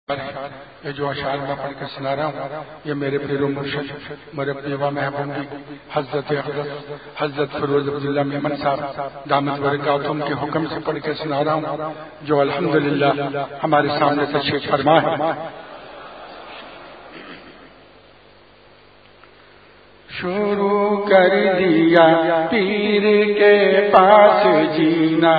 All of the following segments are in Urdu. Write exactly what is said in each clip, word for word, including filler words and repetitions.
یہ جو اشعار میں پڑھ کے سنا رہا ہوں یہ میرے پیر و مرشد مربی و محبوبی حضرت اقدس حضرت فیروز عبداللہ میمن صاحب دامت برکاتہم کے حکم سے پڑھ کے سنا رہا ہوں، جو الحمدللہ ہمارے سامنے تشریف فرما ہے۔ شروع کر دیا پیر کے پاس جینا،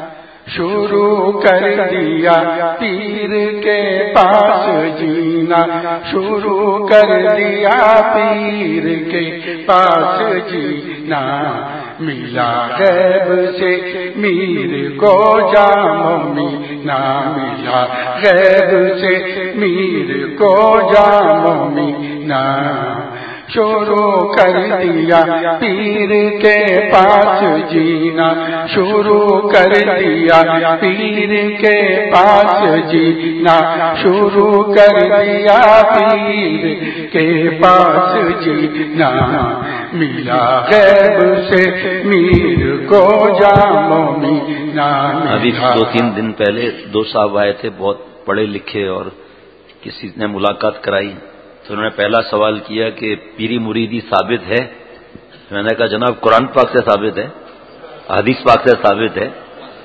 شروع کر دیا پیر کے پاس جینا، شروع کر دیا پیر کے پاس جینا، ملا غیب سے میر کو جام مینا، ملا غیب سے میر کو جام مینا، شروع کر دیا پیر کے پاس جینا، شروع کر دیا پیر کے پاس جینا، شروع کر دیا پیر کے پاس جینا، ملا غیب سے میر کو جام مینا۔ ابھی دو تین دن پہلے دو صاحب آئے تھے، بہت پڑھے لکھے، اور کسی نے ملاقات کرائی تو انہوں نے پہلا سوال کیا کہ پیری مریدی ثابت ہے؟ میں نے کہا جناب قرآن پاک سے ثابت ہے، حدیث پاک سے ثابت ہے،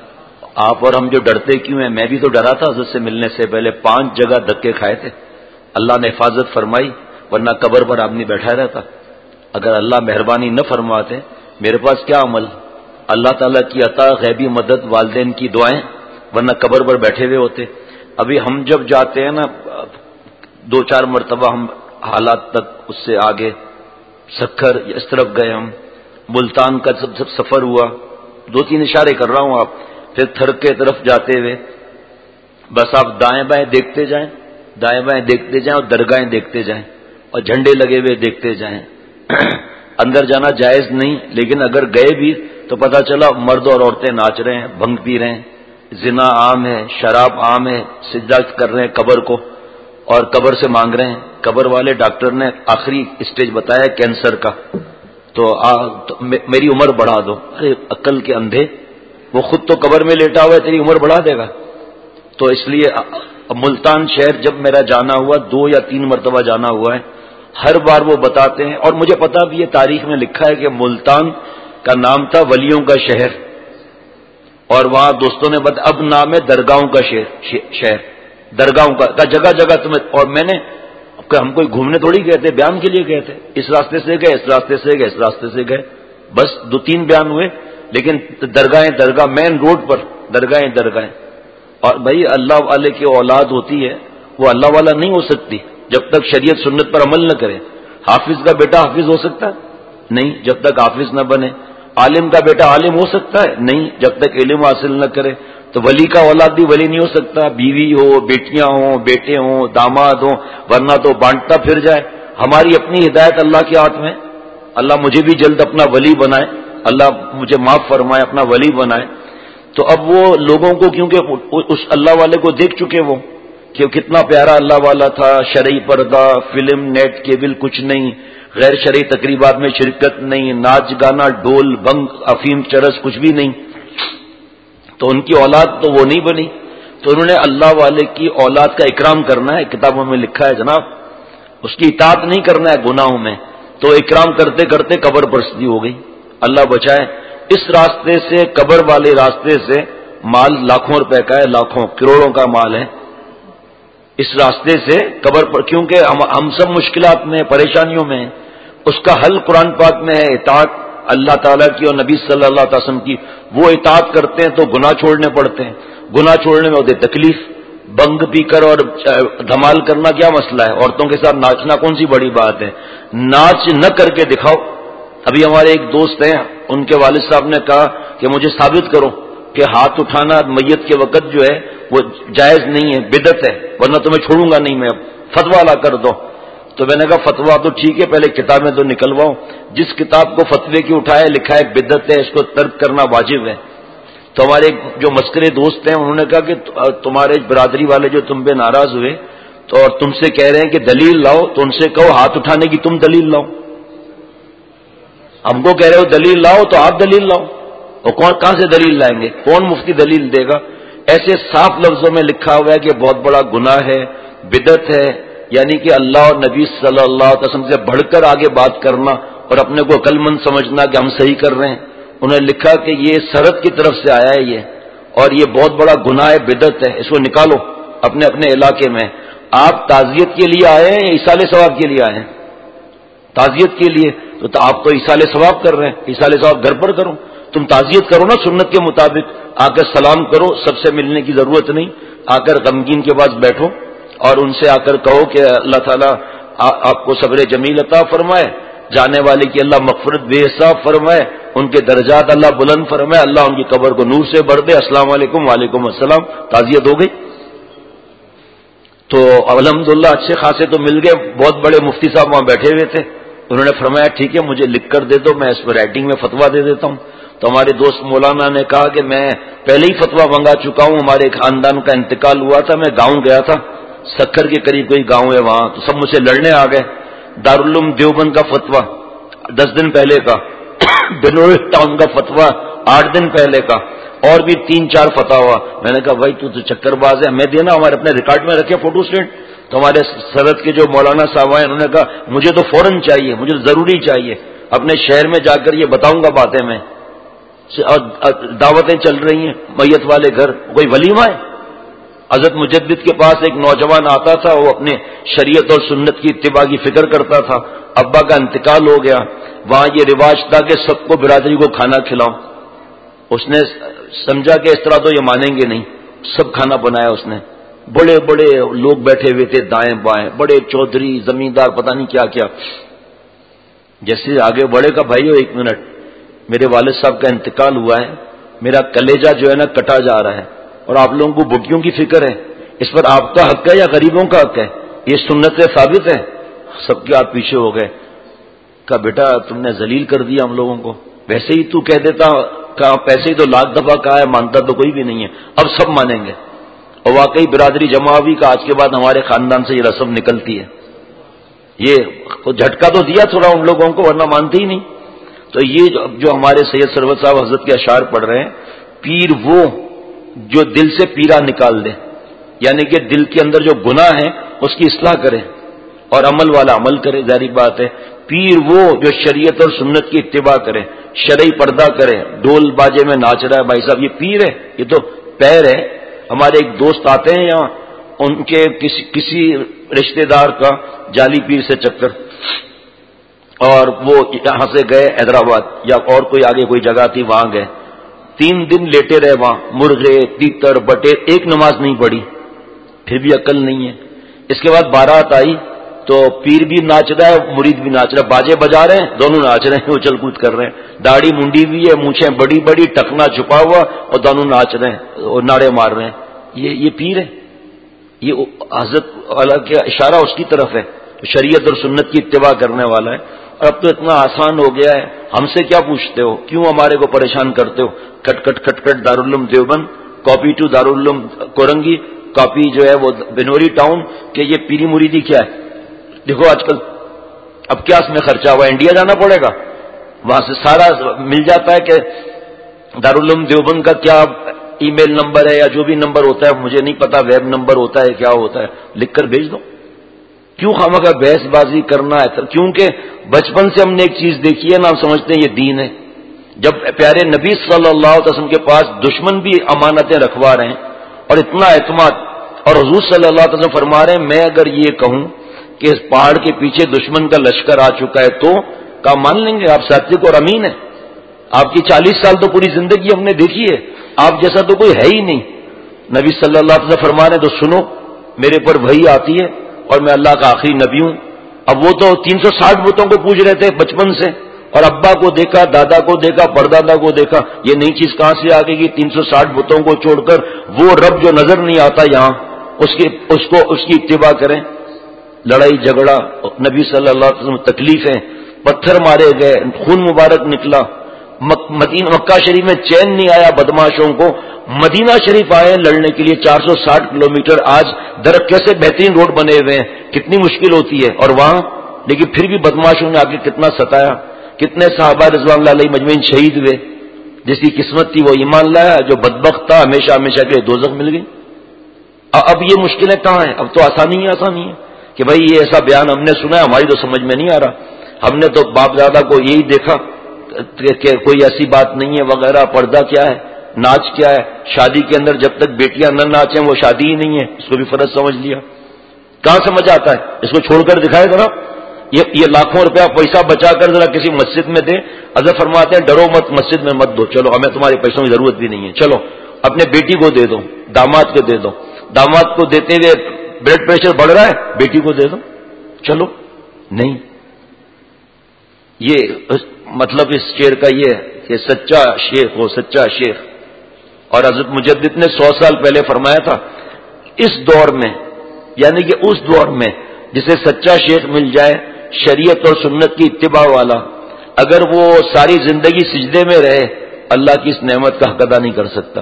آپ اور ہم جو ڈرتے کیوں ہیں؟ میں بھی تو ڈرا تھا حضرت سے ملنے سے پہلے، پانچ جگہ دھکے کھائے تھے، اللہ نے حفاظت فرمائی، ورنہ قبر پر آدمی بیٹھا رہتا۔ اگر اللہ مہربانی نہ فرماتے میرے پاس کیا عمل؟ اللہ تعالیٰ کی عطا، غیبی مدد، والدین کی دعائیں، ورنہ قبر پر بیٹھے ہوئے ہوتے۔ ابھی ہم جب جاتے ہیں نا، دو چار مرتبہ ہم حالات تک اس سے آگے سکھر اس طرف گئے، ہم ملتان کا سب سب سفر ہوا، دو تین اشارے کر رہا ہوں آپ، پھر تھر کے طرف جاتے ہوئے بس آپ دائیں بائیں دیکھتے جائیں، دائیں بائیں دیکھتے جائیں، اور درگاہیں دیکھتے جائیں، اور جھنڈے لگے ہوئے دیکھتے جائیں۔ اندر جانا جائز نہیں، لیکن اگر گئے بھی تو پتہ چلا مرد اور عورتیں ناچ رہے ہیں، بھنگ پی رہے ہیں، زنا عام ہے، شراب عام ہے، سجدہ کر رہے ہیں قبر کو اور قبر سے مانگ رہے ہیں۔ قبر والے ڈاکٹر نے آخری اسٹیج بتایا کینسر کا، تو, آ, تو میری عمر بڑھا دو۔ ارے عقل کے اندھے، وہ خود تو قبر میں لیٹا ہوا ہے، تیری عمر بڑھا دے گا؟ تو اس لیے ملتان شہر جب میرا جانا ہوا، دو یا تین مرتبہ جانا ہوا ہے، ہر بار وہ بتاتے ہیں، اور مجھے پتا بھی یہ تاریخ میں لکھا ہے کہ ملتان کا نام تھا ولیوں کا شہر، اور وہاں دوستوں نے بتا اب نام ہے درگاہوں کا شہر، شہر درگاہوں کا جگہ جگہ تمہیں۔ اور میں نے ہم کوئی گھومنے تھوڑی گئے تھے، بیان کے لیے گئے تھے، اس راستے سے گئے، اس راستے سے گئے، اس راستے سے گئے، بس دو تین بیان ہوئے، لیکن درگاہیں درگاہ، مین روڈ پر درگاہیں درگاہیں۔ اور بھائی اللہ والے کی اولاد ہوتی ہے، وہ اللہ والا نہیں ہو سکتی جب تک شریعت سنت پر عمل نہ کرے۔ حافظ کا بیٹا حافظ ہو سکتا ہے؟ نہیں، جب تک حافظ نہ بنے۔ عالم کا بیٹا عالم ہو سکتا ہے؟ نہیں، جب تک علم حاصل نہ کرے۔ تو ولی کا اولاد بھی ولی نہیں ہو سکتا، بیوی ہو، بیٹیاں ہوں، بیٹے ہوں، داماد ہوں، ورنہ تو بانٹتا پھر جائے۔ ہماری اپنی ہدایت اللہ کے ہاتھ میں۔ اللہ مجھے بھی جلد اپنا ولی بنائے، اللہ مجھے معاف فرمائے، اپنا ولی بنائے۔ تو اب وہ لوگوں کو، کیونکہ اس اللہ والے کو دیکھ چکے وہ کہ کتنا پیارا اللہ والا تھا، شرعی پردہ، فلم، نیٹ، کیبل کچھ نہیں، غیر شرعی تقریبات میں شرکت نہیں، ناچ گانا، ڈول، بنگ، افیم، چرس کچھ بھی نہیں، تو ان کی اولاد تو وہ نہیں بنی۔ تو انہوں نے اللہ والے کی اولاد کا اکرام کرنا ہے، کتابوں میں لکھا ہے جناب، اس کی اطاعت نہیں کرنا ہے گناہوں میں۔ تو اکرام کرتے کرتے قبر پرستی ہو گئی، اللہ بچائے۔ اس راستے سے، قبر والے راستے سے مال لاکھوں روپے کا ہے، لاکھوں کروڑوں کا مال ہے اس راستے سے قبر پر، کیونکہ ہم, ہم سب مشکلات میں، پریشانیوں میں ہیں۔ اس کا حل قرآن پاک میں ہے، اطاعت اللہ تعالیٰ کی اور نبی صلی اللہ علیہ وسلم کی۔ وہ اطاعت کرتے ہیں تو گناہ چھوڑنے پڑتے ہیں، گناہ چھوڑنے میں ہوتے تکلیف۔ بنگ پی کر اور دھمال کرنا کیا مسئلہ ہے؟ عورتوں کے ساتھ ناچنا کون سی بڑی بات ہے؟ ناچ نہ کر کے دکھاؤ۔ ابھی ہمارے ایک دوست ہیں، ان کے والد صاحب نے کہا کہ مجھے ثابت کرو کہ ہاتھ اٹھانا میت کے وقت جو ہے وہ جائز نہیں ہے، بدعت ہے، ورنہ تمہیں چھوڑوں گا نہیں میں، اب فتویٰ لا کر دو۔ تو میں نے کہا فتویٰ تو ٹھیک ہے، پہلے کتابیں تو نکلواؤ۔ جس کتاب کو فتوے کی اٹھائے لکھا ہے بدعت ہے، اس کو ترک کرنا واجب ہے۔ تو ہمارے جو مسکرے دوست ہیں، انہوں نے کہا کہ تمہارے برادری والے جو تم پہ ناراض ہوئے تو اور تم سے کہہ رہے ہیں کہ دلیل لاؤ، تو ان سے کہو ہاتھ اٹھانے کی تم دلیل لاؤ۔ ہم کو کہہ رہے ہو دلیل لاؤ تو آپ دلیل لاؤ، اور کون کہاں سے دلیل لائیں گے؟ کون مفتی دلیل دے گا؟ ایسے صاف لفظوں میں لکھا ہوا ہے کہ بہت بڑا گناہ ہے، بدعت ہے، یعنی کہ اللہ اور نبی صلی اللہ علیہ وسلم سے بڑھ کر آگے بات کرنا اور اپنے کو عقل مند سمجھنا کہ ہم صحیح کر رہے ہیں. انہوں نے لکھا کہ یہ سرد کی طرف سے آیا ہے یہ، اور یہ بہت بڑا گناہ بدعت ہے، اس کو نکالو اپنے اپنے علاقے میں. آپ تعزیت کے لیے آئے ہیں یا ایصال ثواب کے لیے آئے ہیں؟ تعزیت کے لیے تو آپ تو ایصال ثواب کر رہے ہیں. ایصال ثواب گھر پر کرو، تم تعزیت کرو نا سنت کے مطابق، آ کر سلام کرو، سب سے ملنے کی ضرورت نہیں. آ کر غمگین کے پاس بیٹھو اور ان سے آ کر کہو کہ اللہ تعالیٰ آپ کو صبر جمیل عطا فرمائے، جانے والے کی اللہ مغفرت بے حساب فرمائے، ان کے درجات اللہ بلند فرمائے، اللہ ان کی قبر کو نور سے بھر دے. السلام علیکم. وعلیکم السلام. تعزیت ہو گئی. تو الحمدللہ اچھے خاصے تو مل گئے. بہت بڑے مفتی صاحب وہاں بیٹھے ہوئے تھے. انہوں نے فرمایا ٹھیک ہے مجھے لکھ کر دے دو، میں اس پر رائٹنگ میں فتویٰ دے دیتا ہوں. تو ہمارے دوست مولانا نے کہا کہ میں پہلے ہی فتویٰ منگا چکا ہوں، ہمارے خاندان کا انتقال ہوا تھا، میں گاؤں گیا تھا، سکھر کے قریب کوئی گاؤں ہے وہاں، تو سب مجھ سے لڑنے آ گئے. دارالعلوم دیوبند کا فتویٰ دس دن پہلے کا، بنور ٹاؤن کا فتویٰ آٹھ دن پہلے کا، اور بھی تین چار فتح ہوا. میں نے کہا بھائی تو تو چکر باز ہے، میں دینا ہمارے اپنے ریکارڈ میں رکھے فوٹو اسٹیٹ. تو ہمارے سرحد کے جو مولانا صاحب ہیں انہوں نے کہا مجھے تو فوراً چاہیے، مجھے ضروری چاہیے، اپنے شہر میں جا کر یہ بتاؤں گا باتیں میں. اور دعوتیں چل رہی ہیں میت والے گھر، کوئی ولیمہ ہے. حضرت مجدد کے پاس ایک نوجوان آتا تھا، وہ اپنے شریعت اور سنت کی اتباع کی فکر کرتا تھا. ابا کا انتقال ہو گیا، وہاں یہ رواج تھا کہ سب کو برادری کو کھانا کھلاؤ. اس نے سمجھا کہ اس طرح تو یہ مانیں گے نہیں، سب کھانا بنایا اس نے. بڑے بڑے لوگ بیٹھے ہوئے تھے دائیں بائیں، بڑے چودھری زمیندار پتہ نہیں کیا کیا. جیسے آگے بڑھے کا بھائیو ایک منٹ، میرے والد صاحب کا انتقال ہوا ہے، میرا کلیجہ جو ہے نا کٹا جا رہا ہے، اور آپ لوگوں کو بھوکیوں کی فکر ہے، اس پر آپ کا حق ہے یا غریبوں کا حق ہے؟ یہ سنت سے ثابت ہے. سب کے ہاتھ پیچھے ہو گئے. کہا بیٹا تم نے ذلیل کر دیا ہم لوگوں کو، ویسے ہی تو کہہ دیتا، کہا پیسے ہی تو لاکھ دفعہ کہا ہے، مانتا تو کوئی بھی نہیں ہے. اب سب مانیں گے. اور واقعی برادری جمع ہوئی کہ آج کے بعد ہمارے خاندان سے یہ رسم نکلتی ہے. یہ جھٹکا تو دیا تھوڑا ان لوگوں کو، ورنہ مانتے ہی نہیں. تو یہ جو ہمارے سید سرور صاحب حضرت کے اشعار پڑھ رہے ہیں، پیر وہ جو دل سے پیرا نکال دے، یعنی کہ دل کے اندر جو گناہ ہے اس کی اصلاح کرے اور عمل والا عمل کرے. ظاہری بات ہے پیر وہ جو شریعت اور سنت کی اتباع کرے، شرعی پردہ کرے، ڈھول باجے میں ناچ رہا ہے بھائی صاحب یہ پیر ہے؟ یہ تو پیر ہے. ہمارے ایک دوست آتے ہیں یہاں، ان کے کسی کسی رشتہ دار کا جعلی پیر سے چکر، اور وہ یہاں سے گئے حیدرآباد یا اور کوئی آگے کوئی جگہ تھی وہاں گئے. تین دن لیٹے رہے وہاں، مرغے تیتر بٹے، ایک نماز نہیں پڑھی، پھر بھی عقل نہیں ہے. اس کے بعد بارات آئی تو پیر بھی ناچ رہا ہے، مرید بھی ناچ رہا ہے، باجے بجا رہے ہیں، دونوں ناچ رہے ہیں، اچھل کود کر رہے ہیں. داڑھی منڈی بھی ہے، مونچھیں بڑی بڑی، ٹکنا چھپا ہوا، اور دونوں ناچ رہے ہیں اور نعرے مار رہے ہیں. یہ یہ پیر ہے؟ یہ حضرت والا کا اشارہ اس کی طرف ہے، شریعت اور سنت کی اتباع کرنے والا ہے. اور اب تو اتنا آسان ہو گیا ہے، ہم سے کیا پوچھتے ہو، کیوں ہمارے کو پریشان کرتے ہو؟ Cut cut cut cut Darul Uloom Deoband, copy to Darul Uloom Korangi, copy جو ہے وہ بنوری ٹاؤن، کہ یہ پیری مریدی کیا ہے. دیکھو آج کل اب کیا اس میں خرچہ ہوا، انڈیا جانا پڑے گا، وہاں سے سارا مل جاتا ہے کہ دارالعلوم دیوبند کا کیا ای میل نمبر ہے یا جو بھی نمبر ہوتا ہے، مجھے نہیں پتا ویب نمبر ہوتا ہے کیا ہوتا ہے، لکھ کر بھیج دو. کیوں خواہ بحث بازی کرنا ہے؟ کیونکہ بچپن سے ہم نے ایک چیز دیکھی ہے نا، ہم سمجھتے ہیں یہ دین ہے. جب پیارے نبی صلی اللہ علیہ وسلم کے پاس دشمن بھی امانتیں رکھوا رہے ہیں اور اتنا اعتماد، اور حضور صلی اللہ علیہ وسلم فرما رہے ہیں میں اگر یہ کہوں کہ اس پہاڑ کے پیچھے دشمن کا لشکر آ چکا ہے تو کیا مان لیں گے؟ آپ صادق اور امین ہیں. آپ کی چالیس سال تو پوری زندگی ہم نے دیکھی ہے، آپ جیسا تو کوئی ہے ہی نہیں. نبی صلی اللہ علیہ وسلم فرما رہے ہیں تو سنو، میرے پر وحی آتی ہے اور میں اللہ کا آخری نبی ہوں. اب وہ تو تین سو ساٹھ بتوں کو پوج رہے تھے بچپن سے، اور ابا کو دیکھا، دادا کو دیکھا، پردادا کو دیکھا، یہ نئی چیز کہاں سے آ گئی کہ تین سو ساٹھ بتوں کو چھوڑ کر وہ رب جو نظر نہیں آتا یہاں اس کی اس کو اس کی اتباع کریں. لڑائی جھگڑا، نبی صلی اللہ علیہ وسلم تکلیفیں، پتھر مارے گئے، خون مبارک نکلا. مدینہ مکہ شریف میں چین نہیں آیا بدماشوں کو، مدینہ شریف آئے لڑنے کے لیے چار سو ساٹھ کلو میٹر. آج درخت کیسے بہترین روڈ بنے ہوئے ہیں، کتنی مشکل ہوتی ہے، اور وہاں لیکن پھر بھی بدماشوں نے آگے کتنا ستایا. کتنے صحابہ رضوان اللہ علیہ مجمعین شہید ہوئے، جس کی قسمت تھی وہ ایمان لایا، جو بدبخت تھا ہمیشہ ہمیشہ کے لیے دوزخ مل گئی. اب یہ مشکلیں کہاں ہیں؟ اب تو آسانی ہی آسانی ہے کہ بھائی یہ ایسا بیان ہم نے سنا ہے، ہماری تو سمجھ میں نہیں آ رہا، ہم نے تو باپ دادا کو یہی دیکھا کہ کوئی ایسی بات نہیں ہے وغیرہ، پردہ کیا ہے، ناچ کیا ہے، شادی کے اندر جب تک بیٹیاں نہ ناچیں وہ شادی ہی نہیں ہے، اس کو بھی فرض سمجھ لیا. کہاں سمجھ آتا ہے؟ اس کو چھوڑ کر دکھائے ذرا. یہ یہ لاکھوں روپیہ پیسہ بچا کر ذرا کسی مسجد میں دے. حضرت فرماتے ہیں ڈرو مت، مسجد میں مت دو، چلو ہمیں تمہارے پیسوں کی ضرورت بھی نہیں ہے، چلو اپنے بیٹی کو دے دو، داماد کو دے دو، داماد کو دیتے ہوئے بلڈ پریشر بڑھ رہا ہے، بیٹی کو دے دو، چلو. نہیں، یہ مطلب اس شعر کا یہ ہے کہ سچا شیخ ہو، سچا شیخ. اور حضرت مجدد نے سو سال پہلے فرمایا تھا اس دور میں، یعنی کہ اس دور میں جسے سچا شیخ مل جائے، شریعت اور سنت کی اتباع والا، اگر وہ ساری زندگی سجدے میں رہے اللہ کی اس نعمت کا حق ادا نہیں کر سکتا.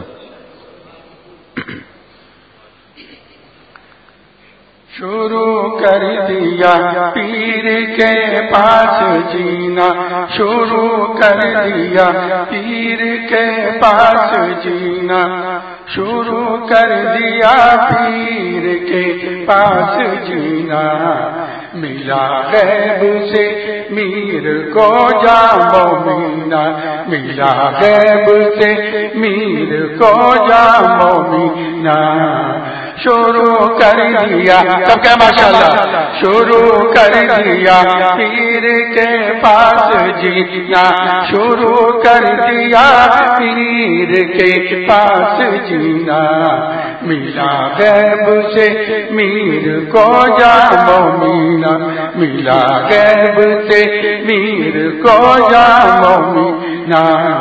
شروع کر دیا پیر کے پاس جینا، شروع کر دیا پیر کے پاس جینا، شروع کر دیا پیر کے پاس جینا. ملا غیب سے میر کو جام مومنا، ملا غیب سے میر کو جام مومنا. شروع کر دیا، سب کہ ماشاءاللہ، شروع کر دیا پیر کے پاس جینا، شروع کر دیا پیر کے پاس جینا. ملا غیب سے میر کو جام مومنا، ملا غیب سے میر کو جام مومنا.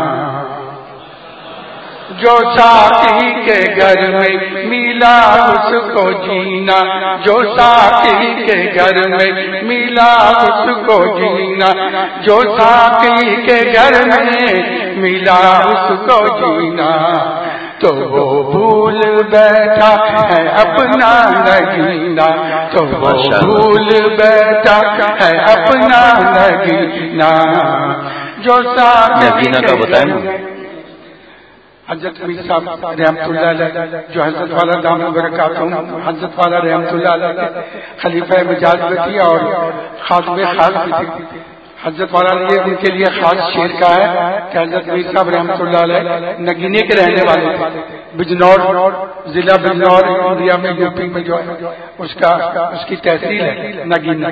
جو ساقی کے گھر میں ملا اس کو جینا، جو ساقی کے گھر میں ملا اس کو جینا، جو ساقی کے گھر میں ملا اس کو جینا. تو وہ بھول بیٹھا ہے اپنا نگینا، تو وہ بھول بیٹھا ہے اپنا نگینا. جو ساقی نگینا کا بتائیں نا. حضرت میر صاحب رحمۃ اللہ علیہ جو حضرت والا دامن برکاتہم، حضرت والا رحمۃ اللہ علیہ خلیفہ مجاز بھی تھی اور خادم خاص بھی تھی. حضرت والا نے ان کے لیے خاص شعر کا ہے کہ حضرت میر صاحب رحمۃ اللہ علیہ نگینے کے رہنے والے تھے. بجنور ضلع بجنور انڈیا میں، یو پی میں جو ہے اس کا اس کی تحصیل ہے نگینا.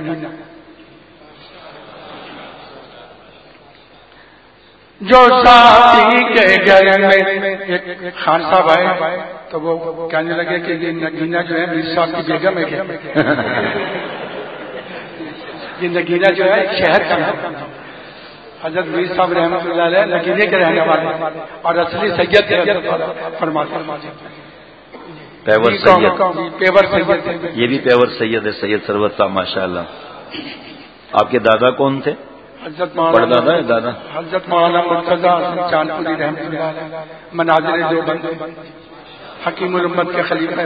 جو ساقی کے گھر میں ایک خان صاحب آئے تو وہ کہنے لگے کہ یہ نگینا جو ہے میر صاحب کی بیگم ہے کیا؟ یہ نگینا جو ہے شہر کا ہے. حضرت میر صاحب رحمۃ اللہ علیہ نگینے کے رہنے والے اور اصلی سید فرماتے پیور سید، پیور سید، یہ بھی پیور سید ہے، سید سرور صاحب ماشاء اللہ. آپ کے دادا کون تھے؟ حضرت بڑا دادا ہے دادا حضرت مولانا مرتضی چاندپوری رحمۃ اللہ علیہ، مناظر دیوبند، حکیم الامت کے خلیفہ.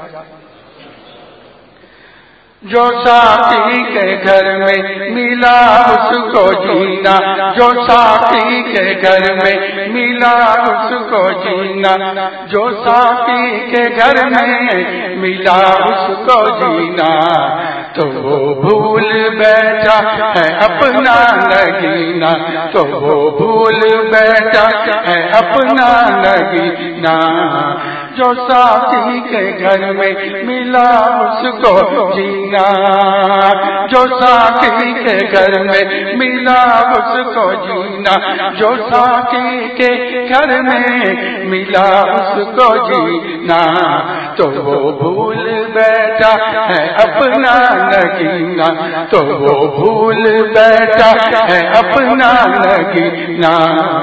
جو ساقی کے گھر میں ملا اس کو جینا، جو ساقی کے گھر میں ملا اس کو جینا، جو ساقی کے گھر میں ملا اس کو جینا. تو وہ بھول بیٹھا ہے اپنا نگینا، تو وہ بھول بیٹھا ہے اپنا نگینا. جو ساقی کے گھر میں ملا اس کو جینا، جو ساقی کے گھر میں ملا اس کو جینا، جو ساقی کے گھر میں ملا اس کو جینا. تو وہ بھول بیٹھا ہے اپنا نگینا، تو وہ بھول بیٹھا ہے اپنا نگینا.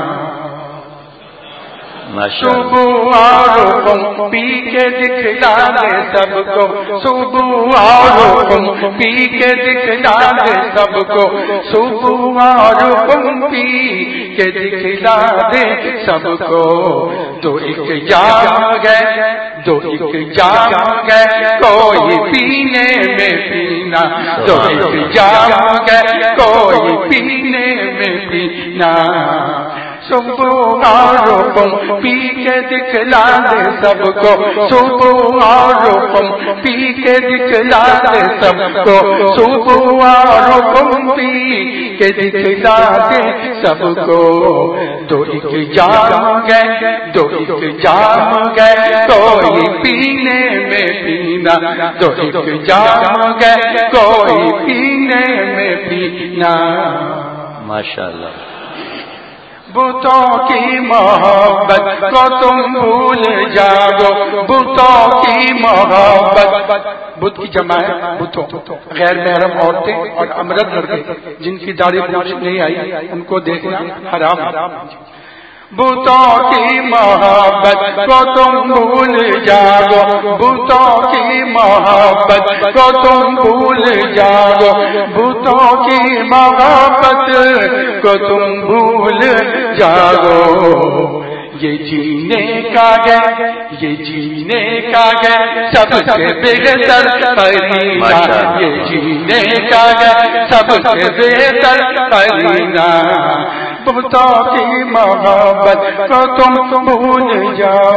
صبح اور حکم پی کے دکھلا دے سب کو، صبح اور حکم پی کے دکھلا دے سب کو، صبح اور حکم پی کے دکھلا دے سب کو. تو ایک جام گئے، تو ایک جام گئے کوئی پینے میں پینا، تو ایک جام گئے کوئی پینے میں پینا. صبح اور حکم پی کے دکھلا دے سب کو، صبح اور حکم پی کے دکھلا دے سب کو، صبح اور حکم پی کے دکھلا دے سب کو. دو ایک جام گئے دو ایک جام گئے کوئی پینے میں پینا، دو ایک جام گئے کوئی پینے میں پینا. ماشاءاللہ. بتوں کی محبت کو تم بھول جاؤ، بتوں کی محبت. بت کی جمع ہے بتوں، غیر محرم عورتیں اور امرد لڑکے جن کی داڑھی مونچھ نہیں آئی ان کو دیکھنا حرام ہے. بتوں کی محبت کو تم بھول جاؤ، بتوں کی محبت کو تم بھول جاؤ، بتوں کی محبت کو تم بھول جاؤ. یہ جینے کا گئے یہ جینے کا گئے سب سے بہتر قرینہ، یہ جینے کا گئے سب سے بہتر قرینہ. بتوں کی محبت کو تم بھول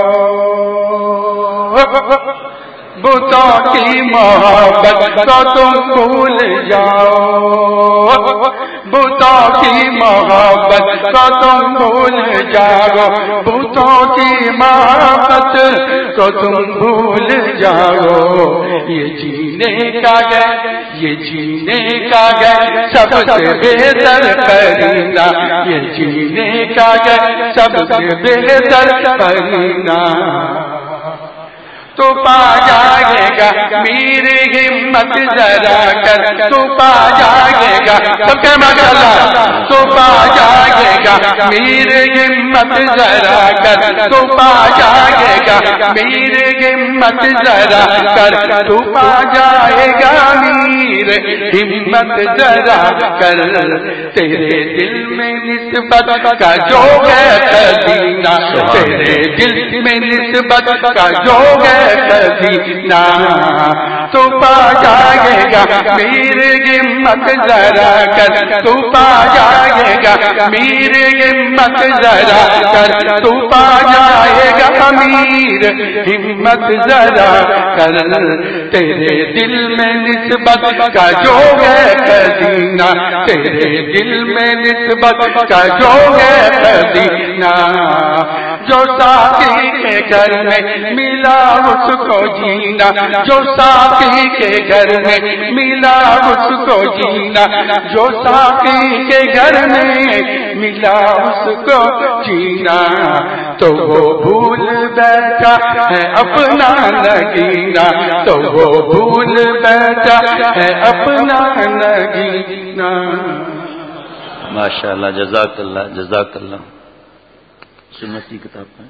جاؤ، بتوں کی محبت کو تم بھول جاؤ، بتوں کی محبت کو تم بھول جاؤ، بتوں کی محبت کو تم بھول جاؤ. یہ جینے کا گئے یہ جینے کا گئے سب سے بہتر قرینہ، یہ جینے کا گئے سب سے بہتر قرینہ. تو پا جائے گا میری ہمت ذرا کر، تو پا جائے گا سب کے ماشاءاللہ. تو پا جائے گا میری ہمت ذرا کر، تو پا جائے گا میری ہمت ذرا کر، تو پا جائے گا میری ہمت ذرا کر. تیرے دل میں نسبت کا جو ہے خزینہ، تیرے دل میں نسبت کا جو ہے خزینہ، تو پا جائے گا میری ہمت ذرا کر، تو پا جائے گا میری ہمت ذرا کر، تو پا جائے گا امیر ہمت ذرا کر. تیرے دل میں نسبت کا جو ہے خزینہ، تیرے دل میں نسبت کا جو ہے خزینہ. جو ساتھی کے گھر میں ملا اس کو جینا، جو ساتھی کے گھر میں ملا اس کو جینا، جو ساتھی کے گھر میں ملا اس کو جینا. تو وہ بھول بیٹھا ہے اپنا نگینا، تو وہ بھول بیٹھا ہے اپنا نگینا. ماشاءاللہ. جزاک اللہ جزاک اللہ. سنت کی کتاب ہے.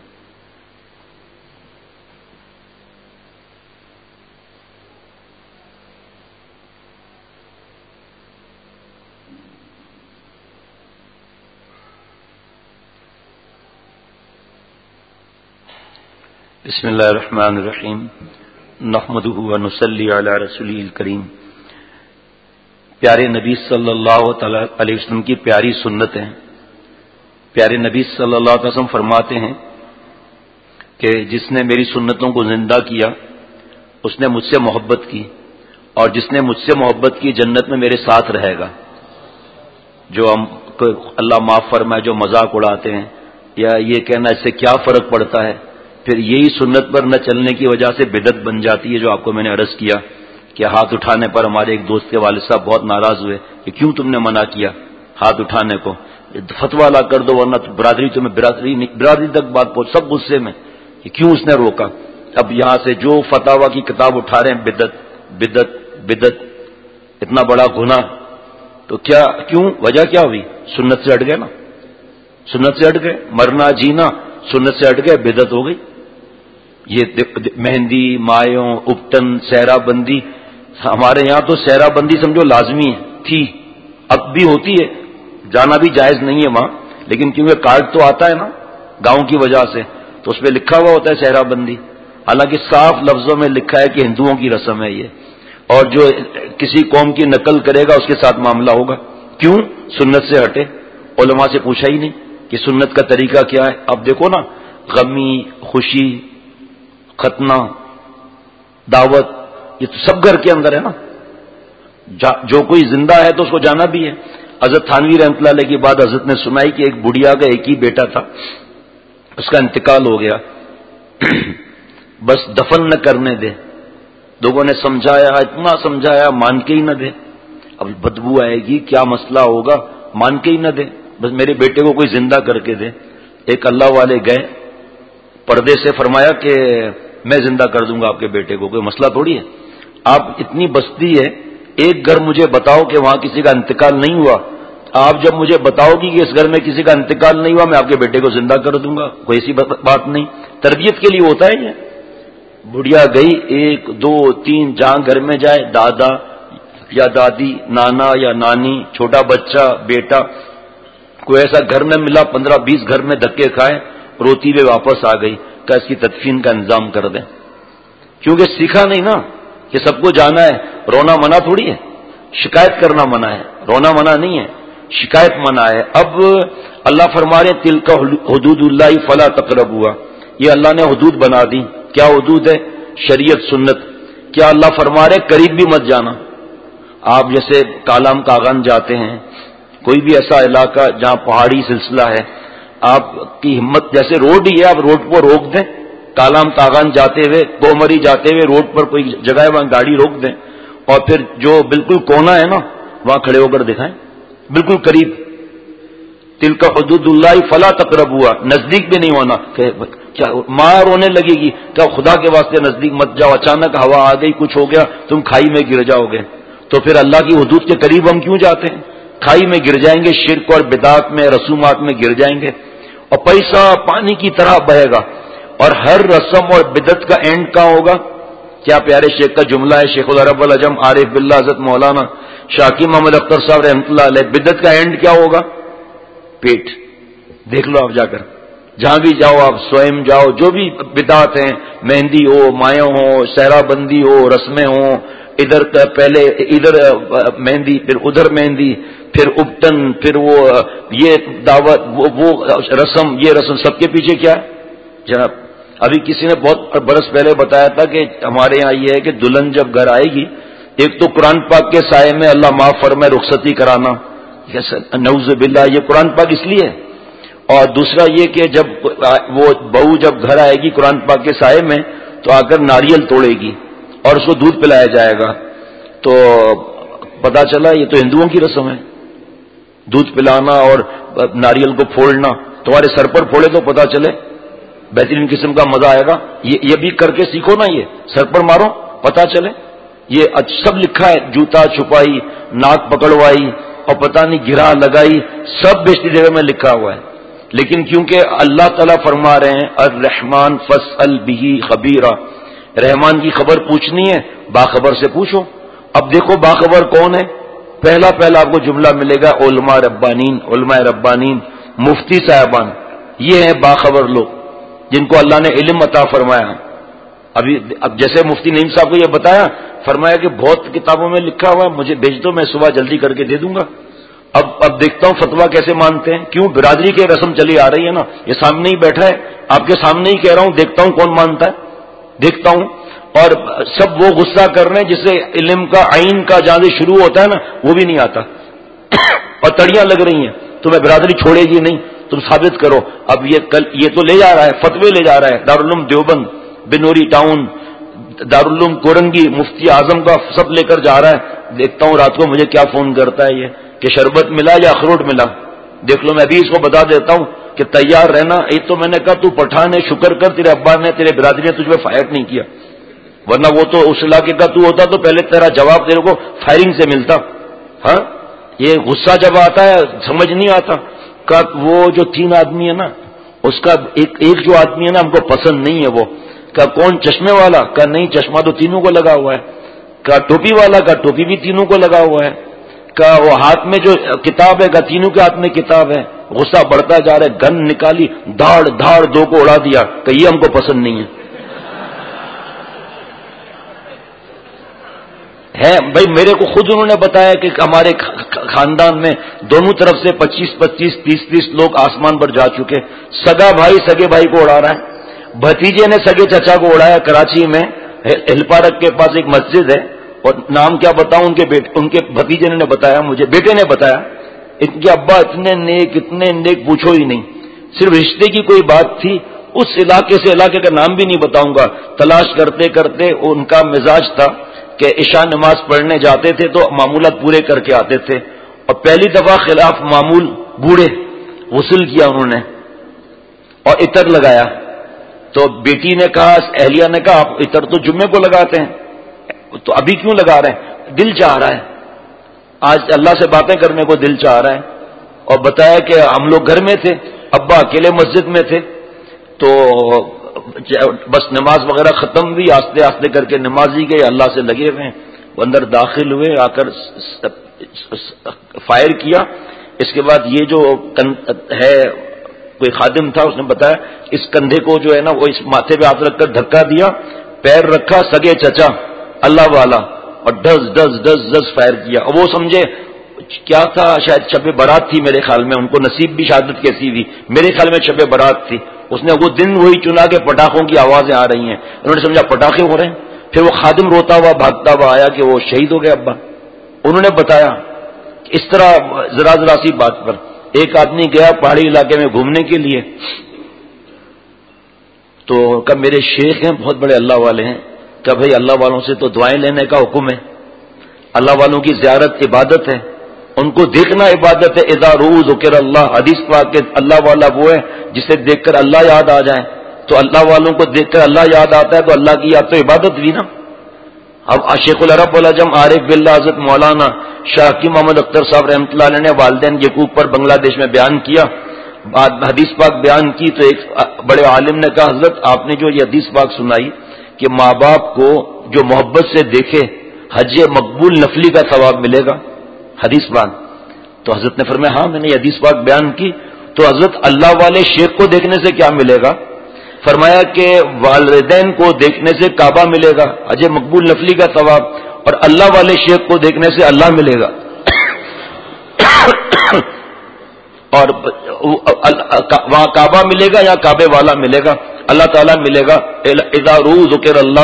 بسم اللہ الرحمن الرحیم. نحمدہ و نصلی علی رسولہ الکریم. پیارے نبی صلی اللہ تعالی علیہ وسلم کی پیاری سنتیں. پیارے نبی صلی اللہ علیہ وسلم فرماتے ہیں کہ جس نے میری سنتوں کو زندہ کیا اس نے مجھ سے محبت کی، اور جس نے مجھ سے محبت کی جنت میں میرے ساتھ رہے گا. جو ہم اللہ معاف فرمائے جو مذاق اڑاتے ہیں یا یہ کہنا اس سے کیا فرق پڑتا ہے، پھر یہی سنت پر نہ چلنے کی وجہ سے بدعت بن جاتی ہے. جو آپ کو میں نے عرض کیا کہ ہاتھ اٹھانے پر ہمارے ایک دوست کے والد صاحب بہت ناراض ہوئے کہ کیوں تم نے منع کیا ہاتھ اٹھانے کو، فتویٰ لا کر دو ورنہ برادری تمہیں برادری برادری تک بات پہنچ. سب غصے میں کہ کیوں اس نے روکا. اب یہاں سے جو فتاوی کی کتاب اٹھا رہے ہیں بدعت بدعت بدعت، اتنا بڑا گناہ. تو کیا کیوں وجہ کیا ہوئی؟ سنت سے ہٹ گئے نا، سنت سے ہٹ گئے. مرنا جینا سنت سے ہٹ گئے، بدعت ہو گئی. یہ مہندی مایوں اپٹن سہرا بندی، ہمارے یہاں تو سہرا بندی سمجھو لازمی ہے، تھی اب بھی ہوتی ہے، جانا بھی جائز نہیں ہے وہاں، لیکن کیونکہ کارڈ تو آتا ہے نا گاؤں کی وجہ سے تو اس پہ لکھا ہوا ہوتا ہے سہرا بندی. حالانکہ صاف لفظوں میں لکھا ہے کہ ہندوؤں کی رسم ہے یہ، اور جو کسی قوم کی نقل کرے گا اس کے ساتھ معاملہ ہوگا. کیوں؟ سنت سے ہٹے. علماء سے پوچھا ہی نہیں کہ سنت کا طریقہ کیا ہے. اب دیکھو نا، غمی، خوشی، ختنہ، دعوت، یہ تو سب گھر کے اندر ہے نا. جو کوئی زندہ ہے تو اس کو جانا بھی ہے. حضرت تھانوی رحمۃ اللہ علیہ کی بات حضرت نے سنائی کہ ایک بڑھیا کا ایک ہی بیٹا تھا، اس کا انتقال ہو گیا، بس دفن نہ کرنے دے. لوگوں نے سمجھایا، اتنا سمجھایا، مان کے ہی نہ دے. اب بدبو آئے گی، کیا مسئلہ ہوگا، مان کے ہی نہ دے، بس میرے بیٹے کو کوئی زندہ کر کے دے. ایک اللہ والے گئے، پردے سے فرمایا کہ میں زندہ کر دوں گا آپ کے بیٹے کو، کوئی مسئلہ تھوڑی ہے. آپ اتنی بستی ہے، ایک گھر مجھے بتاؤ کہ وہاں کسی کا انتقال نہیں ہوا. آپ جب مجھے بتاؤ گی کہ اس گھر میں کسی کا انتقال نہیں ہوا، میں آپ کے بیٹے کو زندہ کر دوں گا. کوئی ایسی بات نہیں. تربیت کے لیے ہوتا ہے یہ. بڑھیا گئی، ایک دو تین، جہاں گھر میں جائے، دادا یا دادی، نانا یا نانی، چھوٹا بچہ، بیٹا، کوئی ایسا گھر نہ ملا، پندرہ بیس گھر میں دھکے کھائے، روتی ہوئے واپس آ گئی کہ اس کی تدفین کا انتظام کر دیں. کیونکہ سیکھا نہیں نا کہ سب کو جانا ہے. رونا منع تھوڑی ہے، شکایت کرنا منع ہے. رونا منع نہیں ہے، شکایت منع ہے. اب اللہ فرما رہے تل کا حدود اللہ فلا تقربوا، یہ اللہ نے حدود بنا دی. کیا حدود ہے؟ شریعت سنت. کیا اللہ فرما رہے قریب بھی مت جانا. آپ جیسے کالام کاغان جاتے ہیں، کوئی بھی ایسا علاقہ جہاں پہاڑی سلسلہ ہے، آپ کی ہمت، جیسے روڈ ہی ہے، آپ روڈ کو روک دیں. کالام تاغان جاتے ہوئے، کومری جاتے ہوئے روڈ پر کوئی جگہ ہے وہاں گاڑی روک دیں، اور پھر جو بالکل کونا ہے نا وہاں کھڑے ہو کر دکھائیں، بالکل قریب. تل کا حدود اللہ فلا تقربوا، نزدیک بھی نہیں ہونا. کہ کیا ماں رونے لگے گی، کیا خدا کے واسطے نزدیک مت جاؤ، اچانک ہوا آ گئی، کچھ ہو گیا، تم کھائی میں گر جاؤ گے. تو پھر اللہ کی حدود کے قریب ہم کیوں جاتے ہیں؟ کھائی میں گر جائیں گے، شرک اور بدعات میں، رسومات میں گر جائیں گے، اور پیسہ پانی کی طرح بہے گا. اور ہر رسم اور بدعت کا اینڈ کہاں ہوگا؟ کیا پیارے شیخ کا جملہ ہے، شیخ العرب العجم عارف باللہ حضرت مولانا شاکی محمد اختر صاحب رحمۃ اللہ علیہ، بدعت کا اینڈ کیا ہوگا؟ پیٹ. دیکھ لو آپ جا کر، جہاں بھی جاؤ آپ، سوئم جاؤ، جو بھی بدعات ہیں، مہندی ہو، مایوں ہو، صحرا بندی ہو، رسمیں ہوں، ادھر پہلے ادھر مہندی، پھر ادھر مہندی، پھر ابٹن، پھر وہ یہ دعوت، وہ رسم، یہ رسم، سب کے پیچھے کیا ہے جناب؟ ابھی کسی نے بہت برس پہلے بتایا تھا کہ ہمارے یہاں یہ ہے کہ دلہن جب گھر آئے گی، ایک تو قرآن پاک کے سائے میں اللہ معاف فرمائے رخصتی کرانا، نعوذ باللہ، یہ قرآن پاک اس لیے ہے. اور دوسرا یہ کہ جب وہ بہو جب گھر آئے گی قرآن پاک کے سائے میں، تو آ کر ناریل توڑے گی اور اس کو دودھ پلایا جائے گا. تو پتا چلا یہ تو ہندوؤں کی رسم ہے، دودھ پلانا اور ناریل کو پھوڑنا. تمہارے سر پر پھوڑے تو پتا چلے، بہترین قسم کا مزہ آئے گا. یہ یہ بھی کر کے سیکھو نا، یہ سر پر مارو پتا چلے. یہ سب لکھا ہے، جوتا چھپائی، ناک پکڑوائی، اور پتہ نہیں گرا لگائی، سب بیشتری جگہ میں لکھا ہوا ہے. لیکن کیونکہ اللہ تعالیٰ فرما رہے ہیں الرحمن فاسأل بہ خبیرا، رحمان کی خبر پوچھنی ہے باخبر سے پوچھو. اب دیکھو باخبر کون ہے؟ پہلا پہلا آپ کو جملہ ملے گا علماء ربانین، علماء ربانین، مفتی صاحبان، یہ ہیں باخبر لوگ جن کو اللہ نے علم عطا فرمایا. ابھی اب جیسے مفتی نعیم صاحب کو یہ بتایا، فرمایا کہ بہت کتابوں میں لکھا ہوا ہے، مجھے بھیج دو، میں صبح جلدی کر کے دے دوں گا. اب اب دیکھتا ہوں فتویٰ کیسے مانتے ہیں. کیوں؟ برادری کی رسم چلی آ رہی ہے نا، یہ سامنے ہی بیٹھا ہے، آپ کے سامنے ہی کہہ رہا ہوں، دیکھتا ہوں کون مانتا ہے، دیکھتا ہوں. اور سب وہ غصہ کر رہے ہیں جسے علم کا عین کا جہاں سے شروع ہوتا ہے نا وہ بھی نہیں آتا، اور تڑیاں لگ رہی ہیں. تمہیں برادری چھوڑے گی نہیں، تم ثابت کرو. اب یہ کل یہ تو لے جا رہا ہے، فتوے لے جا رہا ہے، دارالعلوم دیوبند، بنوری ٹاؤن، دارالعلوم کورنگی، مفتی اعظم کا سب لے کر جا رہا ہے. دیکھتا ہوں رات کو مجھے کیا فون کرتا ہے یہ کہ شربت ملا یا اخروٹ ملا. دیکھ لو، میں ابھی اس کو بتا دیتا ہوں کہ تیار رہنا. ایک تو میں نے کہا تو پٹھان ہے، شکر کر تیرے ابا نے، تیرے برادری نے تجھ پہ فائر نہیں کیا، ورنہ وہ تو اس علاقے کا تو ہوتا تو پہلے تیرا جواب تیرے کو فائرنگ سے ملتا. ہاں، یہ غصہ جب آتا ہے سمجھ نہیں آتا. کہ وہ جو تین آدمی ہے نا، اس کا ایک ایک جو آدمی ہے نا ہم کو پسند نہیں ہے. وہ کہ کون؟ چشمے والا. کہ نہیں، چشمہ تو تینوں کو لگا ہوا ہے. کہ ٹوپی والا. کا ٹوپی بھی تینوں کو لگا ہوا ہے. کہ وہ ہاتھ میں جو کتاب ہے، کہ تینوں کے ہاتھ میں کتاب ہے. غصہ بڑھتا جا رہا ہے، گن نکالی، دھاڑ دھاڑ دو کو اڑا دیا. کہ یہ ہم کو پسند نہیں ہے. ہے بھائی، میرے کو خود انہوں نے بتایا کہ ہمارے خاندان میں دونوں طرف سے پچیس پچیس تیس تیس لوگ آسمان پر جا چکے. سگا بھائی سگے بھائی کو اڑا رہا ہے، بھتیجے نے سگے چچا کو اڑایا. کراچی میں ہل پارک کے پاس ایک مسجد ہے، اور نام کیا بتاؤں، ان کے بیٹے ان کے بھتیجے نے بتایا مجھے، بیٹے نے بتایا، ان کے ابا اتنے نیک اتنے نیک پوچھو ہی نہیں. صرف رشتے کی کوئی بات تھی، اس علاقے سے علاقے کا نام بھی نہیں بتاؤں گا، تلاش کرتے کرتے ان کا مزاج تھا کہ عشاء نماز پڑھنے جاتے تھے تو معمولات پورے کر کے آتے تھے، اور پہلی دفعہ خلاف معمول بوڑھے غسل کیا انہوں نے اور عطر لگایا. تو بیٹی نے کہا، اہلیہ نے کہا آپ عطر تو جمعے کو لگاتے ہیں تو ابھی کیوں لگا رہے ہیں؟ دل چاہ رہا ہے، آج اللہ سے باتیں کرنے کو دل چاہ رہا ہے. اور بتایا کہ ہم لوگ گھر میں تھے، ابا اکیلے مسجد میں تھے، تو بس نماز وغیرہ ختم ہوئی، آستے آستے کر کے نماز ہی گئے، اللہ سے لگے ہوئے ہیں. وہ اندر داخل ہوئے، آ کر فائر کیا. اس کے بعد یہ جو ہے کوئی خادم تھا، اس نے بتایا اس کندھے کو جو ہے نا وہ اس ماتھے پہ ہاتھ رکھ کر دھکا دیا، پیر رکھا، سگے چچا اللہ والا، اور ڈز ڈز ڈز ڈز فائر کیا. اور وہ سمجھے کیا تھا، شاید شب برات تھی میرے خیال میں، ان کو نصیب بھی شہادت کیسی ہوئی، میرے خیال میں شب برات تھی. اس نے وہ دن وہی چنا کہ پٹاخوں کی آوازیں آ رہی ہیں، انہوں نے سمجھا پٹاخے ہو رہے ہیں. پھر وہ خادم روتا ہوا بھاگتا ہوا آیا کہ وہ شہید ہو گئے ابا. انہوں نے بتایا اس طرح ذرا ذرا سی بات پر. ایک آدمی گیا پہاڑی علاقے میں گھومنے کے لیے، تو کب میرے شیخ ہیں بہت بڑے اللہ والے ہیں، کہ بھائی اللہ والوں سے تو دعائیں لینے کا حکم ہے، اللہ والوں کی زیارت عبادت ہے، ان کو دیکھنا عبادت ہے. اذا روح ذکر اللہ، حدیث پاک کہ اللہ والا وہ ہے جسے دیکھ کر اللہ یاد آ جائے. تو اللہ والوں کو دیکھ کر اللہ یاد آتا ہے تو اللہ کی یاد تو عبادت بھی نا. اب شیخ العرب والعجم عارف باللہ حضرت مولانا شاہ حکیم محمد اختر صاحب رحمۃ اللہ علیہ نے والدین کے حقوق پر بنگلہ دیش میں بیان کیا، بعد حدیث پاک بیان کی، تو ایک بڑے عالم نے کہا حضرت آپ نے جو یہ حدیث پاک سنائی کہ ماں باپ کو جو محبت سے دیکھے حج مقبول نفلی کا ثواب ملے گا، حدیث پاک. تو حضرت نے فرمایا ہاں میں نے یہ حدیث پاک بیان کی. تو حضرت اللہ والے شیخ کو دیکھنے سے کیا ملے گا؟ فرمایا کہ والدین کو دیکھنے سے کعبہ ملے گا، حج مقبول نفلی کا ثواب، اور اللہ والے شیخ کو دیکھنے سے اللہ ملے گا. اور وہاں کعبہ ملے گا یا کعبے والا ملے گا؟ اللہ تعالیٰ ملے گا. اذا روح ذکر اللہ.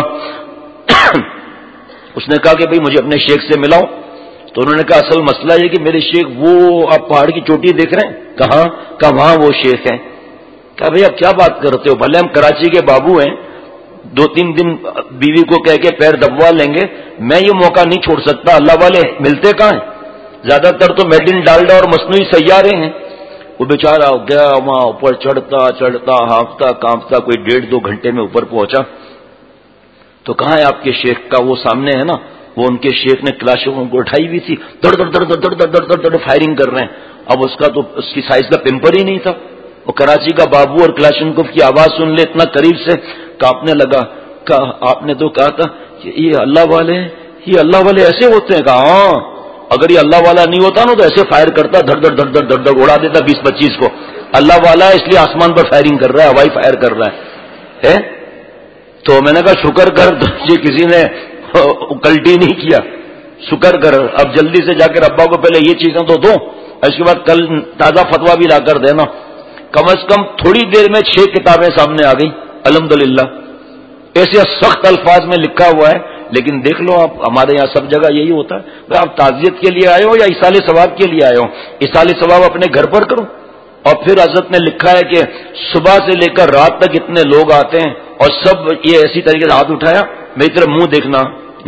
اس نے کہا کہ بھئی مجھے اپنے شیخ سے ملاؤ. تو انہوں نے کہا اصل مسئلہ یہ کہ میرے شیخ وہ آپ پہاڑ کی چوٹی دیکھ رہے ہیں. کہاں؟ کہا وہاں وہ شیخ ہیں. کہا بھئی اب کیا بات کرتے ہو، بھلے ہم کراچی کے بابو ہیں، دو تین دن بیوی کو کہہ کے پیر دبوا لیں گے، میں یہ موقع نہیں چھوڑ سکتا. اللہ والے ملتے کہاں ہیں؟ زیادہ تر تو میڈ ان ڈالڈا اور مصنوعی سیارے ہیں. وہ بیچارہ گیا وہاں اوپر چڑھتا چڑھتا ہانفتا کانپتا کوئی ڈیڑھ دو گھنٹے میں اوپر پہنچا. تو کہاں ہے آپ کے شیخ؟ کا وہ سامنے ہے نا، وہ ان کے شیخ نے کلاشوں کو اٹھائی ہوئی تھی، دڑ دڑ دڑ دڑ دڑ دڑ دڑ دڑ فائرنگ کر رہے ہیں. اب اس کا تو اس کی سائز کا پمپر ہی نہیں تھا. وہ کراچی کا بابو اور کلاشنکوف کی آواز سن لے اتنا قریب سے کانپنے لگا. کہا آپ نے تو کہا تھا کہ یہ اللہ والے ہیں، یہ اللہ والے ایسے ہوتے ہیں. کہا ہاں، اگر یہ اللہ والا نہیں ہوتا نا تو ایسے فائر کرتا، دھڑ دھڑ دھڑ دھڑ دھڑ دھڑ اڑا دیتا بیس پچیس کو. اللہ والا ہے اس لیے آسمان پر فائرنگ کر رہا ہے، ہوائی فائر کر رہا ہے. تو میں نے کہا شکر کر یہ کسی نے کلٹی نہیں کیا، شکر کر. اب جلدی سے جا کر ابا کو پہلے یہ چیزیں تو دو، اس کے بعد کل تازہ فتوا بھی لا کر دینا. کم از کم تھوڑی دیر میں چھ کتابیں سامنے آ گئی الحمدللہ. ایسے سخت الفاظ میں لکھا ہوا ہے، لیکن دیکھ لو آپ ہمارے یہاں سب جگہ یہی ہوتا ہے. آپ تعزیت کے لیے آئے ہو یا ایصال ثواب کے لیے آئے ہو؟ ایصال ثواب اپنے گھر پر کرو. اور پھر حضرت نے لکھا ہے کہ صبح سے لے کر رات تک اتنے لوگ آتے ہیں اور سب یہ ایسی طریقے سے ہاتھ اٹھایا، میری طرف منہ دیکھنا.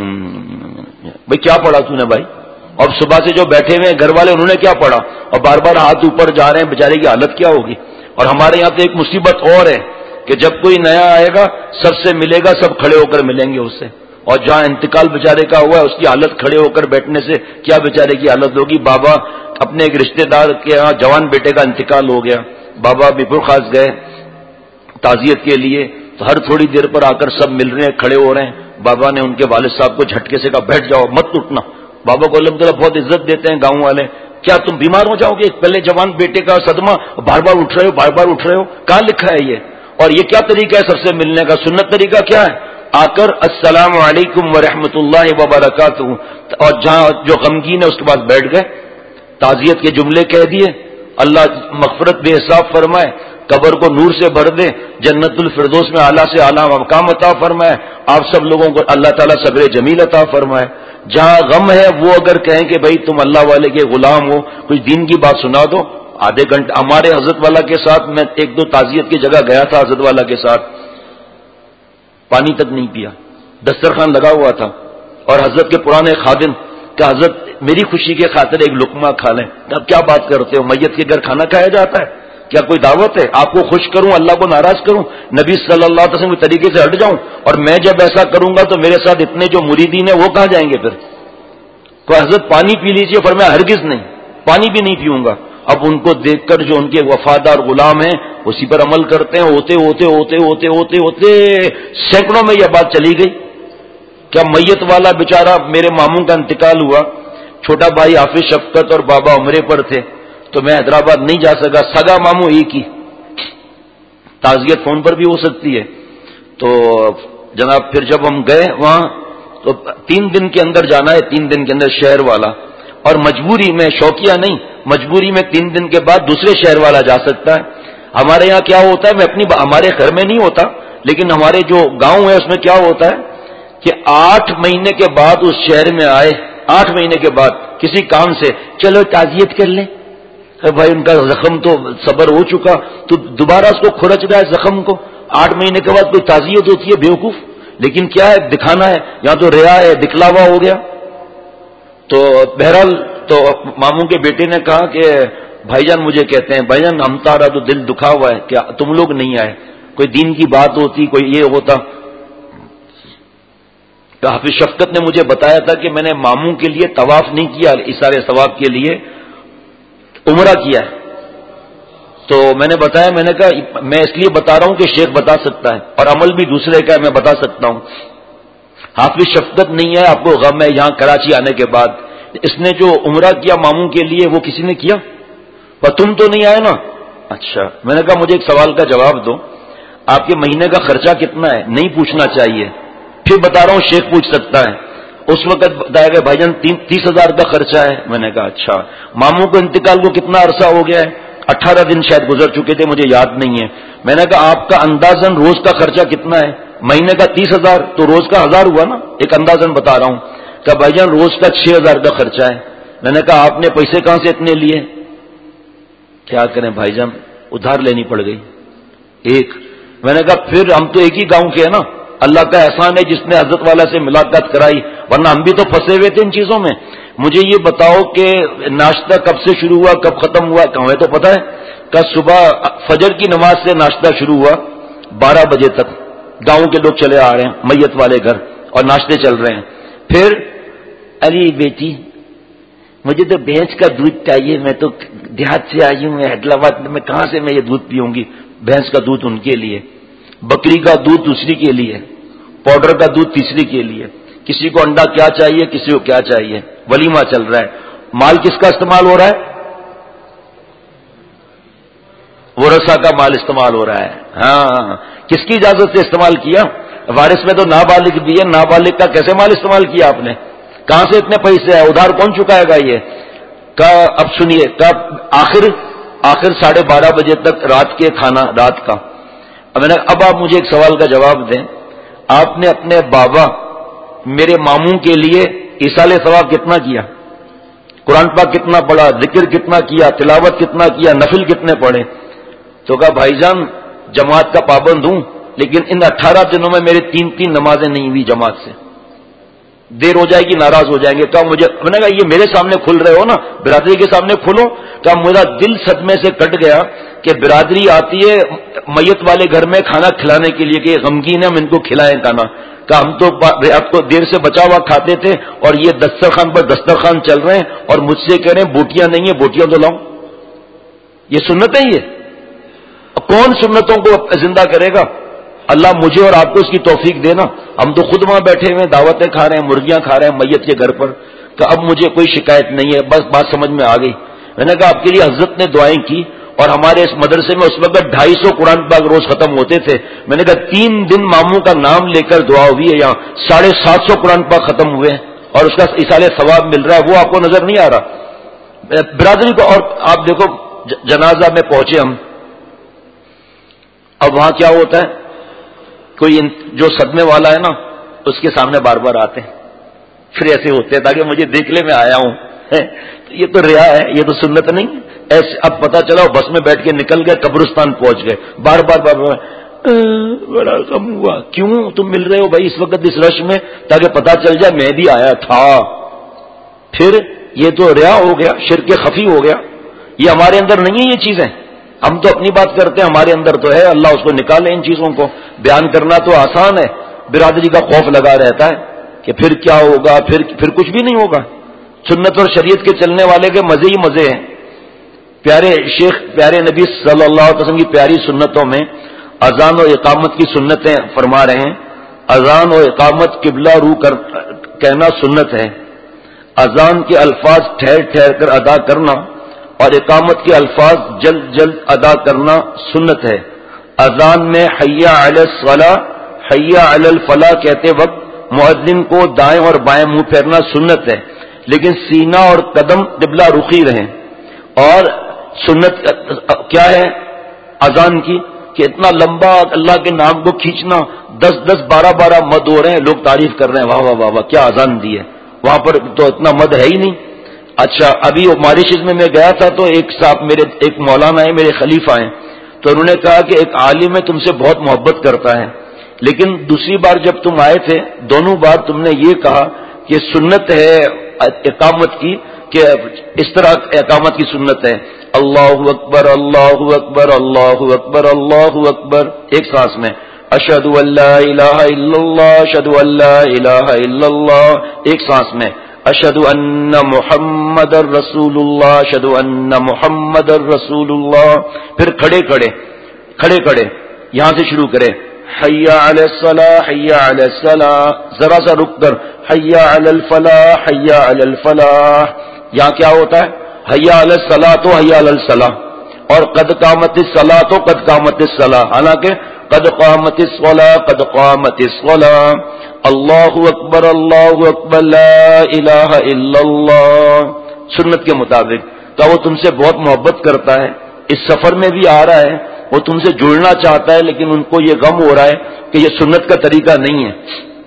بھائی کیا پڑھا تو نے بھائی؟ اور صبح سے جو بیٹھے ہوئے گھر والے انہوں نے کیا پڑھا؟ اور بار بار ہاتھ اوپر جا رہے ہیں، بیچارے کی حالت کیا ہوگی. اور ہمارے یہاں تو ایک مصیبت اور ہے کہ جب کوئی نیا آئے گا سب سے ملے گا، سب کھڑے ہو کر ملیں گے اس سے. اور جہاں انتقال بیچارے کا ہوا ہے اس کی حالت کھڑے ہو کر بیٹھنے سے کیا بیچارے کی حالت ہوگی. بابا اپنے ایک رشتہ دار کے یہاں جوان بیٹے کا انتقال ہو گیا، بابا بیپور خاص گئے تعزیت کے لیے، تو ہر تھوڑی دیر پر آ کر سب مل رہے ہیں، کھڑے ہو رہے ہیں. بابا نے ان کے والد صاحب کو جھٹکے سے کہا بیٹھ جاؤ، مت اٹھنا. بابا کو الحمدللہ بہت عزت دیتے ہیں گاؤں والے. کیا تم بیمار ہو جاؤ گے؟ پہلے جوان بیٹے کا صدمہ، بار بار اٹھ رہے ہو بار بار اٹھ رہے ہو. کہاں لکھا ہے یہ؟ اور یہ کیا طریقہ ہے سب سے ملنے کا؟ سنت طریقہ کیا ہے؟ آ کر السلام علیکم ورحمۃ اللہ وبرکاتہ، اور جہاں جو غمگین ہے اس کے پاس بیٹھ گئے، تعزیت کے جملے کہہ دیے، اللہ مغفرت بے حساب فرمائے، قبر کو نور سے بھر دے، جنت الفردوس میں اعلیٰ سے اعلیٰ مقام عطا فرمائے، آپ سب لوگوں کو اللہ تعالیٰ صبر جمیل عطا فرمائے۔ جہاں غم ہے وہ اگر کہیں کہ بھائی تم اللہ والے کے غلام ہو، کچھ دین کی بات سنا دو، آدھے گھنٹے۔ ہمارے حضرت والا کے ساتھ میں ایک دو تعزیت کی جگہ گیا تھا، حضرت والا کے ساتھ، پانی تک نہیں پیا، دسترخوان لگا ہوا تھا، اور حضرت کے پرانے خادم کہ حضرت میری خوشی کے خاطر ایک لقمہ کھا لیں۔ اب کیا بات کرتے ہو، میت کے گھر کھانا کھایا جاتا ہے؟ کیا کوئی دعوت ہے؟ آپ کو خوش کروں، اللہ کو ناراض کروں، نبی صلی اللہ علیہ وسلم کے طریقے سے ہٹ جاؤں؟ اور میں جب ایسا کروں گا تو میرے ساتھ اتنے جو مریدین ہیں وہ کہاں جائیں گے پھر؟ کوئی حضرت پانی پی لیجیے، پر میں ہرگز نہیں، پانی بھی نہیں پیوں گا۔ اب ان کو دیکھ کر جو ان کے وفادار غلام ہیں اسی پر عمل کرتے ہیں، ہوتے ہوتے ہوتے ہوتے ہوتے ہوتے سینکڑوں میں یہ بات چلی گئی۔ کیا میت والا بیچارہ، میرے ماموں کا انتقال ہوا، چھوٹا بھائی حافظ شفقت اور بابا عمرے پر تھے، تو میں حیدرآباد نہیں جا سکا، سگا ماموں ایک ہی، تعزیت فون پر بھی ہو سکتی ہے۔ تو جناب پھر جب ہم گئے وہاں تو تین دن کے اندر جانا ہے، تین دن کے اندر شہر والا، اور مجبوری میں، شوقیہ نہیں، مجبوری میں تین دن کے بعد دوسرے شہر والا جا سکتا ہے۔ ہمارے یہاں کیا ہوتا ہے، میں اپنی ہمارے گھر میں نہیں ہوتا، لیکن ہمارے جو گاؤں ہے اس میں کیا ہوتا ہے کہ آٹھ مہینے کے بعد اس شہر میں آئے، آٹھ مہینے کے بعد کسی کام سے، چلو تعزیت کر لیں۔ بھائی ان کا زخم تو صبر ہو چکا، تو دوبارہ اس کو کھرچ رہا ہے زخم کو، آٹھ مہینے کے بعد کوئی تعزیت ہوتی ہے؟ بیوقوف۔ لیکن کیا ہے، دکھانا ہے، یہاں تو ریا ہے، دکھلاوا ہو گیا۔ تو بہرحال تو ماموں کے بیٹے نے کہا کہ بھائی جان مجھے کہتے ہیں، بھائی جان ہمارا تو دل دکھا ہوا ہے کہ تم لوگ نہیں آئے، کوئی دین کی بات ہوتی، کوئی یہ ہوتا۔ تو حافظ شفقت نے مجھے بتایا تھا کہ میں نے ماموں کے لیے طواف نہیں کیا، اثار ثواب کے لیے عمرہ کیا ہے۔ تو میں نے بتایا، میں نے کہا میں اس لیے بتا رہا ہوں کہ شیخ بتا سکتا ہے، اور عمل بھی دوسرے کا ہے، میں بتا سکتا ہوں۔ حافظ شفقت نہیں ہے، آپ کو غم ہے یہاں کراچی آنے کے بعد، اس نے جو عمرہ کیا ماموں کے لیے وہ کسی نے کیا؟ پر تم تو نہیں آئے نا۔ اچھا، میں نے کہا مجھے ایک سوال کا جواب دو، آپ کے مہینے کا خرچہ کتنا ہے؟ نہیں پوچھنا چاہیے، پھر بتا رہا ہوں شیخ پوچھ سکتا ہے۔ اس وقت بتایا گیا بھائی جان تیس ہزار کا خرچہ ہے۔ میں نے کہا اچھا، ماموں کو انتقال کو کتنا عرصہ ہو گیا ہے؟ اٹھارہ دن شاید گزر چکے تھے، مجھے یاد نہیں ہے۔ میں نے کہا آپ کا اندازاً روز کا خرچہ کتنا ہے؟ مہینے کا تیس ہزار تو روز کا ہزار ہوا نا، ایک اندازاً بتا رہا ہوں۔ کہ بھائی جان روز کا چھ ہزار کا خرچہ ہے۔ میں نے کہا آپ نے پیسے کہاں سے اتنے لیے؟ کیا کریں بھائی جان، ادھار لینی پڑ گئی ایک۔ میں نے کہا پھر ہم تو ایک ہی گاؤں کے ہیں نا، اللہ کا احسان ہے جس نے حضرت والا سے ملاقات کرائی، ورنہ ہم بھی تو پھنسے ہوئے تھے ان چیزوں میں۔ مجھے یہ بتاؤ کہ ناشتہ کب سے شروع ہوا، کب ختم ہوا؟ ہمیں تو پتہ ہے کہ صبح فجر کی نماز سے ناشتہ شروع ہوا، بارہ بجے تک گاؤں کے لوگ چلے آ رہے ہیں میت والے گھر، اور ناشتے چل رہے ہیں۔ پھر ارے بیٹی مجھے تو بھینس کا دودھ چاہیے، میں تو دیہات سے آئی ہوں، میں حیدرآباد میں کہاں سے میں یہ دودھ پیوں گی؟ بھینس کا دودھ ان کے لیے، بکری کا دودھ دوسری کے لیے، پاؤڈر کا دودھ تیسری کے لیے، کسی کو انڈا کیا چاہیے، کسی کو کیا چاہیے، ولیمہ چل رہا ہے۔ مال کس کا استعمال ہو رہا ہے؟ ورثہ کا مال استعمال ہو رہا ہے۔ ہاں، کس کی اجازت سے استعمال کیا؟ وارث میں تو نابالغ بھی ہے، نابالغ کا کیسے مال استعمال کیا آپ نے؟ کہاں سے اتنے پیسے آئے؟ ادھار کون چکائے گا یہ؟ کا اب سنیے، کب آخر آخر ساڑھے بارہ بجے تک رات کے کھانا رات کا۔ اب میں نے اب آپ مجھے ایک سوال کا جواب دیں، آپ نے اپنے بابا میرے ماموں کے لیے ایصال ثواب کتنا کیا؟ قرآن پاک کتنا پڑھا؟ ذکر کتنا کیا؟ تلاوت کتنا کیا؟ نفل کتنے پڑھے؟ تو کہا بھائی جان جماعت کا پابند ہوں، لیکن ان اٹھارہ دنوں میں میرے تین تین نمازیں نہیں ہوئی جماعت سے، دیر ہو جائے گی ناراض ہو جائیں گے۔ کہا مجھے، میں نے کہا یہ میرے سامنے کھل رہے ہو نا، برادری کے سامنے کھلو۔ کہا میرا دل صدمے سے کٹ گیا کہ برادری آتی ہے میت والے گھر میں کھانا کھلانے کے لیے کہ غمگین ہے، ہم ان کو کھلائیں کھانا۔ کہا ہم تو آپ کو دیر سے بچا ہوا کھاتے تھے، اور یہ دسترخوان پر دسترخوان چل رہے ہیں، اور مجھ سے کہہ رہے ہیں بوٹیاں نہیں ہیں، بوٹیاں تو لاؤں۔ یہ سنت ہے؟ یہ کون سنتوں کو زندہ کرے گا؟ اللہ مجھے اور آپ کو اس کی توفیق دینا۔ ہم تو خود وہاں بیٹھے ہوئے دعوتیں کھا رہے ہیں، مرغیاں کھا رہے ہیں میت کے گھر پر، کہ اب مجھے کوئی شکایت نہیں ہے، بس بات سمجھ میں آ گئی۔ میں نے کہا آپ کے لیے حضرت نے دعائیں کی، اور ہمارے اس مدرسے میں اس وقت ڈھائی سو قرآن پاک روز ختم ہوتے تھے. میں نے کہا تین دن ماموں کا نام لے کر دعا ہوئی ہے یہاں ساڑھے سات سو قرآن پاک ختم ہوئے ہیں اور اس کا اصالہ ثواب مل رہا ہے. وہ آپ کو نظر نہیں آ رہا برادری کو. اور آپ دیکھو جنازہ میں پہنچے ہم, اب وہاں کیا ہوتا ہے, کوئی جو صدمے والا ہے نا اس کے سامنے بار بار آتے ہیں, پھر ایسے ہوتے ہیں تاکہ مجھے دیکھ لے میں آیا ہوں. یہ تو ریا ہے, یہ تو سنت نہیں. ایسے اب پتا چلا بس میں بیٹھ کے نکل گئے, قبرستان پہنچ گئے, بار بار بار بار بڑا کم ہوا. کیوں تم مل رہے ہو بھائی اس وقت اس رش میں, تاکہ پتا چل جائے میں بھی آیا تھا. پھر یہ تو ریا ہو گیا, شرک خفی ہو گیا. یہ ہمارے اندر نہیں ہے یہ چیزیں. ہم تو اپنی بات کرتے ہیں, ہمارے اندر تو ہے. اللہ اس کو نکالے ان چیزوں کو. بیان کرنا تو آسان ہے, برادری کا خوف لگا رہتا ہے کہ پھر کیا ہوگا, پھر پھر کچھ بھی نہیں ہوگا. سنت اور شریعت کے چلنے والے کے مزے ہی مزے ہیں. پیارے شیخ پیارے نبی صلی اللہ علیہ وسلم کی پیاری سنتوں میں اذان و اقامت کی سنتیں فرما رہے ہیں. اذان و اقامت قبلہ رو کر کہنا سنت ہے. اذان کے الفاظ ٹھہر ٹھہر کر ادا کرنا اور اقامت کے الفاظ جلد جلد ادا کرنا سنت ہے. اذان میں حی علی الصلاۃ حی علی الفلاح کہتے وقت مؤذن کو دائیں اور بائیں منہ پھیرنا سنت ہے, لیکن سینہ اور قدم قبلہ رخی رہیں. اور سنت کیا ہے اذان کی کہ اتنا لمبا اللہ کے نام کو کھینچنا, دس دس بارہ بارہ مد ہو رہے ہیں, لوگ تعریف کر رہے ہیں واہ واہ واہ واہ کیا اذان دی ہے. وہاں پر تو اتنا مد ہے ہی نہیں. اچھا ابھی ماریشس میں میں گیا تھا تو ایک صاحب میرے ایک مولانا ہے, میرے خلیفہ ہیں, تو انہوں نے کہا کہ ایک عالم ہے تم سے بہت محبت کرتا ہے, لیکن دوسری بار جب تم آئے تھے دونوں بار تم نے یہ کہا کہ سنت ہے اقامت کی, کہ اس طرح اقامت کی سنت ہے اللہ اکبر اللہ اکبر اللہ اکبر اللہ اکبر ایک سانس میں, اشہد ان لا الہ الا اللہ اشہد ان لا الہ الا اللہ ایک سانس میں, اشہد ان محمد رسول اللہ اشہد ان محمد رسول اللہ. پھر کھڑے کھڑے کھڑے کھڑے یہاں سے شروع کرے حی علی الصلاح حی علی الصلاح, ذرا سا رک کر حی علی الفلاح حی علی الفلاح. یہاں کیا ہوتا ہے حی علی الصلاح تو حی علی الصلاح, اور قد قامت الصلاح تو قد قامت الصلاح, حالانکہ قد قامت الصلاح قد قامت الصلاح. اللہ اکبر اللہ اکبر لا الہ الا اللہ سنت کے مطابق. تو وہ تم سے بہت محبت کرتا ہے, اس سفر میں بھی آ رہا ہے, وہ تم سے جڑنا چاہتا ہے, لیکن ان کو یہ غم ہو رہا ہے کہ یہ سنت کا طریقہ نہیں ہے.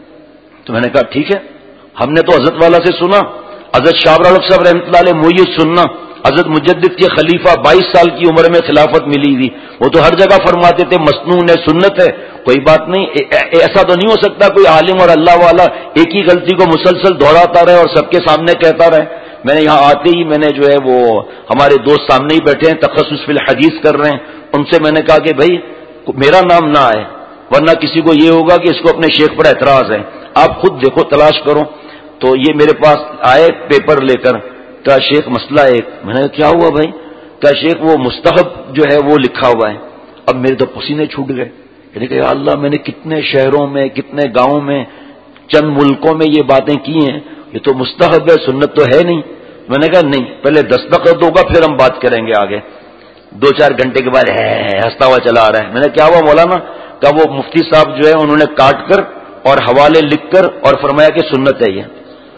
تو میں نے کہا ٹھیک ہے, ہم نے تو حضرت والا سے سنا, حضرت شاہ رخ صاحب رحمۃ اللہ علیہ موئی سننا, حضرت مجدد کے خلیفہ بائیس سال کی عمر میں خلافت ملی تھی, وہ تو ہر جگہ فرماتے تھے مسنون ہے سنت ہے. کوئی بات نہیں, ایسا تو نہیں ہو سکتا کوئی عالم اور اللہ والا ایک ہی غلطی کو مسلسل دہراتا رہے اور سب کے سامنے کہتا رہے. میں نے یہاں آتے ہی میں نے جو ہے وہ ہمارے دوست سامنے ہی بیٹھے ہیں تخصص فی الحدیث کر رہے ہیں, ان سے میں نے کہا کہ بھائی میرا نام نہ آئے ورنہ کسی کو یہ ہوگا کہ اس کو اپنے شیخ پر اعتراض ہے, آپ خود دیکھو تلاش کرو. تو یہ میرے پاس آئے پیپر لے کر, کہا شیخ مسئلہ ایک. میں نے کہا کیا ہوا بھائی؟ کہا شیخ وہ مستحب جو ہے وہ لکھا ہوا ہے. اب میرے تو پسینے چھوٹ گئے, یعنی کہ یا اللہ میں نے کتنے شہروں میں کتنے گاؤں میں چند ملکوں میں یہ باتیں کی ہیں, یہ تو مستحب ہے سنت تو ہے نہیں. میں نے کہا نہیں, پہلے دستخط ہوگا پھر ہم بات کریں گے آگے. دو چار گھنٹے کے بعد ہے ہنستا ہوا چلا آ رہا ہے. میں نے کیا ہوا مولانا؟ کہا وہ مفتی صاحب جو ہے انہوں نے کاٹ کر اور حوالے لکھ کر اور فرمایا کہ سنت ہے یہ.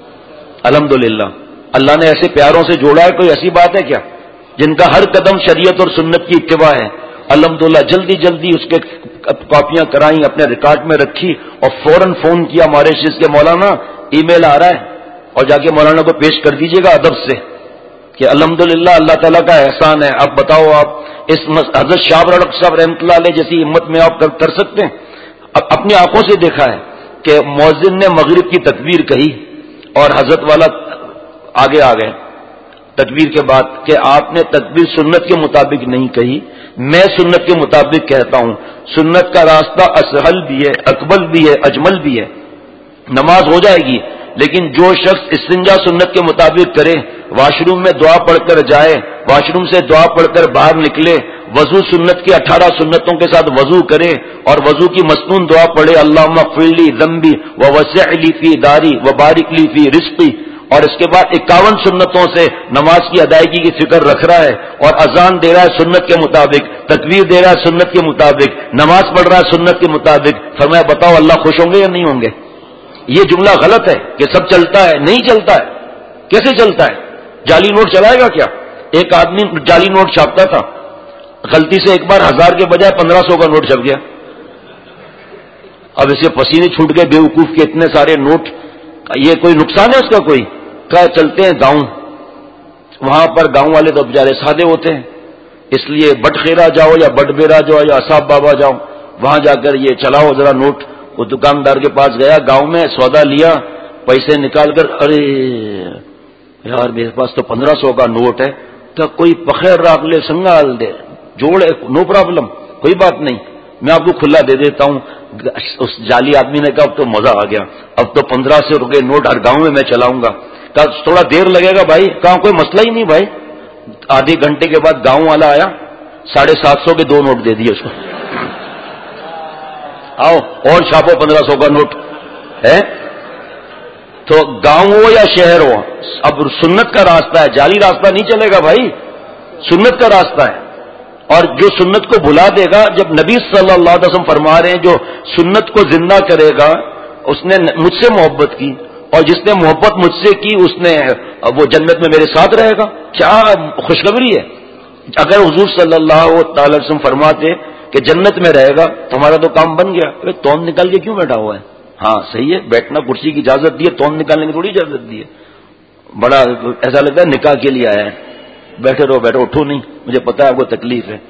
الحمدللہ اللہ نے ایسے پیاروں سے جوڑا ہے, کوئی ایسی بات ہے کیا جن کا ہر قدم شریعت اور سنت کی اتباع ہے. الحمدللہ جلدی جلدی اس کے کاپیاں کرائیں, اپنے ریکارڈ میں رکھی اور فوراً فون کیا ہمارے شیخ کے مولانا ای میل آ رہا ہے اور جا کے مولانا کو پیش کر دیجیے گا ادب سے کہ الحمدللہ اللہ تعالیٰ کا احسان ہے. اب بتاؤ آپ اس حضرت شاہ رخ صاحب رحمۃ اللہ علیہ جیسی ہمت میں آپ کر سکتے ہیں؟ اب اپنی آنکھوں سے دیکھا ہے کہ مؤذن نے مغرب کی تکبیر کہی اور حضرت والا آگے آ گئے تکبیر کے بعد کہ آپ نے تکبیر سنت کے مطابق نہیں کہی, میں سنت کے مطابق کہتا ہوں. سنت کا راستہ اسہل بھی ہے, اکمل بھی ہے, اجمل بھی ہے. نماز ہو جائے گی, لیکن جو شخص استنجا سنت کے مطابق کرے, واش روم میں دعا پڑھ کر جائے, واش روم سے دعا پڑھ کر باہر نکلے, وضو سنت کی اٹھارہ سنتوں کے ساتھ وضو کرے اور وضو کی مسنون دعا پڑھے اللہم اغفر لی ذنبی ووسع لی فی داری وبارک لی فی رزقی اور اس کے بعد اکاون سنتوں سے نماز کی ادائیگی کی فکر رکھ رہا ہے اور اذان دے رہا ہے سنت کے مطابق، تکبیر دے رہا ہے سنت کے مطابق، نماز پڑھ رہا ہے سنت کے مطابق، فرمایا بتاؤ اللہ خوش ہوں گے یا نہیں ہوں گے؟ یہ جملہ غلط ہے کہ سب چلتا ہے، نہیں چلتا ہے۔ کیسے چلتا ہے؟ جعلی نوٹ چلائے گا کیا؟ ایک آدمی جعلی نوٹ چھاپتا تھا، غلطی سے ایک بار ہزار کے بجائے پندرہ سو کا نوٹ چھپ گیا، اب اسے پسینے چھوٹ گئے، بے وقوف کے اتنے سارے نوٹ، یہ کوئی نقصان ہے اس کا؟ کوئی کہا چلتے ہیں گاؤں، وہاں پر گاؤں والے تو بیچارے سادے ہوتے ہیں، اس لیے بٹ خیرا جاؤ یا بٹ بیرا جاؤ یا اصحاب بابا جاؤ، وہاں جا کر یہ چلاؤ ذرا نوٹ۔ وہ دکاندار کے پاس گیا گاؤں میں، سودا لیا، پیسے نکال کر ارے یار میرے پاس تو پندرہ سو کا نوٹ ہے، تو کوئی بخیر راک لے سنگال دے جوڑے، نو پرابلم، کوئی بات نہیں، میں آپ کو کھلا دے دیتا ہوں۔ اس جعلی آدمی نے کہا اب تو مزہ آ گیا، اب تو پندرہ سو روپے نوٹ ہر گاؤں میں میں چلاؤں گا۔ کہا تھوڑا دیر لگے گا بھائی، کہا کوئی مسئلہ ہی نہیں بھائی۔ آدھے گھنٹے کے بعد گاؤں والا آیا، ساڑھے سات سو کے دو نوٹ دے دیے اس کو، آؤ اور چھاپو پندرہ سو کا نوٹ ہے۔ تو گاؤں ہو یا شہر ہو، اب سنت کا راستہ ہے، جعلی راستہ نہیں چلے گا بھائی، سنت کا راستہ ہے۔ اور جو سنت کو بھلا دے گا، جب نبی صلی اللہ علیہ وسلم فرما رہے ہیں جو سنت کو زندہ کرے گا اس نے مجھ سے محبت کی، اور جس نے محبت مجھ سے کی اس نے وہ جنت میں میرے ساتھ رہے گا۔ کیا خوشخبری ہے! اگر حضور صلی اللہ تعالی وسلم فرماتے کہ جنت میں رہے گا تو ہمارا تو کام بن گیا۔ توند نکال کے کیوں بیٹھا ہوا ہے؟ ہاں صحیح ہے، بیٹھنا کرسی کی اجازت دی ہے، توند نکالنے کی تھوڑی اجازت دی ہے۔ بڑا ایسا لگتا ہے نکاح کے لیے آیا ہے، بیٹھے رہو بیٹھو، اٹھو نہیں، مجھے پتا ہے آپ کو تکلیف ہے۔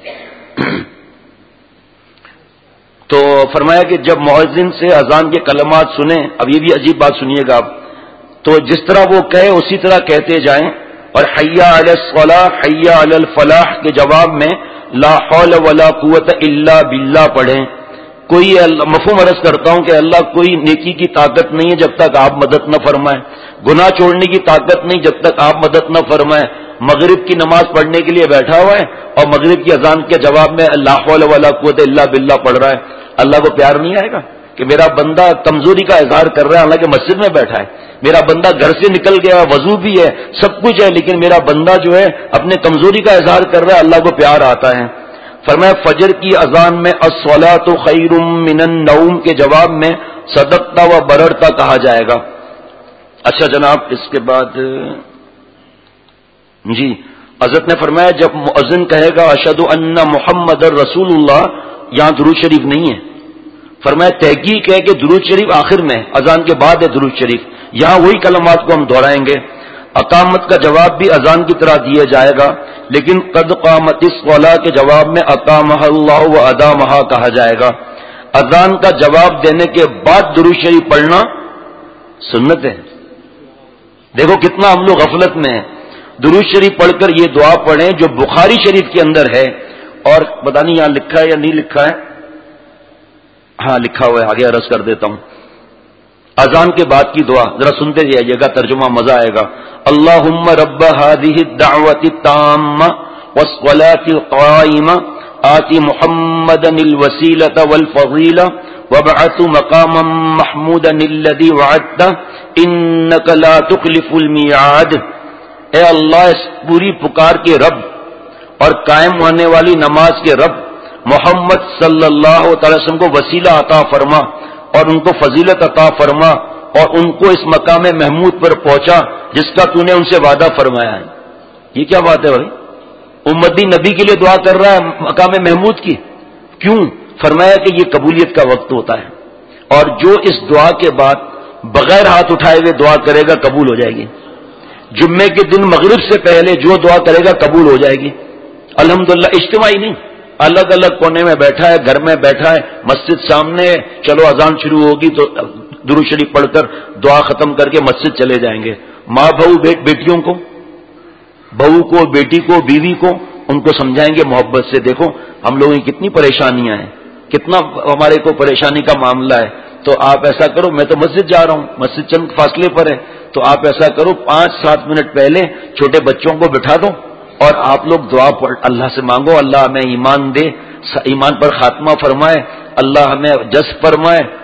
تو فرمایا کہ جب مؤذن سے اذان کے کلمات سنیں، اب یہ بھی عجیب بات سنیے گا آپ، تو جس طرح وہ کہے اسی طرح کہتے جائیں، اور حی علی الصلاح حی علی الفلاح کے جواب میں لا حول ولا قوت الا باللہ پڑھیں۔ کوئی مفہوم عرض کرتا ہوں کہ اللہ کوئی نیکی کی طاقت نہیں ہے جب تک آپ مدد نہ فرمائیں، گناہ چھوڑنے کی طاقت نہیں جب تک آپ مدد نہ فرمائیں۔ مغرب کی نماز پڑھنے کے لیے بیٹھا ہوا ہے اور مغرب کی اذان کے جواب میں لا حول ولا قوت الا باللہ پڑھ رہا ہے، اللہ کو پیار نہیں آئے گا کہ میرا بندہ کمزوری کا اظہار کر رہا ہے، حالانکہ مسجد میں بیٹھا ہے، میرا بندہ گھر سے نکل گیا، وضو بھی ہے، سب کچھ ہے، لیکن میرا بندہ جو ہے اپنے کمزوری کا اظہار کر رہا ہے، اللہ کو پیار آتا ہے۔ فرمایا فجر کی اذان میں الصلاۃ خیر من النوم کے جواب میں صدقتا و بررتا کہا جائے گا۔ اچھا جناب، اس کے بعد جی حضرت نے فرمایا جب مؤذن کہے گا اشہد ان محمد رسول اللہ، یہاں درود شریف نہیں ہے، فرمایا تحقیق ہے کہ درود شریف آخر میں، اذان کے بعد ہے درود شریف، یہاں وہی کلمات کو ہم دہرائیں گے۔ اقامت کا جواب بھی اذان کی طرح دیا جائے گا، لیکن قد قامت الصلاۃ کے جواب میں اقامہ اللہ و ادامہ کہا جائے گا۔ اذان کا جواب دینے کے بعد درود شریف پڑھنا سنت ہے۔ دیکھو کتنا ہم لوگ غفلت میں ہیں۔ درود شریف پڑھ کر یہ دعا پڑھیں جو بخاری شریف کے اندر ہے، اور پتہ نہیں یہاں لکھا ہے یا نہیں لکھا ہے، ہاں لکھا ہوا ہے، آگے عرض کر دیتا ہوں۔ اذان کے بعد کی دعا ذرا سنتے جائیے گا، ترجمہ مزہ آئے گا۔ اللہم رب هذه الدعوة التامة والصلاة القائمة آت محمدا الوسيلة والفضيلة وابعث مقاما محمودا الذي وعدته انك لا تخلف الميعاد۔ اے اللہ اس پوری پکار کے رب اور قائم ہونے والی نماز کے رب، محمد صلی اللہ تعالی وسلم کو وسیلہ عطا فرما اور ان کو فضیلت عطا فرما اور ان کو اس مقام محمود پر پہنچا جس کا تو نے ان سے وعدہ فرمایا ہے۔ یہ کیا بات ہے بھائی؟ امتی نبی کے لیے دعا کر رہا ہے مقام محمود کی، کیوں؟ فرمایا کہ یہ قبولیت کا وقت ہوتا ہے، اور جو اس دعا کے بعد بغیر ہاتھ اٹھائے ہوئے دعا کرے گا قبول ہو جائے گی۔ جمعے کے دن مغرب سے پہلے جو دعا کرے گا قبول ہو جائے گی۔ الحمدللہ اجتماعی نہیں، الگ الگ کونے میں بیٹھا ہے، گھر میں بیٹھا ہے، مسجد سامنے ہے، چلو اذان شروع ہوگی تو درود شریف پڑھ کر دعا ختم کر کے مسجد چلے جائیں گے۔ ماں بہو بیٹ بیٹیوں کو، بہو کو، بیٹی کو، بیوی کو، ان کو سمجھائیں گے محبت سے، دیکھو ہم لوگوں کی کتنی پریشانیاں ہیں، کتنا ہمارے کو پریشانی کا معاملہ ہے، تو آپ ایسا کرو، میں تو مسجد جا رہا ہوں، مسجد چند فاصلے پر ہے، تو آپ ایسا کرو پانچ سات منٹ پہلے چھوٹے بچوں کو بٹھا دو اور آپ لوگ دعا پڑھ اللہ سے مانگو، اللہ ہمیں ایمان دے، ایمان پر خاتمہ فرمائے، اللہ ہمیں جذب فرمائے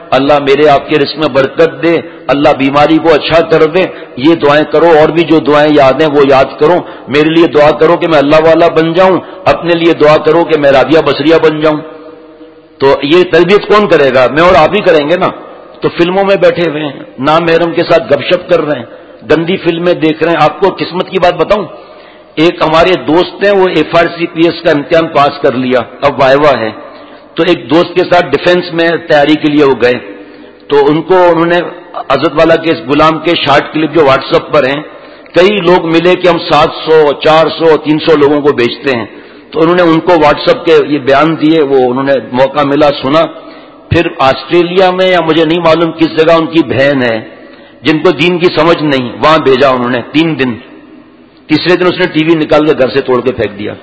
اللہ میرے آپ کے رزق میں برکت دے، اللہ بیماری کو اچھا کر دے، یہ دعائیں کرو، اور بھی جو دعائیں یاد ہیں وہ یاد کرو، میرے لیے دعا کرو کہ میں اللہ والا بن جاؤں، اپنے لیے دعا کرو کہ میں رابعہ بصریہ بن جاؤں۔ تو یہ تربیت کون کرے گا؟ میں اور آپ ہی کریں گے نا۔ تو فلموں میں بیٹھے ہوئے ہیں، نام محرم کے ساتھ گپ شپ کر رہے ہیں، گندی فلمیں دیکھ رہے ہیں۔ آپ کو قسمت کی بات بتاؤں، ایک ہمارے دوست ہیں، وہ F R C P S کا امتحان پاس کر لیا، اب وائوا ہے، تو ایک دوست کے ساتھ ڈیفنس میں تیاری کے لیے وہ گئے، تو ان کو انہوں نے حضرت والا کے اس غلام کے شارٹ کلپ جو واٹس ایپ پر ہیں، کئی لوگ ملے کہ ہم سات سو چار سو تین سو لوگوں کو بیچتے ہیں، تو انہوں نے ان کو واٹس ایپ کے یہ بیان دیے، وہ انہوں نے موقع ملا سنا۔ پھر آسٹریلیا میں یا مجھے نہیں معلوم کس جگہ ان کی بہن ہے جن کو دین کی سمجھ نہیں، وہاں بھیجا انہوں نے تین دن، تیسرے دن اس نے ٹی وی نکال کے گھر سے توڑ کے پھینک دیا۔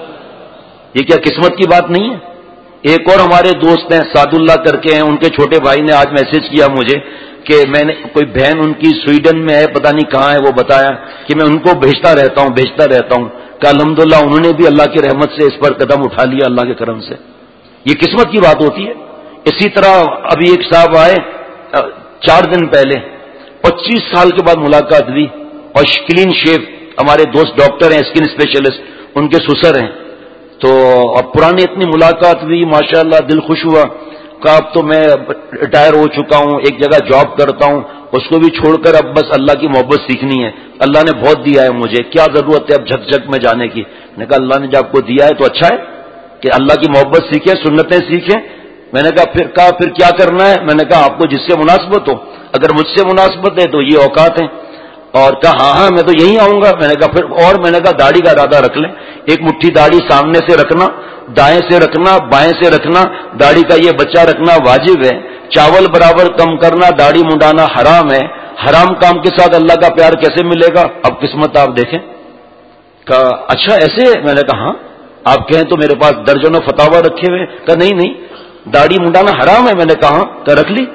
یہ کیا قسمت کی بات نہیں ہے؟ ایک اور ہمارے دوست ہیں سعد اللہ کر کے ہیں، ان کے چھوٹے بھائی نے آج میسج کیا مجھے کہ میں نے کوئی بہن ان کی سویڈن میں ہے، پتہ نہیں کہاں ہے، وہ بتایا کہ میں ان کو بھیجتا رہتا ہوں بھیجتا رہتا ہوں کہ الحمدللہ انہوں نے بھی اللہ کی رحمت سے اس پر قدم اٹھا لیا، اللہ کے کرم سے۔ یہ قسمت کی بات ہوتی ہے۔ اسی طرح ابھی ایک صاحب آئے چار دن پہلے، پچیس سال کے بعد ملاقات ہوئی، اور کلین شیف ہمارے دوست ڈاکٹر ہیں، اسکن اسپیشلسٹ، ان کے سسر ہیں، تو اب پرانی اتنی ملاقات ہوئی، ماشاءاللہ دل خوش ہوا کہ اب تو میں ریٹائر ہو چکا ہوں، ایک جگہ جاب کرتا ہوں، اس کو بھی چھوڑ کر اب بس اللہ کی محبت سیکھنی ہے، اللہ نے بہت دیا ہے مجھے، کیا ضرورت ہے اب جھک جھک میں جانے کی۔ میں نے کہا اللہ نے جب آپ کو دیا ہے تو اچھا ہے کہ اللہ کی محبت سیکھیں، سنتیں سیکھیں۔ میں نے کہا پھر کہا پھر کیا کرنا ہے؟ میں نے کہا آپ کو جس سے مناسبت ہو، اگر مجھ سے مناسبت ہے تو یہ اوقات ہیں، اور کہا ہاں ہاں میں تو یہی آؤں گا۔ میں نے کہا پھر اور میں نے کہا داڑھی کا ارادہ رکھ لیں، ایک مٹھی داڑھی سامنے سے رکھنا، دائیں سے رکھنا، بائیں سے رکھنا، داڑھی کا یہ بچہ رکھنا واجب ہے، چاول برابر کم کرنا، داڑھی منڈانا حرام ہے، حرام کام کے ساتھ اللہ کا پیار کیسے ملے گا؟ اب قسمت آپ دیکھیں۔ کہا اچھا ایسے ہے؟ میں نے کہا ہاں، آپ کہیں تو میرے پاس درجنوں فتاوا رکھے ہوئے۔ کہا نہیں نہیں داڑھی منڈانا حرام ہے۔ میں نے کہا ہاں، کہا رکھ لی۔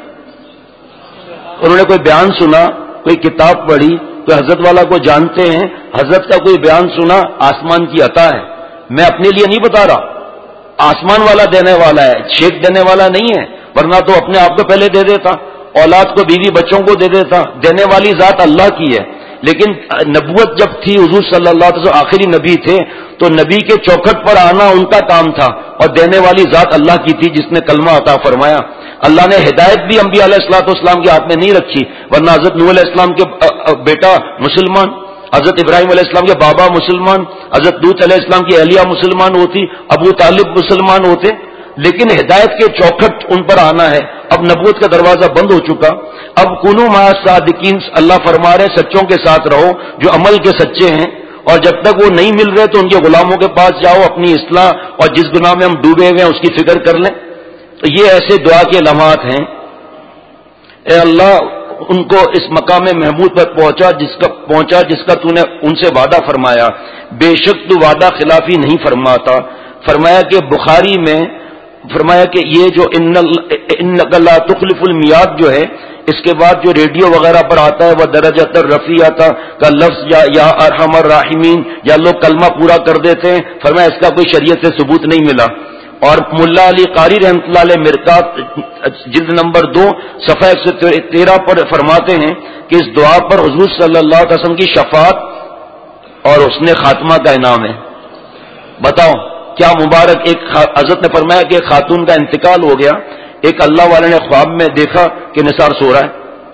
انہوں نے کوئی بیان سنا، کوئی کتاب پڑھی، کوئی حضرت والا کو جانتے ہیں، حضرت کا کوئی بیان سنا، آسمان کی عطا ہے، میں اپنے لیے نہیں بتا رہا، آسمان والا دینے والا ہے، چھیک دینے والا نہیں ہے، ورنہ تو اپنے آپ کو پہلے دے دیتا، اولاد کو بیوی بچوں کو دے دیتا، دینے والی ذات اللہ کی ہے۔ لیکن نبوت جب تھی، حضور صلی اللہ علیہ وسلم آخری نبی تھے، تو نبی کے چوکھٹ پر آنا ان کا کام تھا، اور دینے والی ذات اللہ کی تھی جس نے کلمہ عطا فرمایا۔ اللہ نے ہدایت بھی انبیاء علیہ الصلوۃ والسلام کے ہاتھ میں نہیں رکھی، ورنہ حضرت نوح علیہ السلام کے بیٹا مسلمان، حضرت ابراہیم علیہ السلام کے بابا مسلمان، حضرت لوط علیہ السلام کی اہلیہ مسلمان ہوتی، ابو طالب مسلمان ہوتے، لیکن ہدایت کے چوکھٹ ان پر آنا ہے۔ اب نبوت کا دروازہ بند ہو چکا، اب کونوا مع الصادقین، اللہ فرما رہے سچوں کے ساتھ رہو جو عمل کے سچے ہیں، اور جب تک وہ نہیں مل رہے تو ان کے غلاموں کے پاس جاؤ، اپنی اصلاح اور جس گناہ میں ہم ڈوبے ہوئے ہیں اس کی فکر کر لیں۔ تو یہ ایسے دعا کے لمحات ہیں، اے اللہ ان کو اس مقام محمود پر پہنچا جس کا پہنچا جس کا تو نے ان سے وعدہ فرمایا، بے شک تو وعدہ خلافی نہیں فرماتا۔ فرمایا کہ بخاری میں فرمایا کہ یہ جو انک لا تخلف المیعاد جو ہے، اس کے بعد جو ریڈیو وغیرہ پر آتا ہے وہ درجۃ الرفیعہ کا لفظ یا یا ارحم الراحمین، یا لوگ کلمہ پورا کر دیتے ہیں، فرمایا اس کا کوئی شریعت سے ثبوت نہیں ملا۔ اور ملا علی قاری رحمۃ اللہ علیہ مرکات جلد نمبر دو صفحہ ایک سو تیرہ پر فرماتے ہیں کہ اس دعا پر حضور صلی اللہ علیہ وسلم کی شفاعت اور اس نے خاتمہ کا انعام ہے۔ بتاؤ کیا مبارک۔ ایک حضرت نے فرمایا کہ ایک خاتون کا انتقال ہو گیا، ایک اللہ والے نے خواب میں دیکھا کہ نثار سو رہا ہے،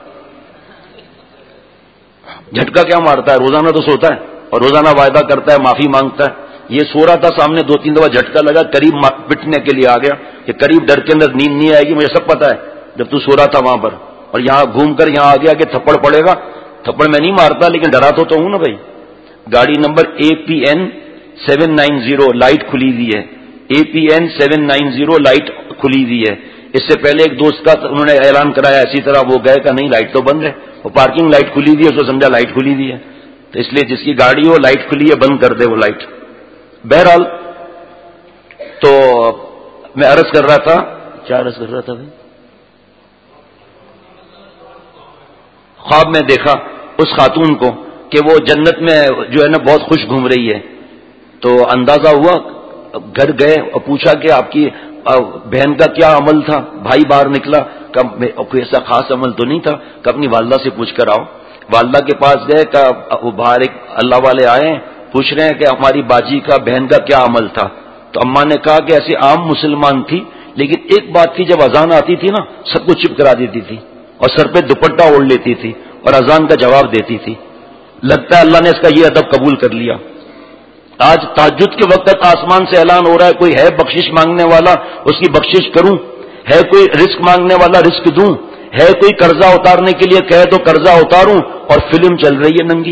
جھٹکا کیا مارتا ہے، روزانہ تو سوتا ہے اور روزانہ وعدہ کرتا ہے، معافی مانگتا ہے، یہ سو رہا تھا سامنے، دو تین دفعہ جھٹکا لگا، قریب پٹنے کے لیے آ گیا کہ قریب ڈر کے اندر نیند نہیں آئے گی، مجھے سب پتا ہے جب تو سو رہا تھا وہاں پر، اور یہاں گھوم کر یہاں آ گیا کہ تھپڑ پڑے گا۔ تھپڑ میں نہیں مارتا لیکن ڈرا تو ہوں نا بھائی۔ گاڑی number A P N seven nine zero light کھلی ہوئی ہے، A P N seven nine zero light کھلی ہوئی ہے۔ اس سے پہلے ایک دوست کا انہوں نے اعلان کرایا اسی طرح، وہ گئے کہ نہیں لائٹ تو بند ہے، وہ پارکنگ لائٹ کھلی ہوئی ہے، اس کو سمجھا لائٹ کھلی ہوئی ہے، تو اس لیے جس کی گاڑی ہو لائٹ کھلی ہے بند کر دے وہ لائٹ۔ بہرحال تو میں عرض کر رہا تھا، کیا عرض کر رہا تھا بھائی؟ خواب میں دیکھا اس خاتون کو کہ وہ جنت میں جو ہے نا بہت خوش گھوم رہی ہے، تو اندازہ ہوا، گھر گئے اور پوچھا کہ آپ کی بہن کا کیا عمل تھا، بھائی باہر نکلا کہ کوئی ایسا خاص عمل تو نہیں تھا کہ اپنی والدہ سے پوچھ کر آؤ. والدہ کے پاس گئے کہ وہ باہر ایک اللہ والے آئے پوچھ رہے ہیں کہ ہماری باجی کا بہن کا کیا عمل تھا. تو اماں نے کہا کہ ایسی عام مسلمان تھی لیکن ایک بات تھی, جب اذان آتی تھی نا سب کو چپ کرا دیتی تھی اور سر پہ دوپٹہ اوڑھ لیتی تھی اور اذان کا جواب دیتی تھی. لگتا ہے اللہ نے اس کا یہ ادب قبول کر لیا. آج تہجد کے وقت آسمان سے اعلان ہو رہا ہے کوئی ہے بخشش مانگنے والا اس کی بخشش کروں, ہے کوئی رزق مانگنے والا رزق دوں, ہے کوئی قرضہ اتارنے کے لیے کہے تو قرضہ اتاروں, اور فلم چل رہی ہے ننگی.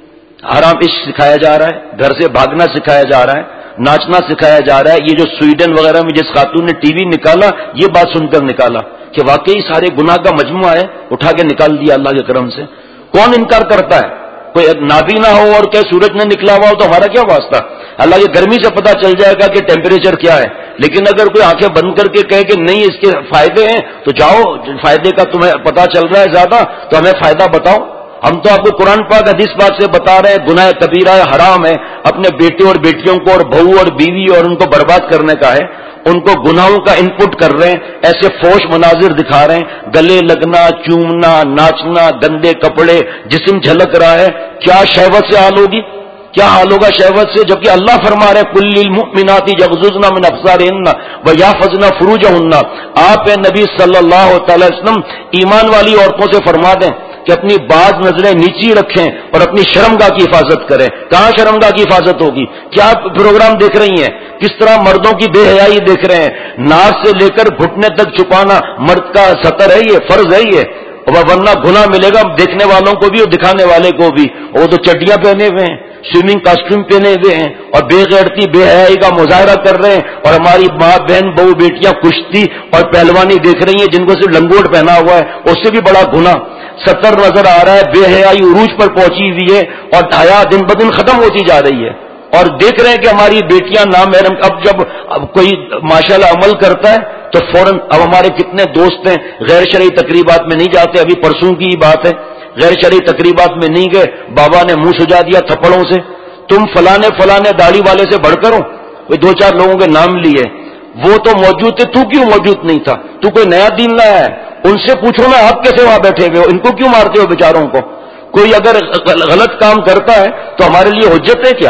حرام عشق سکھایا جا رہا ہے, گھر سے بھاگنا سکھایا جا رہا ہے, ناچنا سکھایا جا رہا ہے. یہ جو سویڈن وغیرہ میں جس خاتون نے ٹی وی نکالا یہ بات سن کر نکالا کہ واقعی سارے گناہ کا مجموعہ ہے, اٹھا کے نکال دیا اللہ کے کرم سے. کون انکار کرتا ہے؟ کوئی نابینا ہو اور کہ سورج نے نکلا ہوا ہو تو ہمارا کیا واسطہ. اللہ کی گرمی سے پتہ چل جائے گا کہ ٹیمپریچر کیا ہے. لیکن اگر کوئی آنکھیں بند کر کے کہے کہ نہیں اس کے فائدے ہیں تو جاؤ, فائدے کا تمہیں پتہ چل رہا ہے زیادہ تو ہمیں فائدہ بتاؤ. ہم تو آپ کو قرآن پاک حدیث پاک سے بتا رہے ہیں گناہ کبیرہ ہے, حرام ہے, اپنے بیٹے اور بیٹیوں کو اور بہو اور بیوی اور ان کو برباد کرنے کا ہے. ان کو گناہوں کا ان پٹ کر رہے ہیں, ایسے فوش مناظر دکھا رہے ہیں, گلے لگنا, چومنا, ناچنا, گندے کپڑے, جسم جھلک رہا ہے. کیا شہوت سے حال ہوگی, کیا حال ہوگا شہوت سے, جبکہ اللہ فرما رہے کل للمؤمنات یغضضن من ابصارهن ویحفظن فروجهن. آپ نبی صلی اللہ تعالی وسلم ایمان والی عورتوں سے فرما دیں کہ اپنی بعض نظریں نیچی رکھیں اور اپنی شرمگاہ کی حفاظت کریں. کہاں شرمگاہ کی حفاظت ہوگی؟ کیا پروگرام دیکھ رہی ہیں, کس طرح مردوں کی بے حیائی دیکھ رہے ہیں. ناک سے لے کر گھٹنے تک چھپانا مرد کا سطر ہے, یہ فرض ہے یہ, ورنہ گناہ ملے گا دیکھنے والوں کو بھی اور دکھانے والے کو بھی. وہ تو چڈیاں پہنے ہوئے ہیں, سوئمنگ کاسٹیوم پہنے ہوئے ہیں اور بے غیرتی بے حیائی کا مظاہرہ کر رہے ہیں, اور ہماری ماں بہن بہو بیٹیاں کشتی اور پہلوانی دیکھ رہی ہیں جن کو صرف لنگوٹ پہنا ہوا ہے, اس سے بھی بڑا گناہ. ستر نظر آ رہا ہے, بے حیائی عروج پر پہنچی ہوئی ہے اور حیا دن بدن ختم ہوتی جا رہی ہے. اور دیکھ رہے ہیں کہ ہماری بیٹیاں نامحرم, اب جب اب کوئی ماشاءاللہ عمل کرتا ہے تو فوراً, اب ہمارے کتنے دوست ہیں غیر شرعی تقریبات میں نہیں جاتے. ابھی پرسوں کی ہی بات ہے, غیر شرعی تقریبات میں نہیں گئے, بابا نے منہ سجا دیا تھپڑوں سے, تم فلانے فلانے داڑھی والے سے بڑھ کرو. کوئی دو چار لوگوں کے نام لیے, وہ تو موجود تھے, تو کیوں موجود نہیں تھا؟ تو کوئی نیا دین لایا ہے؟ ان سے پوچھو نا آپ کیسے وہاں بیٹھے ہوئے ہو, ان کو کیوں مارتے ہو بیچاروں کو؟ کوئی اگر غلط کام کرتا ہے تو ہمارے لیے حجت ہے کیا؟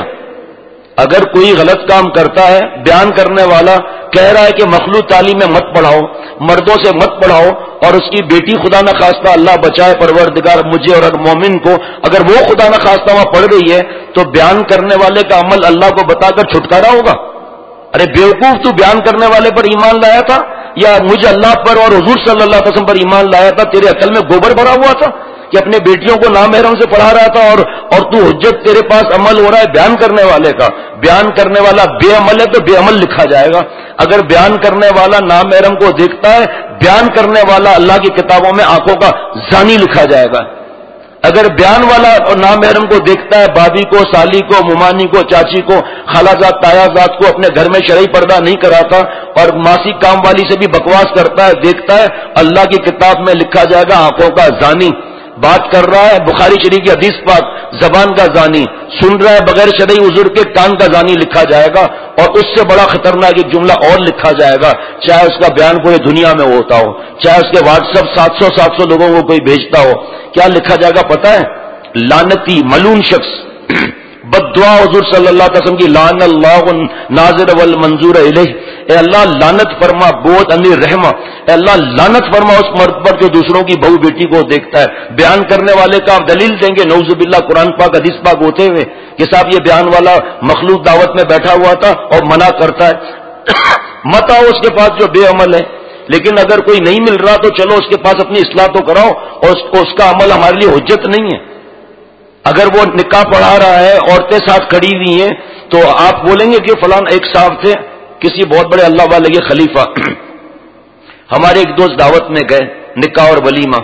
اگر کوئی غلط کام کرتا ہے, بیان کرنے والا کہہ رہا ہے کہ مخلوط تعلیمیں مت پڑھاؤ, مردوں سے مت پڑھاؤ, اور اس کی بیٹی خدا نخواستہ اللہ بچائے پروردگار مجھے اور مومن کو, اگر وہ خدا نخواستہ وہاں پڑھ رہی ہے تو بیان کرنے والے کا عمل اللہ کو بتا کر چھٹکارا ہوگا. ارے بیوقوف, تو بیان کرنے والے پر ایمان لایا تھا یا مجھے اللہ پر اور حضور صلی اللہ علیہ وسلم پر ایمان لایا تھا؟ تیرے عقل میں گوبر بھرا ہوا تھا کہ اپنے بیٹیوں کو نامحرم سے پڑھا رہا تھا, اور اور تو حجت تیرے پاس عمل ہو رہا ہے بیان کرنے والے کا. بیان کرنے والا بے عمل ہے تو بے عمل لکھا جائے گا. اگر بیان کرنے والا نامحرم کو دیکھتا ہے, بیان کرنے والا اللہ کی کتابوں میں آنکھوں کا زانی لکھا جائے گا. اگر بیان والا نامحرم کو دیکھتا ہے, بابی کو, سالی کو, ممانی کو, چاچی کو, خالہ زاد, تایا زاد کو اپنے گھر میں شرعی پردہ نہیں کراتا اور ماسی کام والی سے بھی بکواس کرتا ہے, دیکھتا ہے, اللہ کی کتاب میں لکھا جائے گا آنکھوں کا زانی. بات کر رہا ہے بخاری شریف کی حدیث پاک, زبان کا زانی. سن رہا ہے بغیر شرعی عذر کے, کان کا زانی لکھا جائے گا. اور اس سے بڑا خطرناک ایک جملہ اور لکھا جائے گا, چاہے اس کا بیان پورے دنیا میں ہوتا ہو, چاہے اس کے واٹس ایپ سات سو سات سو لوگوں کو کوئی بھیجتا ہو. کیا لکھا جائے گا پتہ ہے؟ لعنتی ملعون شخص, بد دعا حضور صلی اللہ علیہ وسلم کی, لعن اللہ ناظر والمنظور الیہ. اے اللہ لعنت فرما, بہت امیر رحمہ, اے اللہ لعنت فرما اس مرد پر جو دوسروں کی بہو بیٹی کو دیکھتا ہے. بیان کرنے والے کا آپ دلیل دیں گے نعوذ باللہ قرآن پاک حدیث پاک ہوتے ہوئے کہ صاحب یہ بیان والا مخلوق دعوت میں بیٹھا ہوا تھا اور منع کرتا ہے. مت آؤ اس کے پاس جو بے عمل ہے, لیکن اگر کوئی نہیں مل رہا تو چلو اس کے پاس اپنی اصلاح تو کراؤ, اور اس, کو اس کا عمل ہمارے لیے حجت نہیں ہے. اگر وہ نکاح پڑھا رہا ہے, عورتیں ساتھ کھڑی ہوئی ہیں, تو آپ بولیں گے کہ فلان ایک صاحب تھے کسی بہت بڑے اللہ والے کے خلیفہ, ہمارے ایک دوست دعوت میں گئے, نکاح اور ولیمہ,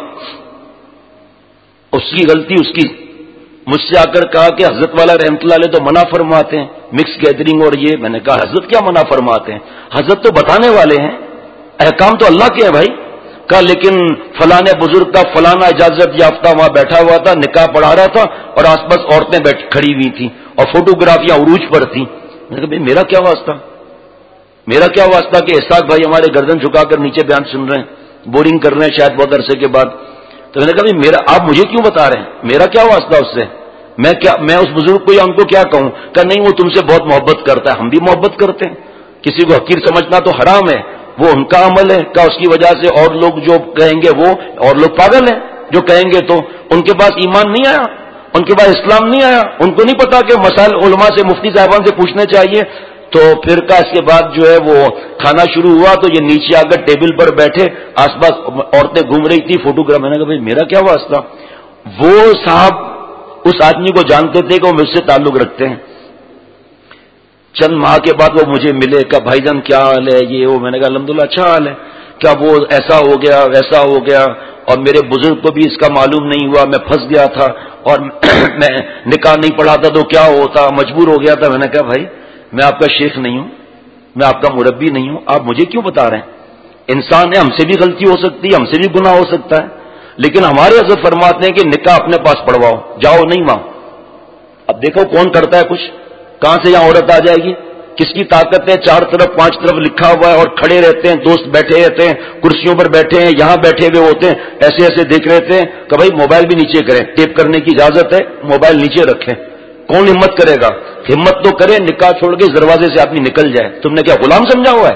اس کی غلطی اس کی, مجھ سے آ کر کہا کہ حضرت والا رحمۃ اللہ علیہ تو منع فرماتے ہیں مکس گیدرنگ اور یہ. میں نے کہا حضرت کیا منع فرماتے ہیں؟ حضرت تو بتانے والے ہیں, احکام تو اللہ کے ہیں بھائی. کہا لیکن فلانے بزرگ کا فلانا اجازت یافتہ وہاں بیٹھا ہوا تھا, نکاح پڑھا رہا تھا اور آس پاس عورتیں بیٹھ کھڑی ہوئی تھیں اور فوٹوگرافیاں عروج پر تھیں. میں نے کہا میرا کیا واسطہ, میرا کیا واسطہ کہ احساس بھائی ہمارے گردن جھکا کر نیچے بیان سن رہے ہیں. بورنگ کر رہے ہیں شاید بہت عرصے کے بعد. تو میں نے کہا میرا آپ مجھے کیوں بتا رہے ہیں, میرا کیا واسطہ اس سے, میں کیا میں اس بزرگ کو یا ان کو کیا کہوں. کہ نہیں وہ تم سے بہت محبت کرتا ہے, ہم بھی محبت کرتے ہیں. کسی کو حقیر سمجھنا تو حرام ہے, وہ ان کا عمل ہے. کہ اس کی وجہ سے اور لوگ جو کہیں گے وہ اور لوگ پاگل ہیں جو کہیں گے, تو ان کے پاس ایمان نہیں آیا, ان کے پاس اسلام نہیں آیا, ان کو نہیں پتا کہ مسائل علماء سے مفتی صاحبان سے پوچھنے چاہیے. تو پھر کا اس کے بعد جو ہے وہ کھانا شروع ہوا تو یہ نیچے آ کر ٹیبل پر بیٹھے, آس پاس عورتیں گھوم رہی تھی, فوٹوگراف. میں نے کہا بھائی میرا کیا واسطہ. وہ صاحب اس آدمی کو جانتے تھے کہ وہ مجھ سے تعلق رکھتے ہیں. چند ماہ کے بعد وہ مجھے ملے, کہ بھائی جان کیا حال ہے, یہ وہ. میں نے کہا الحمدللہ اچھا حال ہے. کیا وہ ایسا ہو گیا ویسا ہو گیا, اور میرے بزرگ کو بھی اس کا معلوم نہیں ہوا, میں پھنس گیا تھا اور میں نکاح نہیں پڑھا تھا تو کیا ہوتا, مجبور ہو گیا تھا. میں نے کہا بھائی میں آپ کا شیخ نہیں ہوں, میں آپ کا مربی نہیں ہوں, آپ مجھے کیوں بتا رہے ہیں. انسان ہے, ہم سے بھی غلطی ہو سکتی ہے, ہم سے بھی گناہ ہو سکتا ہے, لیکن ہمارے حضرت فرماتے ہیں کہ نکاح اپنے پاس پڑھواؤ, جاؤ نہیں وہاں. اب دیکھو کون کرتا ہے کچھ, کہاں سے یہاں عورت آ جائے گی, کس کی طاقت ہے. چار طرف پانچ طرف لکھا ہوا ہے اور کھڑے رہتے ہیں, دوست بیٹھے رہتے ہیں, کرسیوں پر بیٹھے ہیں, یہاں بیٹھے ہوئے ہوتے ہیں, ایسے ایسے دیکھ رہتے ہیں کہ بھائی موبائل بھی نیچے کریں, ٹیپ کرنے کی اجازت ہے, موبائل نیچے رکھیں. کون ہمت کرے گا, ہمت تو کرے, نکاح چھوڑ کے دروازے سے آدمی نکل جائے. تم نے کیا غلام سمجھا ہوا ہے.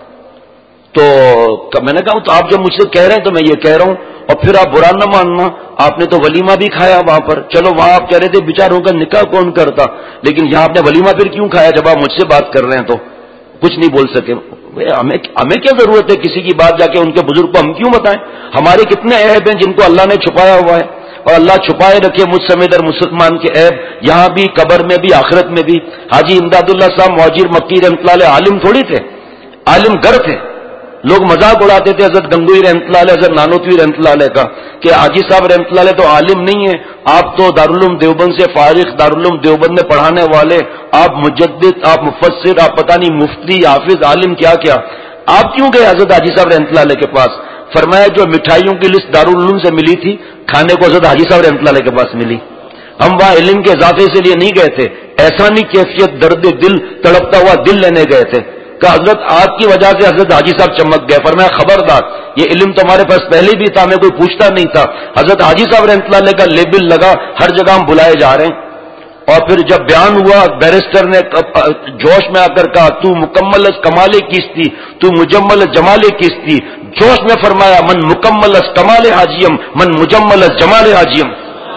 تو میں نے کہا تو آپ جب مجھ سے کہہ رہے ہیں تو میں یہ کہہ رہا ہوں, اور پھر آپ برا نہ ماننا, آپ نے تو ولیمہ بھی کھایا وہاں پر. چلو وہاں آپ کہہ رہے تھے بیچاروں کا نکاح کون کرتا, لیکن یہاں آپ نے ولیمہ پھر کیوں کھایا جب آپ مجھ سے بات کر رہے ہیں. تو کچھ نہیں بول سکے. ہمیں ہمیں کیا ضرورت ہے کسی کی بات جا کے ان کے بزرگ کو ہم کیوں بتائیں. ہمارے کتنے عیب ہیں جن کو اللہ نے چھپایا ہوا ہے, اور اللہ چھپائے رکھے مجھ سمیت اور مسلمان کے عیب, یہاں بھی, قبر میں بھی, آخرت میں بھی. حاجی امداد اللہ صاحب مہاجر مکی رحمۃ اللہ علیہ عالم تھوڑی تھے, عالم گر تھے. لوگ مذاق اڑاتے تھے حضرت گنگوئی رحمۃ اللہ علیہ, حضرت نانوتوی رحمۃ اللہ علیہ کا, کہ حاجی صاحب رحمۃ اللہ علیہ تو عالم نہیں ہے, آپ تو دارالعلوم دیوبند سے فارغ, دارالعلوم دیوبند میں پڑھانے والے, آپ مجدد, آپ مفسر, آپ پتہ نہیں مفتی, حافظ, عالم, کیا کیا. آپ کیوں گئے حضرت حاجی صاحب رحمۃ اللہ علیہ کے پاس. فرمایا جو مٹھائیوں کی لسٹ دارالعلوم سے ملی تھی, کھانے کو حضرت حاجی صاحب رحمۃ اللہ علیہ کے پاس ملی. ہم وہاں علم کے اضافے سے لیے نہیں گئے تھے, احسانی کیفیت, درد دل, تڑپتا ہوا دل لینے گئے تھے. کہ حضرت آپ کی وجہ سے حضرت حاجی صاحب چمک گئے. فرمایا خبردار, یہ علم تو ہمارے پاس پہلے بھی تھا, ہمیں کوئی پوچھتا نہیں تھا. حضرت حاجی صاحب رحمۃ اللہ علیہ کا لیبل لگا, ہر جگہ ہم بلائے جا رہے ہیں. اور پھر جب بیان ہوا, بیرسٹر نے جوش میں آ کر کہا تو مکمل از کمال کیستی, تو مجمل از جمال کیستی. جوش میں فرمایا من مکمل از کمال حاجیم, من مجمل از جمال حاجیم.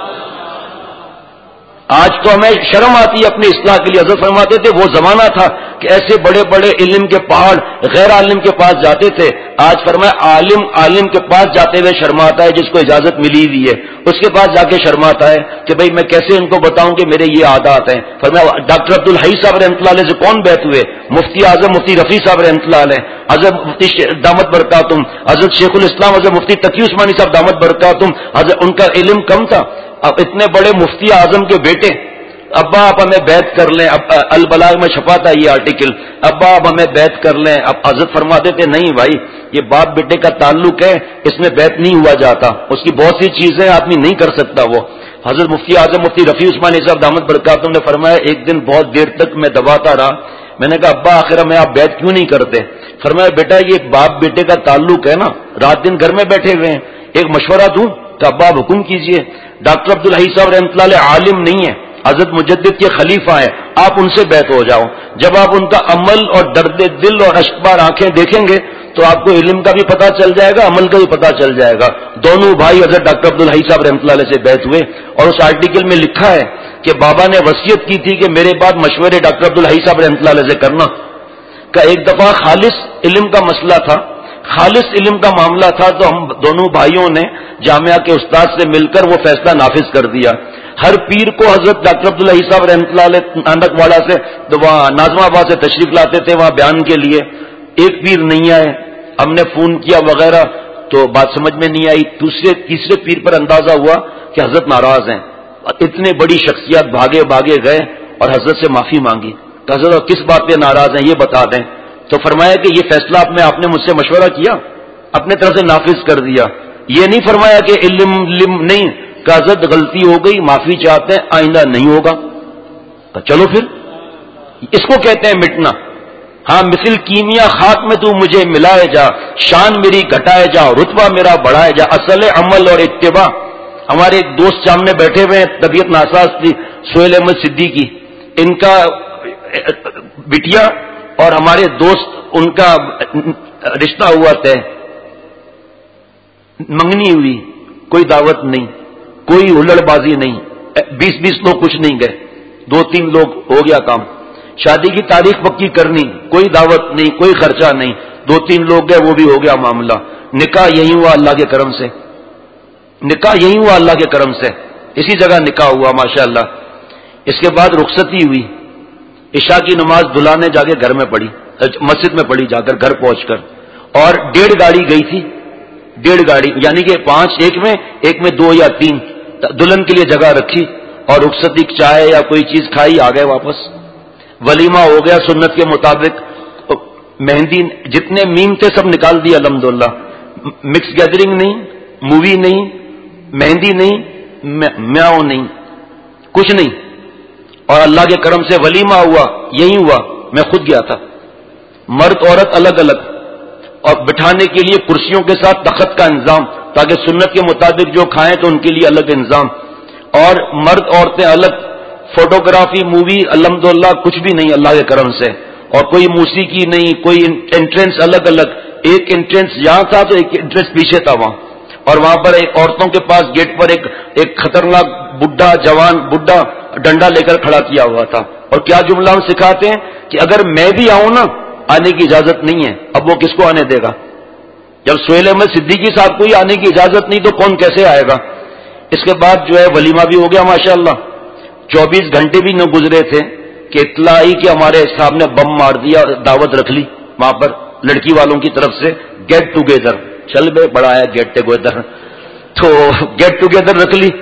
آج تو ہمیں شرم آتی ہے اپنی اصلاح کے لیے. حضرت فرماتے تھے وہ زمانہ تھا کہ ایسے بڑے بڑے علم کے پہاڑ غیر عالم کے پاس جاتے تھے. آج فرمایا عالم عالم کے پاس جاتے ہوئے شرماتا ہے جس کو اجازت ملی ہوئی ہے, اس کے پاس جا کے شرماتا ہے کہ بھئی میں کیسے ان کو بتاؤں کہ میرے یہ عادات ہیں. فرمایا ڈاکٹر عبدالحی صاحب رحمۃ اللہ علیہ سے کون بیعت ہوئے, مفتی اعظم مفتی رفیع صاحب رحمۃ اللہ علیہ, حضرت مفتی دامت برکاتم, حضرت شیخ الاسلام حضرت مفتی تقی عثمانی صاحب دامت برکاتم. حضرت ان کا علم کم تھا. اب اتنے بڑے مفتی اعظم کے بیٹے, ابا آپ ہمیں بیعت کر لیں. اب البلاغ میں چھپا تھا یہ آرٹیکل, ابا آپ ہمیں بیعت کر لیں. اب حضرت فرماتے تھے نہیں بھائی, یہ باپ بیٹے کا تعلق ہے, اس میں بیعت نہیں ہوا جاتا, اس کی بہت سی چیزیں آدمی نہیں کر سکتا. وہ حضرت مفتی اعظم مفتی رفیع عثمانی صاحب دامت برکاتہ نے فرمایا ایک دن بہت دیر تک میں دباتا رہا. میں نے کہا ابا آخر میں آپ بیعت کیوں نہیں کرتے. فرمایا بیٹا یہ باپ بیٹے کا تعلق ہے نا, رات دن گھر میں بیٹھے ہوئے ہیں, ایک مشورہ دوں کہ ابا آپ حکم کیجئے. ڈاکٹر عبدالحی صاحب رحمۃ اللہ علیہ عالم نہیں ہے, حضرت مجدد کے خلیفہ ہیں, آپ ان سے بیعت ہو جاؤ. جب آپ ان کا عمل اور درد دل اور اشکبار آنکھیں دیکھیں گے تو آپ کو علم کا بھی پتہ چل جائے گا, عمل کا بھی پتہ چل جائے گا. دونوں بھائی حضرت ڈاکٹر عبدالحی صاحب رحمۃ اللہ علیہ سے بیعت ہوئے, اور اس آرٹیکل میں لکھا ہے کہ بابا نے وصیت کی تھی کہ میرے بعد مشورے ڈاکٹر عبدالحی صاحب رحمۃ اللہ علیہ سے کرنا. کا ایک دفعہ خالص علم کا مسئلہ تھا, خالص علم کا معاملہ تھا, تو ہم دونوں بھائیوں نے جامعہ کے استاد سے مل کر وہ فیصلہ نافذ کر دیا. ہر پیر کو حضرت ڈاکٹر عبدالحی صاحب رحمۃ اللہ علیہ نانک واڑہ سے وہاں ناظم آباد سے تشریف لاتے تھے وہاں بیان کے لیے. ایک پیر نہیں آئے, ہم نے فون کیا وغیرہ تو بات سمجھ میں نہیں آئی. دوسرے تیسرے پیر پر اندازہ ہوا کہ حضرت ناراض ہیں. اتنے بڑی شخصیت بھاگے بھاگے گئے اور حضرت سے معافی مانگی کہ حضرت کس بات پہ ناراض ہیں یہ بتا دیں. تو فرمایا کہ یہ فیصلہ آپ نے آپ نے مجھ سے مشورہ کیا, اپنے طرف سے نافذ کر دیا. یہ نہیں فرمایا کہ علم علم نہیں, کہ حضرت غلطی ہو گئی معافی چاہتے ہیں آئندہ نہیں ہوگا. تو چلو پھر اس کو کہتے ہیں مٹنا. ہاں مثل کیمیا خاک میں تو مجھے ملائے جا، شان میری گھٹائے جا، رتبہ میرا بڑھائے جا، اصل عمل اور اتباع. ہمارے ایک دوست سامنے بیٹھے ہوئے ہیں، طبیعت ناساز تھی، سہیل احمد صدیقی، ان کا بٹیا اور ہمارے دوست ان کا رشتہ ہوا طے، منگنی ہوئی، کوئی دعوت نہیں، کوئی ہلڑ بازی نہیں، بیس بیس لوگ کچھ نہیں گئے، دو تین لوگ ہو گیا کام. شادی کی تاریخ پکی کرنی، کوئی دعوت نہیں، کوئی خرچہ نہیں، دو تین لوگ گئے، وہ بھی ہو گیا معاملہ. نکاح یہی ہوا اللہ کے کرم سے، نکاح یہی ہوا اللہ کے کرم سے، اسی جگہ نکاح ہوا ماشاءاللہ. اس کے بعد رخصتی ہوئی، عشاء کی نماز دلہا نے جا کے گھر میں پڑھی، مسجد میں پڑھی جا کر گھر پہنچ کر، اور ڈیڑھ گاڑی گئی تھی، ڈیڑھ گاڑی یعنی کہ پانچ ایک میں، ایک میں دو یا تین، دلہن کے لیے جگہ رکھی اور رخصتی چائے یا کوئی چیز کھائی، آ گئے واپس. ولیمہ ہو گیا سنت کے مطابق، مہندی جتنے میم تھے سب نکال دیا الحمدللہ، مکس گیدرنگ نہیں، مووی نہیں، مہندی نہیں، میاؤ نہیں، کچھ نہیں. اور اللہ کے کرم سے ولیمہ ہوا، یہی ہوا، میں خود گیا تھا. مرد عورت الگ الگ، اور بٹھانے کے لیے کرسیوں کے ساتھ تخت کا انتظام، تاکہ سنت کے مطابق جو کھائیں تو ان کے لیے الگ انتظام، اور مرد عورتیں الگ. فوٹوگرافی مووی الحمدللہ کچھ بھی نہیں اللہ کے کرم سے، اور کوئی موسیقی نہیں، کوئی انٹرنس الگ الگ، ایک انٹرنس یہاں تھا تو ایک انٹرنس پیچھے تھا وہاں. اور وہاں پر ایک عورتوں کے پاس گیٹ پر ایک ایک خطرناک بڈھا جوان بڈھا ڈنڈا لے کر کھڑا کیا ہوا تھا. اور کیا جملہ ہم سکھاتے ہیں کہ اگر میں بھی آؤں نا، آنے کی اجازت نہیں ہے. اب وہ کس کو آنے دے گا؟ جب سہیل احمد صدیقی صاحب کو ہی آنے کی اجازت نہیں تو کون کیسے آئے گا؟ اس کے بعد جو ہے ولیمہ بھی ہو گیا ماشاءاللہ. چوبیس گھنٹے بھی نہ گزرے تھے کہ اطلاع آئی کہ ہمارے صاحب نے بم مار دیا، دعوت رکھ لی وہاں پر لڑکی والوں کی طرف سے، گیٹ ٹوگیدر. چل بے بڑا ہے گیٹ ٹوگیدر، تو گیٹ ٹوگیدر رکھ لی.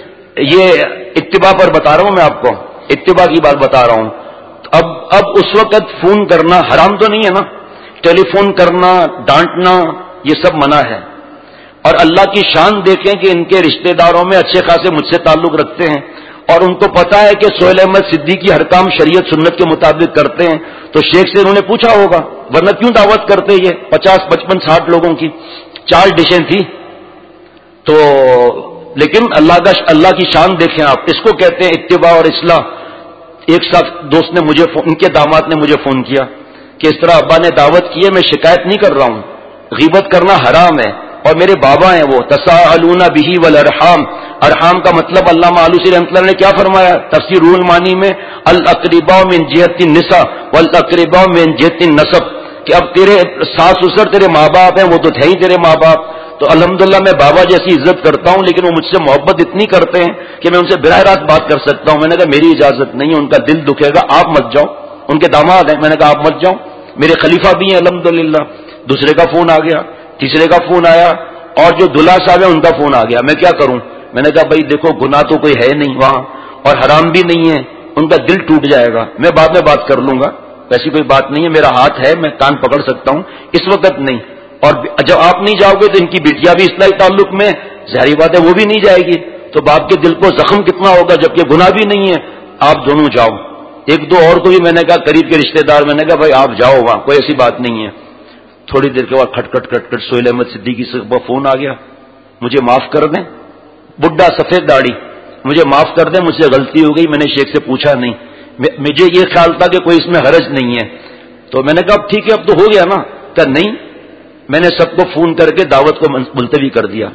یہ اتباع پر بتا رہا ہوں میں آپ کو، اتباع کی بات بتا رہا ہوں. اب اب اس وقت فون کرنا حرام تو نہیں ہے نا، ٹیلی فون کرنا، ڈانٹنا، یہ سب منع ہے. اور اللہ کی شان دیکھیں کہ ان کے رشتہ داروں میں اچھے خاصے مجھ سے تعلق رکھتے ہیں، اور ان کو پتا ہے کہ سہیل احمد صدیقی ہر کام شریعت سنت کے مطابق کرتے ہیں، تو شیخ سے انہوں نے پوچھا ہوگا، ورنہ کیوں دعوت کرتے یہ پچاس پچپن ساٹھ لوگوں کی، چار ڈشیں تھی. تو لیکن اللہ کا اللہ کی شان دیکھیں آپ، اس کو کہتے ہیں اتباع اور اصلاح. ایک ساتھ دوست نے مجھے ان کے داماد نے مجھے فون کیا کہ اس طرح ابا نے دعوت کی ہے، میں شکایت نہیں کر رہا ہوں، غیبت کرنا حرام ہے، اور میرے بابا ہیں وہ تساءلون بہ والارحام. ارحام کا مطلب علامہ آلوسی رحمۃ اللہ نے کیا فرمایا تفسیر روح المعانی میں، الاقرباء من جہت النساء والاقرباء من جہت النسب، کہ اب تیرے ساس سسر تیرے ماں باپ ہیں، وہ تو تھے ہی تیرے ماں باپ. تو الحمدللہ میں بابا جیسی عزت کرتا ہوں، لیکن وہ مجھ سے محبت اتنی کرتے ہیں کہ میں ان سے براہ راست بات کر سکتا ہوں. میں نے کہا میری اجازت نہیں ہے، ان کا دل دکھے گا، آپ مت جاؤ. ان کے داماد ہیں، میں نے کہا آپ مت جاؤ، میرے خلیفہ بھی ہیں الحمدللہ. دوسرے کا فون آ گیا، تیسرے کا فون آیا، اور جو دلہا صاحب ہے ان کا فون آ گیا. میں کیا کروں؟ میں نے کہا بھائی دیکھو گناہ تو کوئی ہے نہیں وہاں، اور حرام بھی نہیں ہے، ان کا دل ٹوٹ جائے گا، میں بعد میں بات کر لوں گا، ایسی کوئی بات نہیں ہے، میرا ہاتھ ہے، میں کان پکڑ سکتا ہوں، اس وقت نہیں. اور جب آپ نہیں جاؤ گے تو ان کی بیٹیاں بھی اصلاحی تعلق میں، ظاہری بات ہے وہ بھی نہیں جائے گی، تو باپ کے دل کو زخم کتنا ہوگا، جبکہ گناہ بھی نہیں ہے. آپ دونوں جاؤ. ایک دو اور کو بھی میں نے کہا قریب کے رشتہ دار، میں نے کہا بھائی آپ جاؤ وہاں، کوئی ایسی بات نہیں ہے. تھوڑی دیر کے بعد کھٹ کھٹ کھٹ کھٹ سہیل احمد صدیقی سے فون آ گیا، مجھے معاف کر دیں، بڈھا سفید داڑھی، مجھے معاف کر دیں، مجھ سے غلطی ہو گئی، میں نے شیخ سے پوچھا نہیں، مجھے یہ خیال تھا کہ کوئی اس میں حرج نہیں ہے. تو میں نے کہا اب ٹھیک ہے، اب تو ہو گیا نا. کہ نہیں، میں نے سب کو فون کر کے دعوت کو ملتوی کر دیا.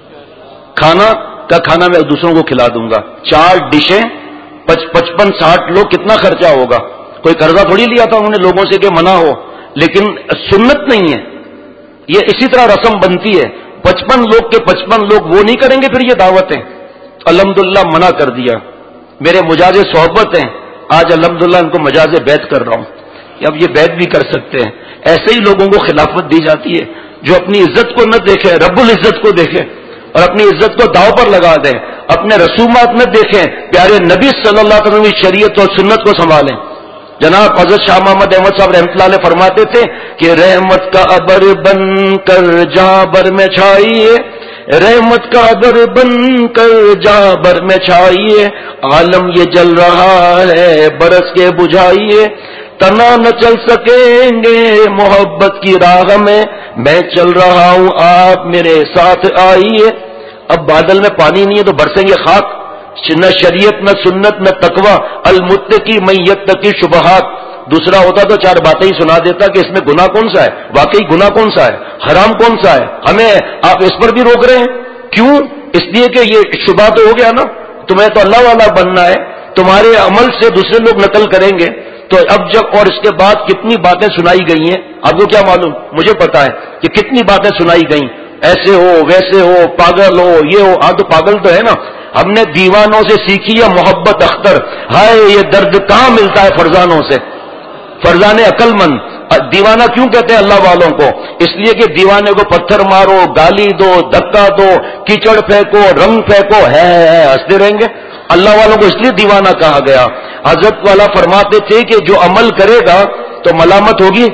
کھانا کا کھانا میں دوسروں کو کھلا دوں گا، چار ڈشیں، پچپن ساٹھ لوگ، کتنا خرچہ ہوگا؟ کوئی قرضہ تھوڑی لیا تھا انہوں نے لوگوں سے کہ منع ہو، لیکن سنت نہیں ہے یہ. اسی طرح رسم بنتی ہے، پچپن لوگ کے پچپن لوگ وہ نہیں کریں گے پھر یہ دعوتیں. الحمدللہ منع کر دیا. میرے مجاز صحبت ہیں، آج الحمدللہ ان کو مجاز بیعت کر رہا ہوں، اب یہ بیعت بھی کر سکتے ہیں. ایسے ہی لوگوں کو خلافت دی جاتی ہے جو اپنی عزت کو نہ دیکھے، رب العزت کو دیکھے، اور اپنی عزت کو داؤ پر لگا دیں. اپنے رسومات نہ دیکھیں، پیارے نبی صلی اللہ علیہ وسلم کی شریعت اور سنت کو سنبھالیں. جناب حضرت شاہ محمد احمد صاحب رحمۃ اللہ علیہ فرماتے تھے کہ رحمت کا ابر بن کر جہاں بر میں چھائیے، رحمت کا ابر بن کر جہاں بر میں چھائیے، عالم یہ جل رہا ہے برس کے بجھائیے، تنا نہ چل سکیں گے محبت کی راہ میں، میں چل رہا ہوں آپ میرے ساتھ آئیے. اب بادل میں پانی نہیں ہے تو برسیں گے خاک. نہ شریعت نہ سنت نہ تقوی، المتقی من یتقی شبہات. دوسرا ہوتا تو چار باتیں ہی سنا دیتا کہ اس میں گناہ کون سا ہے، واقعی گناہ کون سا ہے، حرام کون سا ہے. ہمیں آپ اس پر بھی روک رہے ہیں. کیوں؟ اس لیے کہ یہ شبہ تو ہو گیا نا. تمہیں تو اللہ والا بننا ہے، تمہارے عمل سے دوسرے لوگ نقل کریں گے. تو اب جب اور اس کے بعد کتنی باتیں سنائی گئی ہیں، آپ کو کیا معلوم؟ مجھے پتا ہے کہ کتنی باتیں سنائی گئیں، ایسے ہو ویسے ہو، پاگل ہو یہ ہو. ہاں تو پاگل تو ہے نا. ہم نے دیوانوں سے سیکھی ہے محبت اختر. ہائے یہ درد کہاں ملتا ہے فرزانوں سے، فرزان عقل مند. دیوانہ کیوں کہتے ہیں اللہ والوں کو؟ اس لیے کہ دیوانے کو پتھر مارو، گالی دو، دھکا دو، کیچڑ پھینکو، رنگ پھینکو، ہے ہنستے رہیں گے. اللہ والوں کو اس لیے دیوانہ کہا گیا. حضرت والا فرماتے تھے کہ جو عمل کرے گا تو ملامت ہوگی.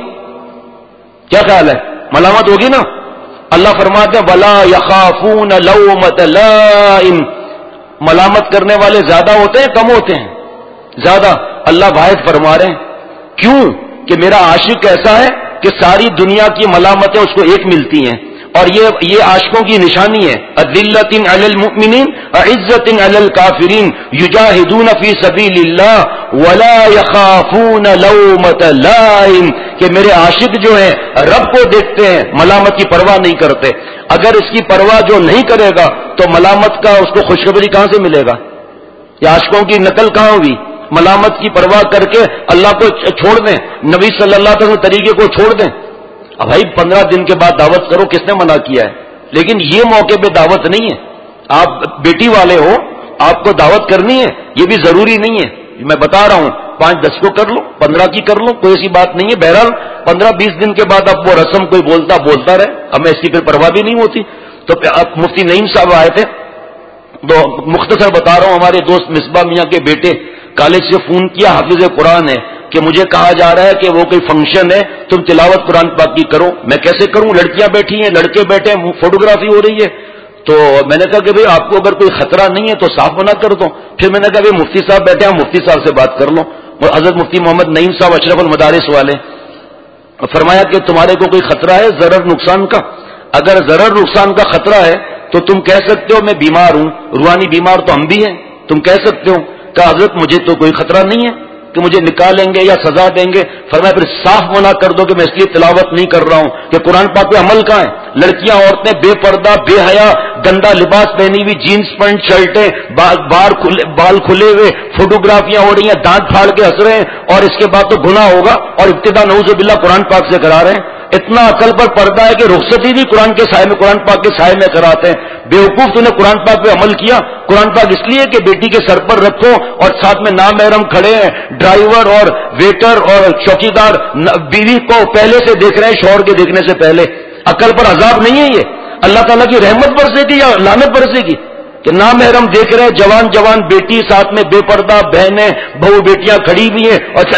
کیا خیال ہے؟ ملامت ہوگی نا. اللہ فرماتے ہیں وَلَا يَخَافُونَ لَوْمَةَ لَائِمٍ. ملامت کرنے والے زیادہ ہوتے ہیں کم ہوتے ہیں؟ زیادہ. اللہ واحد فرما رہے ہیں کیوں کہ میرا عاشق ایسا ہے کہ ساری دنیا کی ملامتیں اس کو ایک ملتی ہیں. اور یہ یہ عاشقوں کی نشانی ہے. اذلۃ علی المؤمنین عزۃ علی الکافرین یجاہدون فی سبیل اللہ ولا یخافون لومۃ لائم. کہ میرے عاشق جو ہیں رب کو دیکھتے ہیں، ملامت کی پرواہ نہیں کرتے. اگر اس کی پرواہ جو نہیں کرے گا تو ملامت کا اس کو خوشخبری کہاں سے ملے گا؟ یہ عاشقوں کی نقل کہاں ہوئی؟ ملامت کی پرواہ کر کے اللہ کو چھوڑ دیں، نبی صلی اللہ علیہ وسلم طریقے کو چھوڑ دیں. اب بھائی پندرہ دن کے بعد دعوت کرو، کس نے منع کیا ہے؟ لیکن یہ موقع پہ دعوت نہیں ہے. آپ بیٹی والے ہو، آپ کو دعوت کرنی ہے، یہ بھی ضروری نہیں ہے. میں بتا رہا ہوں پانچ دس کو کر لو، پندرہ کی کر لو، کوئی ایسی بات نہیں ہے. بہرحال پندرہ بیس دن کے بعد اب وہ رسم کوئی بولتا بولتا رہے، ہمیں اس کی پھر پرواہ بھی نہیں ہوتی. تو مفتی نعیم صاحب آئے تھے تو مختصر بتا رہا ہوں. ہمارے دوست مصباح میاں کے بیٹے کالج سے فون کیا، حافظ قرآن ہے، کہ مجھے کہا جا رہا ہے کہ وہ کوئی فنکشن ہے، تم تلاوت قرآن پاک کی کرو. میں کیسے کروں؟ لڑکیاں بیٹھی ہیں، لڑکے بیٹھے ہیں، فوٹوگرافی ہو رہی ہے. تو میں نے کہا کہ بھئی آپ کو اگر کوئی خطرہ نہیں ہے تو صاف منع کر دو. پھر میں نے کہا بھئی مفتی صاحب بیٹھے ہیں، مفتی صاحب سے بات کر لو. اور حضرت مفتی محمد نعیم صاحب اشرف المدارس والے، فرمایا کہ تمہارے کو کوئی خطرہ ہے ضرر نقصان کا؟ اگر ضرر نقصان کا خطرہ ہے تو تم کہہ سکتے ہو میں بیمار ہوں، روحانی بیمار تو ہم بھی ہیں، تم کہہ سکتے ہو. کہ حضرت مجھے تو کوئی خطرہ نہیں ہے کہ مجھے نکالیں گے یا سزا دیں گے. فرمایا پھر صاف منع کر دو کہ میں اس لیے تلاوت نہیں کر رہا ہوں کہ قرآن پاک پہ عمل کہاں ہے؟ لڑکیاں عورتیں بے پردہ بے حیا گندا لباس پہنی ہوئی، جینس پینٹ شرٹیں، بال کھلے ہوئے، فوٹوگرافیاں ہو رہی ہیں، دانت پھاڑ کے ہنس رہے ہیں. اور اس کے بعد تو گناہ ہوگا اور ابتدا نعوذ باللہ قرآن پاک سے کرا رہے ہیں. اتنا عقل پر پردہ ہے کہ رخصتی بھی قرآن کے سائے میں، قرآن پاک کے سائے میں کراتے ہیں. بیوقوف تو نے قرآن پاک پہ عمل کیا. قرآن پاک اس لیے کہ بیٹی کے سر پر رکھو اور ساتھ میں نامحرم کھڑے ہیں، ڈرائیور اور ویٹر اور چوکیدار بیوی کو پہلے سے دیکھ رہے ہیں شوہر کے دیکھنے سے پہلے. عقل پر عذاب نہیں ہے یہ؟ اللہ تعالیٰ کی رحمت برسے گی یا لعنت برسے گی؟ کہ نامحرم دیکھ رہے ہیں، جوان جوان بیٹی ساتھ میں بے پردہ بہنیں بہو بیٹیاں کھڑی ہوئی ہیں. اور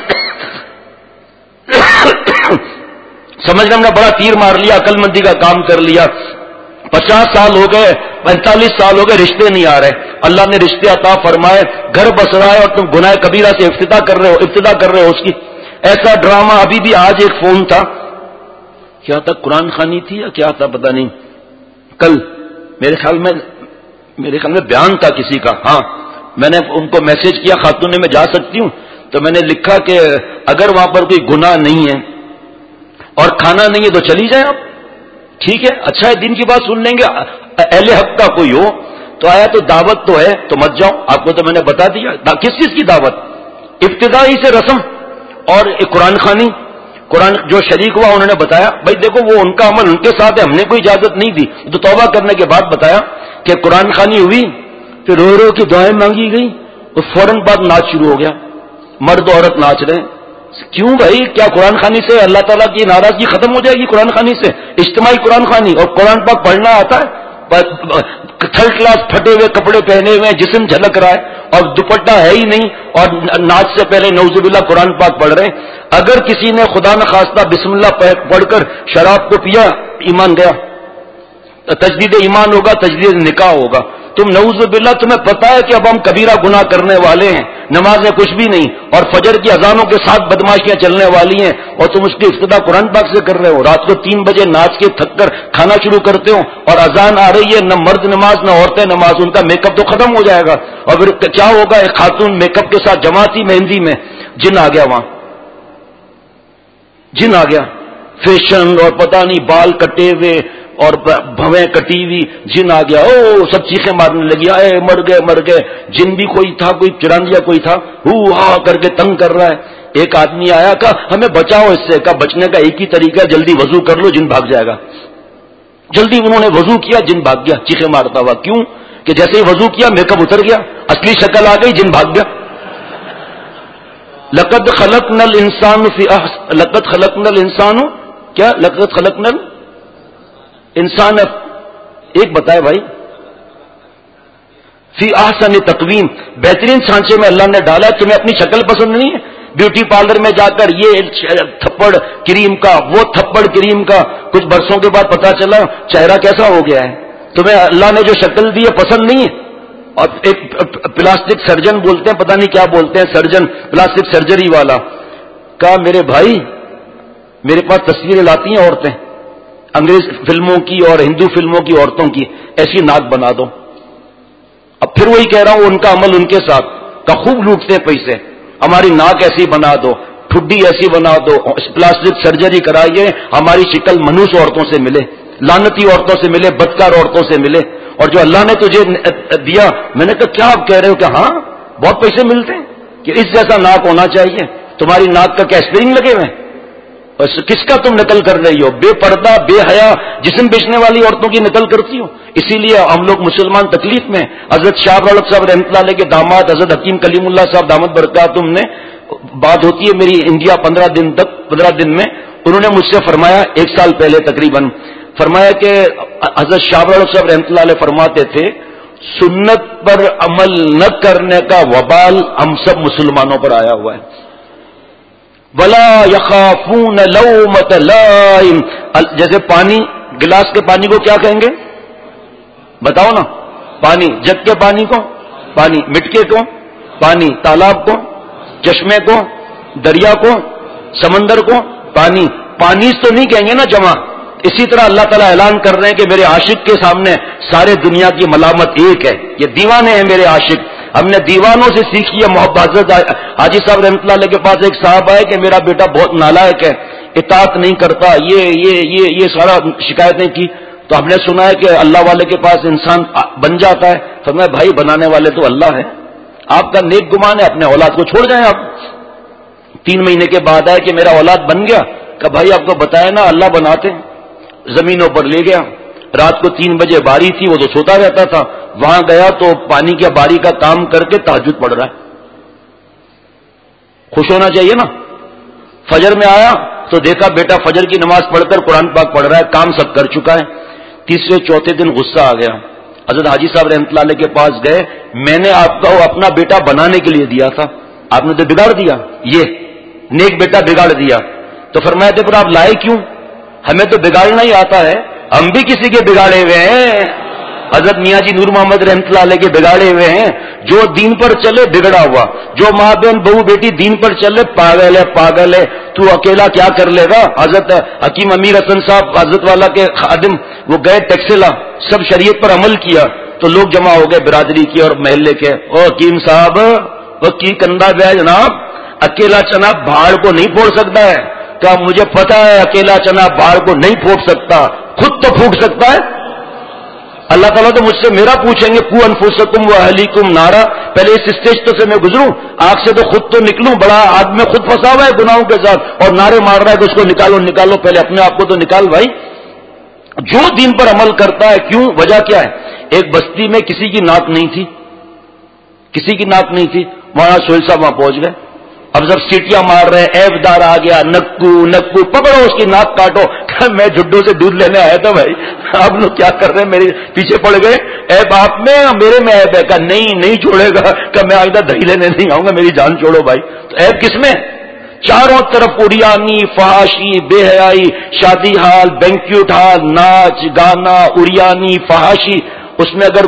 سمجھ رہے ہم نے بڑا تیر مار لیا، عقل مندی کا کام کر لیا. پچاس سال ہو گئے، پینتالیس سال ہو گئے، رشتے نہیں آ رہے. اللہ نے رشتے عطا فرمائے، گھر بس رہا ہے اور تم گناہ کبیرہ سے ابتدا کر رہے ہو ابتدا کر رہے ہو اس کی. ایسا ڈرامہ ابھی بھی. آج ایک فون تھا، کیا تھا، قرآن خوانی تھی یا کیا تھا پتہ نہیں، کل میرے خیال میں میرے خیال میں بیان تھا کسی کا. ہاں میں نے ان کو میسج کیا، خاتون میں جا سکتی ہوں؟ تو میں نے لکھا کہ اگر وہاں پر کوئی گناہ نہیں ہے اور کھانا نہیں ہے تو چلی جائیں آپ. ٹھیک ہے، اچھا ہے، دین کی بات سن لیں گے. اہل حق کا کوئی ہو تو آیا تو دعوت تو ہے تو مت جاؤ. آپ کو تو میں نے بتا دیا کس چیز کی دعوت. ابتدائی سے رسم اور قرآن خوانی. قرآن جو شریک ہوا انہوں نے بتایا بھائی دیکھو وہ ان کا عمل ان کے ساتھ ہے، ہم نے کوئی اجازت نہیں دی. تو توبہ کرنے کے بعد بتایا کہ قرآن خوانی ہوئی، پھر رو رو کی دعائیں مانگی گئی اور فوراً بعد ناچ شروع ہو گیا. مرد عورت ناچ رہے ہیں. کیوں بھائی؟ کیا قرآن خوانی سے اللہ تعالیٰ کی ناراضگی ختم ہو جائے گی؟ قرآن خوانی سے اجتماعی قرآن خوانی. اور قرآن پاک پڑھنا آتا ہے، تھرڈ کلاس پھٹے ہوئے کپڑے پہنے ہوئے، جسم جھلک رہا ہے اور دوپٹہ ہے ہی نہیں اور ناچ سے پہلے نعوذ باللہ قرآن پاک پڑھ رہے ہیں. اگر کسی نے خدا نخواستہ بسم اللہ پڑھ کر شراب کو پیا، ایمان گیا. تجدید ایمان ہوگا، تجدید نکاح ہوگا. تم نعوذ باللہ تمہیں پتا ہے کہ اب ہم کبیرہ گناہ کرنے والے ہیں، نمازیں کچھ بھی نہیں، اور فجر کی اذانوں کے ساتھ بدماشیاں چلنے والی ہیں، اور تم اس کی ابتدا قرآن پاک سے کر رہے ہو، رات کو تین بجے ناچ کے تھک کر کھانا شروع کرتے ہو، اور اذان آ رہی ہے، نہ مرد نماز نہ عورتیں نماز، ان کا میک اپ تو ختم ہو جائے گا، اور پھر کیا ہوگا؟ ایک خاتون میک اپ کے ساتھ جمع تھی مہندی میں، جن آ گیا، وہاں جن آ گیا، فیشن اور پتہ نہیں بال کٹے ہوئے اور بھویں کٹی ہوئی، جن آ گیا، او سب چیخیں مارنے لگی، اے مر گئے مر گئے، جن بھی کوئی تھا، کوئی چرندیا کوئی تھا، ہو ہا کر کے تنگ کر رہا ہے۔ ایک آدمی آیا، کہا ہمیں بچاؤ اس سے، کہا بچنے کا ایک ہی طریقہ ہے، جلدی وضو کر لو، جن بھاگ جائے گا۔ جلدی انہوں نے وضو کیا، جن بھاگ گیا چیخیں مارتا ہوا۔ کیوں؟ کہ جیسے ہی وضو کیا میک اپ اتر گیا، اصلی شکل آ گئی، جن بھاگ گیا۔ لقد خلقنا الانسان فی احسن لقد خلقنا الانسان کیا لقد خلقنا انسان ایک بتائے بھائی، فی احسن تقویم، بہترین سانچے میں اللہ نے ڈالا۔ تمہیں اپنی شکل پسند نہیں ہے؟ بیوٹی پارلر میں جا کر یہ تھپڑ کریم کا، وہ تھپڑ کریم کا، کچھ برسوں کے بعد پتا چلا چہرہ کیسا ہو گیا ہے۔ تمہیں اللہ نے جو شکل دی ہے پسند نہیں ہے؟ اور ایک پلاسٹک سرجن بولتے ہیں، پتہ نہیں کیا بولتے ہیں، سرجن پلاسٹک سرجری والا، کہا میرے بھائی میرے پاس تصویریں لاتی ہیں عورتیں انگریز فلموں کی اور ہندو فلموں کی عورتوں کی، ایسی ناک بنا دو۔ اب پھر وہی کہہ رہا ہوں، ان کا عمل ان کے ساتھ کا خوب لوٹتے ہیں پیسے، ہماری ناک ایسی بنا دو، ٹھڈی ایسی بنا دو، پلاسٹک سرجری کرائیے، ہماری شکل منوس عورتوں سے ملے، لعنتی عورتوں سے ملے، بدکار عورتوں سے ملے، اور جو اللہ نے تجھے دیا۔ میں نے کہا کیا آپ کہہ رہے ہو؟ کہ ہاں بہت پیسے ملتے ہیں کہ اس جیسا ناک ہونا چاہیے، تمہاری ناک کا کیا اسپرنگ لگے ہوئے ہیں؟ کس کا تم نقل کر رہی ہو؟ بے پردہ بے حیا جسم بیچنے والی عورتوں کی نقل کرتی ہو۔ اسی لیے ہم لوگ مسلمان تکلیف میں۔ حضرت شاہ رولت صاحب رحمۃ اللہ علیہ کے داماد حضرت حکیم کلیم اللہ صاحب دامت برکاتہم نے، بات ہوتی ہے میری انڈیا پندرہ دن تک پندرہ دن میں، انہوں نے مجھ سے فرمایا ایک سال پہلے تقریباً، فرمایا کہ حضرت شاہ رولت صاحب رحمۃ اللہ علیہ فرماتے تھے سنت پر عمل نہ کرنے کا وبال ہم سب مسلمانوں پر آیا ہوا ہے۔ وَلَا يَخَافُونَ لَوْمَةَ لَائِمٍ، جیسے پانی، گلاس کے پانی کو کیا کہیں گے؟ بتاؤ نا، پانی، جگ کے پانی کو پانی، مٹکے کو پانی، تالاب کو، چشمے کو، دریا کو، سمندر کو پانی، پانی تو نہیں کہیں گے نا جمع۔ اسی طرح اللہ تعالیٰ اعلان کر رہے ہیں کہ میرے عاشق کے سامنے سارے دنیا کی ملامت ایک ہے، یہ دیوانے ہیں میرے عاشق۔ ہم نے دیوانوں سے سیکھی ہے محبت۔ حضرت حاجی صاحب رحمۃ اللہ علیہ کے پاس ایک صاحب آئے کہ میرا بیٹا بہت نالائق ہے، اطاعت نہیں کرتا، یہ یہ یہ یہ سارا شکایتیں کی، تو ہم نے سنا ہے کہ اللہ والے کے پاس انسان بن جاتا ہے۔ فرمایا بھائی بنانے والے تو اللہ ہے، آپ کا نیک گمان ہے، اپنے اولاد کو چھوڑ جائیں آپ۔ تین مہینے کے بعد آئے کہ میرا اولاد بن گیا، کہ بھائی آپ کو بتایا نا اللہ بناتے ہیں۔ زمینوں پر لے گیا، رات کو تین بجے باری تھی، وہ تو سوتا رہتا تھا، وہاں گیا تو پانی کے باری کا کام کر کے تہجد پڑھ رہا ہے۔ خوش ہونا چاہیے نا۔ فجر میں آیا تو دیکھا بیٹا فجر کی نماز پڑھ کر قرآن پاک پڑھ رہا ہے، کام سب کر چکا ہے۔ تیسرے چوتھے دن غصہ آ گیا، حضرت حاجی صاحب رحمۃ اللہ علیہ کے پاس گئے، میں نے آپ کو اپنا بیٹا بنانے کے لیے دیا تھا، آپ نے تو بگاڑ دیا، یہ نیک بیٹا بگاڑ دیا۔ تو فرمایا تھے پر آپ لائے کیوں؟ ہمیں تو بگاڑنا ہی آتا ہے، ہم بھی کسی کے بگاڑے ہوئے ہیں۔ حضرت میاں جی نور محمد رحمۃ اللہ علیہ کے بگاڑے ہوئے ہیں، جو دین پر چلے بگڑا ہوا، جو ماں بہن بہو بیٹی دین پر چلے پاگل ہے پاگل ہے، تو اکیلا کیا کر لے گا۔ حضرت حکیم امیر حسن صاحب حضرت والا کے خادم، وہ گئے ٹیکسلا، سب شریعت پر عمل کیا تو لوگ جمع ہو گئے برادری کے اور محلے کے، او حکیم صاحب وہ کی کندہ بے جناب، اکیلا چنا بھاڑ کو نہیں پھوڑ سکتا ہے۔ کہا مجھے پتا ہے اکیلا چنا بھاڑ کو نہیں پھوٹ سکتا، خود تو پھوٹ سکتا ہے۔ اللہ تعالیٰ تو مجھ سے میرا پوچھیں گے، قوا انفسکم واہلیکم نارا، پہلے اس اسٹیج تو سے میں گزروں، آگ سے تو خود تو نکلوں، بڑا آگ میں خود پھنسا ہوا ہے گناہوں کے ساتھ اور نعرے مار رہا ہے کہ اس کو نکالو نکالو، پہلے اپنے آپ کو تو نکال بھائی۔ جو دین پر عمل کرتا ہے، کیوں؟ وجہ کیا ہے؟ ایک بستی میں کسی کی ناک نہیں تھی، کسی کی ناک نہیں تھی، وہاں سہیل صاحب وہاں پہنچ گئے، اب جب سیٹیاں مار رہے ہیں، ایب دار آ گیا، نکو نکو پکڑو اس کی ناک کاٹو، میں جھڈو سے دودھ لینے آیا تھا بھائی، آپ لوگ کیا کر رہے ہیں، میرے پیچھے پڑ گئے، ایب آپ میں میرے میں ایب ہے، کہ نہیں نہیں چھوڑے گا، کہ میں آئندہ دہی لینے نہیں آؤں گا، میری جان چھوڑو بھائی۔ تو ایب کس میں؟ چاروں طرف اڑیانی فحاشی بے حیائی، شادی حال، بینکیوٹ حال، ناچ گانا، اڑیانی فحاشی، اس میں اگر کوئی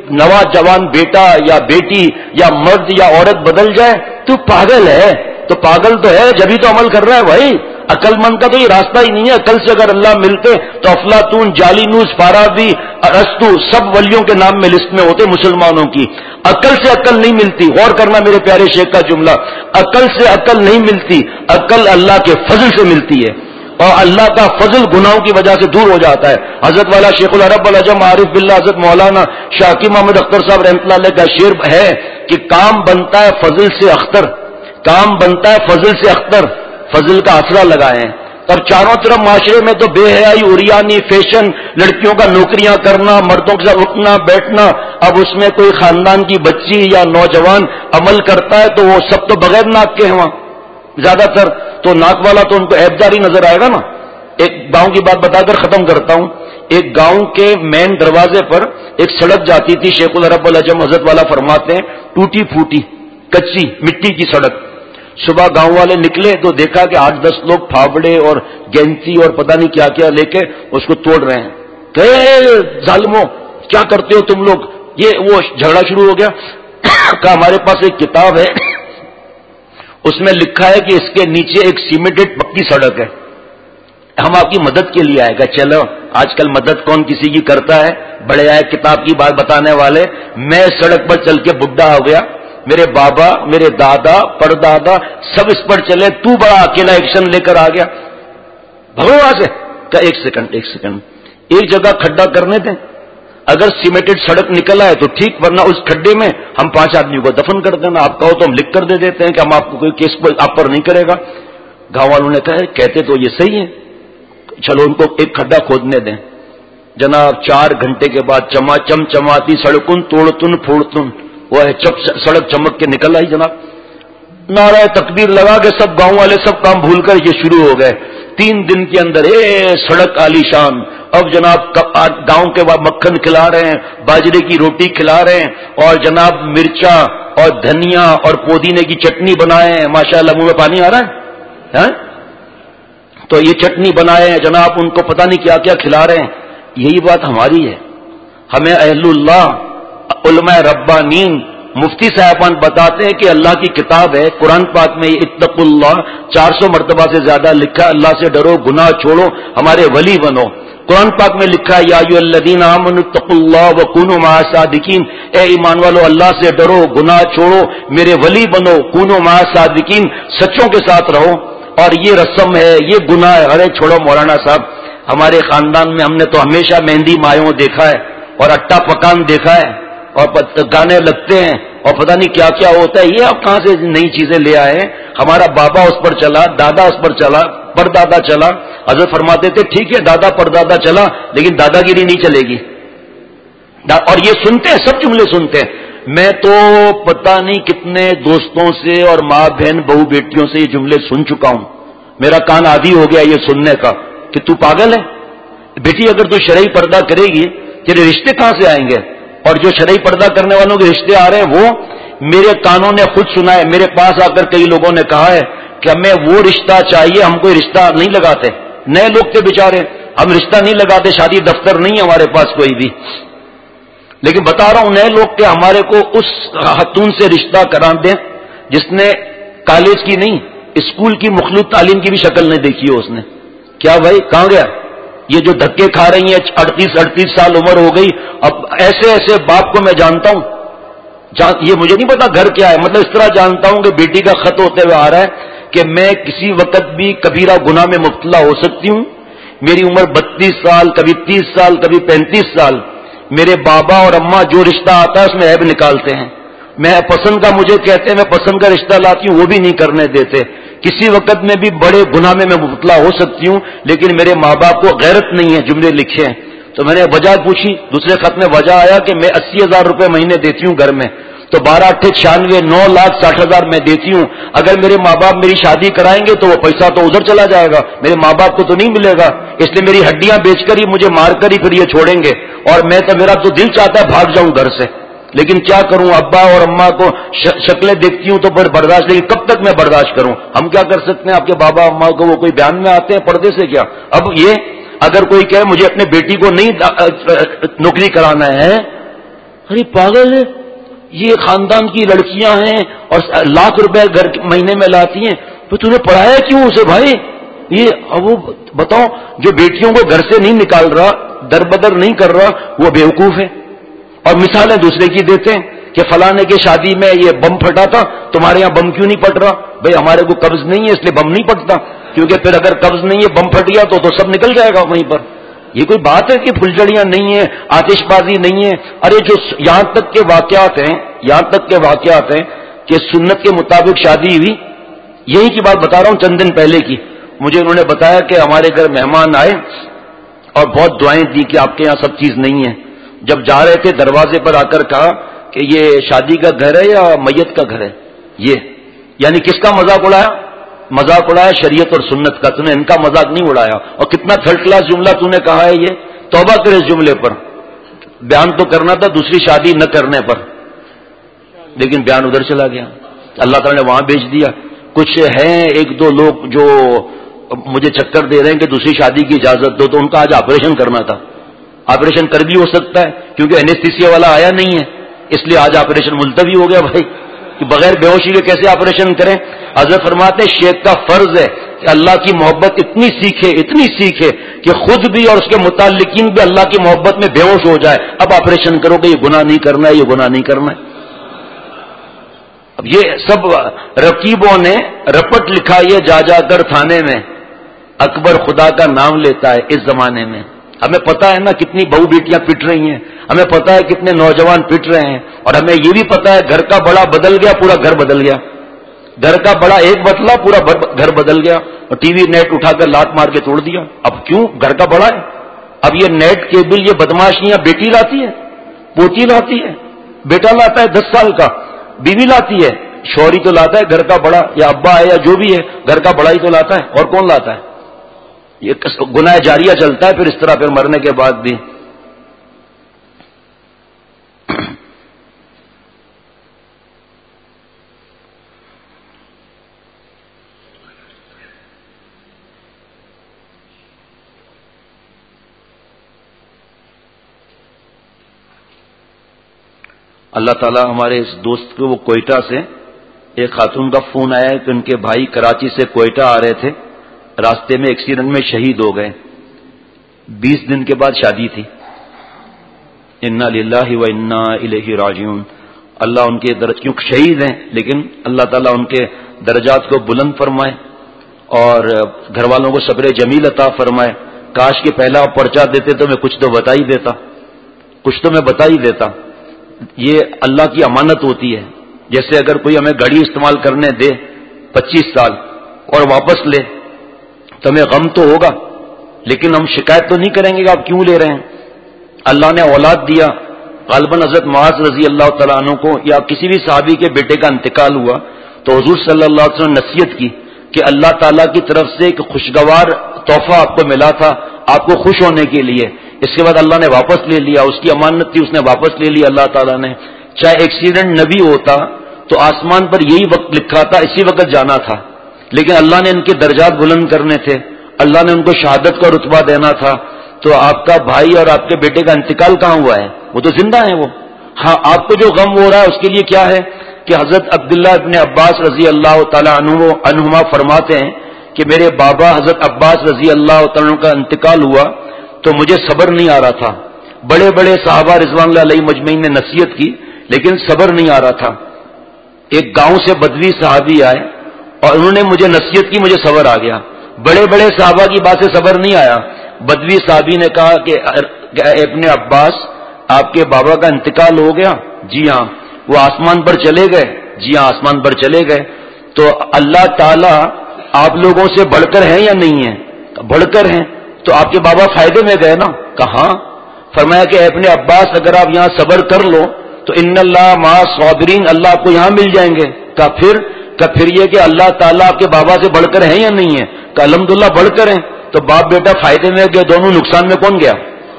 نوجوان بیٹا یا بیٹی یا مرد یا عورت بدل جائے تو پاگل ہے. تو پاگل تو ہے جبھی تو عمل کر رہا ہے بھائی. عقل مند کا تو یہ راستہ ہی نہیں ہے. عقل سے اگر اللہ ملتے تو افلاطون، جالینوس، فارابی، ارسطو سب ولیوں کے نام میں لسٹ میں ہوتے مسلمانوں کی. عقل سے عقل نہیں ملتی. غور کرنا میرے پیارے شیخ کا جملہ، عقل سے عقل نہیں ملتی، عقل اللہ کے فضل سے ملتی ہے. اور اللہ کا فضل گناہوں کی وجہ سے دور ہو جاتا ہے. حضرت والا شیخ العرب العجم عارف باللہ حضرت مولانا شاکی محمد اختر صاحب رحمۃ اللہ علیہ کا شعر ہے کہ کام بنتا ہے فضل سے اختر، کام بنتا ہے فضل سے اختر، فضل کا آسرا لگائیں. اب چاروں طرف معاشرے میں تو بے حیائی، عریانی، فیشن، لڑکیوں کا نوکریاں کرنا، مردوں کے ساتھ اٹھنا بیٹھنا. اب اس میں کوئی خاندان کی بچی یا نوجوان عمل کرتا ہے تو وہ سب تو بغیر ناک کے ہیں وہاں زیادہ تر. تو ناک والا تو ان کو عیبداری نظر آئے گا نا. ایک گاؤں کی بات بتا کر ختم کرتا ہوں. ایک گاؤں کے مین دروازے پر ایک سڑک جاتی تھی. شیخ العرب العجم حضرت والا فرماتے ہیں ٹوٹی پھوٹی کچی مٹی کی سڑک. صبح گاؤں والے نکلے تو دیکھا کہ آٹھ دس لوگ پھاوڑے اور گینتی اور پتہ نہیں کیا کیا لے کے اس کو توڑ رہے ہیں. کہ ظالمو کیا کرتے ہو تم لوگ؟ یہ وہ جھگڑا شروع ہو گیا. کہ ہمارے پاس ایک کتاب ہے اس میں لکھا ہے کہ اس کے نیچے ایک سیمنٹڈ پکی سڑک ہے، ہم آپ کی مدد کے لیے آئے گا. چلو آج کل مدد کون کسی کی کرتا ہے، بڑے آئے کتاب کی بات بتانے والے. میں سڑک پر چل کے بڈھا ہو گیا، میرے بابا، میرے دادا، پردادا سب اس پر چلے، تو بڑا اکیلا ایکشن لے کر آ گیا. بھگو وہاں سے. کہ ایک سیکنڈ ایک سیکنڈ ایک جگہ کھڈا کرنے دیں. اگر سیمنٹڈ سڑک نکل آئے تو ٹھیک، ورنہ اس کھڈے میں ہم پانچ آدمیوں کو دفن کر دینا. آپ کہو تو ہم لکھ کر دے دیتے ہیں کہ ہم آپ کو کوئی کیس آپ پر نہیں کرے گا. گاؤں والوں نے کہا کہتے تو یہ صحیح ہے، چلو ان کو ایک کھڈا کھودنے دیں. جناب چار گھنٹے کے بعد چما چم چماتی سڑکن توڑتن پھوڑتن، وہ ہے چپ سڑک چمک کے نکل آئی. جناب نعرہ تکبیر لگا کے سب گاؤں والے سب کام بھول کر یہ شروع ہو گئے. تین دن کے اندر اے سڑک عالی شان. اب جناب گاؤں کے بعد مکھن کھلا رہے ہیں، باجرے کی روٹی کھلا رہے ہیں، اور جناب مرچا اور دھنیا اور پودینے کی چٹنی بنائے ہیں. ماشاءاللہ منہ میں پانی آ رہا ہے ہاں؟ تو یہ چٹنی بنائے ہیں جناب، ان کو پتہ نہیں کیا کیا کھلا رہے ہیں. یہی بات ہماری ہے. ہمیں اہل اللہ علماء ربانین مفتی صاحبان بتاتے ہیں کہ اللہ کی کتاب ہے قرآن پاک میں اتقوا اللہ چار سو مرتبہ سے زیادہ لکھا، اللہ سے ڈرو، گناہ چھوڑو، ہمارے ولی بنو. قرآن پاک میں لکھا یا ایھا الذین آمنوا اتقوا اللہ وکونوا مع الصادقین، اے ایمان والو اللہ سے ڈرو، گناہ چھوڑو، میرے ولی بنو، کونوا مع الصادقین، سچوں کے ساتھ رہو. اور یہ رسم ہے، یہ گناہ ہے. ارے چھوڑو مولانا صاحب، ہمارے خاندان میں ہم نے تو ہمیشہ مہندی مایوں دیکھا ہے اور اٹا پکان دیکھا ہے اور گانے لگتے ہیں اور پتہ نہیں کیا کیا ہوتا ہے. یہ آپ کہاں سے نئی چیزیں لے آئے ہیں؟ ہمارا بابا اس پر چلا، دادا اس پر چلا، پردادا چلا. حضرت فرماتے تھے ٹھیک ہے دادا پردادا چلا لیکن دادا گیری نہیں چلے گی. اور یہ سنتے ہیں، سب جملے سنتے ہیں. میں تو پتہ نہیں کتنے دوستوں سے اور ماں بہن بہو بیٹیوں سے یہ جملے سن چکا ہوں. میرا کان عادی ہو گیا یہ سننے کا کہ تو پاگل ہے بیٹی، اگر تو شرعی پردہ کرے گی تیرے رشتے کہاں سے آئیں گے؟ اور جو شرعی پردہ کرنے والوں کے رشتے آ رہے ہیں وہ میرے کانوں نے خود سنا ہے. میرے پاس آ کر کئی لوگوں نے کہا ہے کہ ہمیں وہ رشتہ چاہیے، ہم کوئی رشتہ نہیں لگاتے. نئے لوگ تھے بیچارے، ہم رشتہ نہیں لگاتے، شادی دفتر نہیں ہمارے پاس کوئی بھی. لیکن بتا رہا ہوں نئے لوگ کہ ہمارے کو اس خاتون سے رشتہ کرا دیں جس نے کالج کی نہیں اسکول کی مخلوط تعلیم کی بھی شکل نہیں دیکھی ہو اس نے. کیا بھائی کہاں گیا؟ یہ جو دھکے کھا رہی ہیں اڑتیس اڑتیس سال عمر ہو گئی. اب ایسے ایسے باپ کو میں جانتا ہوں، یہ مجھے نہیں پتا گھر کیا ہے، مطلب اس طرح جانتا ہوں کہ بیٹی کا خط ہوتے ہوئے آ رہا ہے کہ میں کسی وقت بھی کبیرہ گناہ میں مبتلا ہو سکتی ہوں. میری عمر بتیس سال، کبھی تیس سال، کبھی پینتیس سال. میرے بابا اور اماں جو رشتہ آتا ہے اس میں عیب نکالتے ہیں. میں پسند کا مجھے کہتے ہیں، میں پسند کا رشتہ لاتی ہوں، وہ بھی نہیں کرنے دیتے. کسی وقت میں بھی بڑے گناہ میں میں مبتلا ہو سکتی ہوں لیکن میرے ماں باپ کو غیرت نہیں ہے. جملے لکھے ہیں تو میں نے وجہ پوچھی، دوسرے خط میں وجہ آیا کہ میں اسی ہزار روپے مہینے دیتی ہوں گھر میں، تو بارہ اٹھے چھیانوے نو لاکھ ساٹھ ہزار میں دیتی ہوں. اگر میرے ماں باپ میری شادی کرائیں گے تو وہ پیسہ تو ادھر چلا جائے گا، میرے ماں باپ کو تو نہیں ملے گا. اس لیے میری ہڈیاں بیچ کر ہی مجھے مار کر ہی پھر یہ چھوڑیں گے. اور میں تو میرا تو دل چاہتا ہے بھاگ جاؤں گھر سے، لیکن کیا کروں، ابا اور اماں کو شکلیں دیکھتی ہوں تو پھر برداشت، لیکن کب تک میں برداشت کروں؟ ہم کیا کر سکتے ہیں؟ آپ کے بابا اماں کو وہ کوئی بیان میں آتے ہیں پردے سے کیا؟ اب یہ اگر کوئی کہے مجھے اپنے بیٹی کو نہیں نوکری کرانا ہے ارے پاگل ہے، یہ خاندان کی لڑکیاں ہیں اور لاکھ روپے گھر مہینے میں لاتی ہیں، تو تم نے پڑھایا کیوں اسے بھائی؟ یہ اب وہ بتاؤ، جو بیٹیوں کو گھر سے نہیں نکال رہا، در بدر نہیں کر رہا، وہ بیوقوف ہے. اور مثالیں دوسرے کی دیتے ہیں کہ فلانے کی شادی میں یہ بم پھٹا تھا، تمہارے یہاں بم کیوں نہیں پھٹ رہا؟ بھائی ہمارے کو قبض نہیں ہے اس لیے بم نہیں پھٹتا، کیونکہ پھر اگر قبض نہیں ہے بم پھٹ گیا تو تو سب نکل جائے گا وہیں پر. یہ کوئی بات ہے کہ پھلجڑیاں نہیں ہیں، آتش بازی نہیں ہے؟ ارے جو یہاں تک کے واقعات ہیں، یہاں تک کے واقعات ہیں کہ سنت کے مطابق شادی ہوئی. یہی کی بات بتا رہا ہوں چند دن پہلے کی. مجھے انہوں نے بتایا کہ ہمارے گھر مہمان آئے اور بہت دعائیں دی کہ آپ کے یہاں سب چیز نہیں ہے. جب جا رہے تھے دروازے پر آ کر کہا کہ یہ شادی کا گھر ہے یا میت کا گھر ہے؟ یہ یعنی کس کا مذاق اڑایا؟ مذاق اڑایا شریعت اور سنت کا. تو نے ان کا مذاق نہیں اڑایا. اور کتنا تھرڈ کلاس جملہ تو نے کہا ہے یہ. توبہ کرے اس جملے پر. بیان تو کرنا تھا دوسری شادی نہ کرنے پر، لیکن بیان ادھر چلا گیا. اللہ تعالیٰ نے وہاں بھیج دیا. کچھ ہیں ایک دو لوگ جو مجھے چکر دے رہے ہیں کہ دوسری شادی کی اجازت دو، تو ان کا آج آپریشن کرنا تھا. آپریشن کر بھی ہو سکتا ہے کیونکہ اینستھیسیا والا آیا نہیں ہے، اس لیے آج آپریشن ملتوی ہو گیا. بھائی کہ بغیر بے ہوشی کے کیسے آپریشن کریں؟ حضرت فرماتے ہیں شیخ کا فرض ہے کہ اللہ کی محبت اتنی سیکھے اتنی سیکھے کہ خود بھی اور اس کے متعلقین بھی اللہ کی محبت میں بے ہوش ہو جائے. اب آپریشن کرو کہ یہ گناہ نہیں کرنا ہے، یہ گناہ نہیں کرنا ہے. اب یہ سب رقیبوں نے رپٹ لکھا یہ جا جا کر تھانے میں، اکبر خدا کا نام لیتا ہے اس زمانے میں. ہمیں پتا ہے نا کتنی بہو بیٹیاں پٹ رہی ہیں، ہمیں پتا ہے کتنے نوجوان پٹ رہے ہیں، اور ہمیں یہ بھی پتا ہے گھر کا بڑا بدل گیا پورا گھر بدل گیا. گھر کا بڑا ایک بدلا پورا گھر بدل گیا. اور ٹی وی نیٹ اٹھا کر لات مار کے توڑ دیا. اب کیوں؟ گھر کا بڑا ہے. اب یہ نیٹ کیبل یہ بدماشیاں بیٹی لاتی ہے، پوتی لاتی ہے، بیٹا لاتا ہے دس سال کا، بیوی لاتی ہے، شوہری تو لاتا ہے گھر کا بڑا، یا ابا ہے یا جو بھی ہے گھر کا بڑا ہی تو لاتا ہے. اور کون لاتا ہے؟ یہ گناہ جاریہ چلتا ہے پھر اس طرح پھر مرنے کے بعد بھی. اللہ تعالیٰ ہمارے اس دوست کو وہ کوئٹہ سے ایک خاتون کا فون آیا ہے کہ ان کے بھائی کراچی سے کوئٹہ آ رہے تھے، راستے میں ایکسیڈنٹ میں شہید ہو گئے. بیس دن کے بعد شادی تھی. انا للہ و انا الیہ راجعون. اللہ ان کے درجات، کیوں شہید ہیں لیکن اللہ تعالیٰ ان کے درجات کو بلند فرمائے اور گھر والوں کو صبر جمیل عطا فرمائے. کاش کہ پہلا پرچہ دیتے تو میں کچھ تو بتا ہی دیتا کچھ تو میں بتا ہی دیتا. یہ اللہ کی امانت ہوتی ہے. جیسے اگر کوئی ہمیں گاڑی استعمال کرنے دے پچیس سال اور واپس لے تو ہمیں غم تو ہوگا، لیکن ہم شکایت تو نہیں کریں گے کہ آپ کیوں لے رہے ہیں. اللہ نے اولاد دیا. غالباً حضرت معاذ رضی اللہ تعالیٰ عنہ کو یا کسی بھی صحابی کے بیٹے کا انتقال ہوا تو حضور صلی اللہ علیہ وسلم نے نصیحت کی کہ اللہ تعالیٰ کی طرف سے ایک خوشگوار تحفہ آپ کو ملا تھا آپ کو خوش ہونے کے لیے. اس کے بعد اللہ نے واپس لے لیا. اس کی امانت تھی، اس نے واپس لے لیا اللہ تعالیٰ نے. چاہے ایکسیڈنٹ نہ بھی ہوتا تو آسمان پر یہی وقت لکھا تھا، اسی وقت جانا تھا، لیکن اللہ نے ان کے درجات بلند کرنے تھے، اللہ نے ان کو شہادت کا رتبہ دینا تھا. تو آپ کا بھائی اور آپ کے بیٹے کا انتقال کہاں ہوا ہے؟ وہ تو زندہ ہیں وہ. ہاں آپ کو جو غم ہو رہا ہے اس کے لیے کیا ہے کہ حضرت عبداللہ ابن عباس رضی اللہ تعالیٰ عنہ عنہما فرماتے ہیں کہ میرے بابا حضرت عباس رضی اللہ تعالیٰ عنہ کا انتقال ہوا تو مجھے صبر نہیں آ رہا تھا. بڑے بڑے صحابہ رضوان اللہ علیہ مجمعین نے نصیحت کی لیکن صبر نہیں آ رہا تھا. ایک گاؤں سے بدوی صحابی آئے اور انہوں نے مجھے نصیحت کی، مجھے صبر آ گیا. بڑے بڑے صحابہ کی بات سے صبر نہیں آیا. بدوی صحابی نے کہا کہ ابن عباس آپ کے بابا کا انتقال ہو گیا؟ جی ہاں. وہ آسمان پر چلے گئے؟ جی ہاں آسمان پر چلے گئے. تو اللہ تعالیٰ آپ لوگوں سے بڑھ کر ہیں یا نہیں ہے؟ بڑھ کر ہیں. تو آپ کے بابا فائدے میں گئے نا؟ کہاں. فرمایا کہ ابن عباس اگر آپ یہاں صبر کر لو تو ان اللہ مع صابرین، اللہ آپ کو یہاں مل جائیں گے. کہ پھر کہ پھر یہ کہ اللہ تعالیٰ آپ کے بابا سے بڑھ کر ہیں یا نہیں ہے؟ کہ الحمدللہ بڑھ کر ہیں. تو باپ بیٹا فائدے میں گئے، دونوں نقصان میں کون گیا؟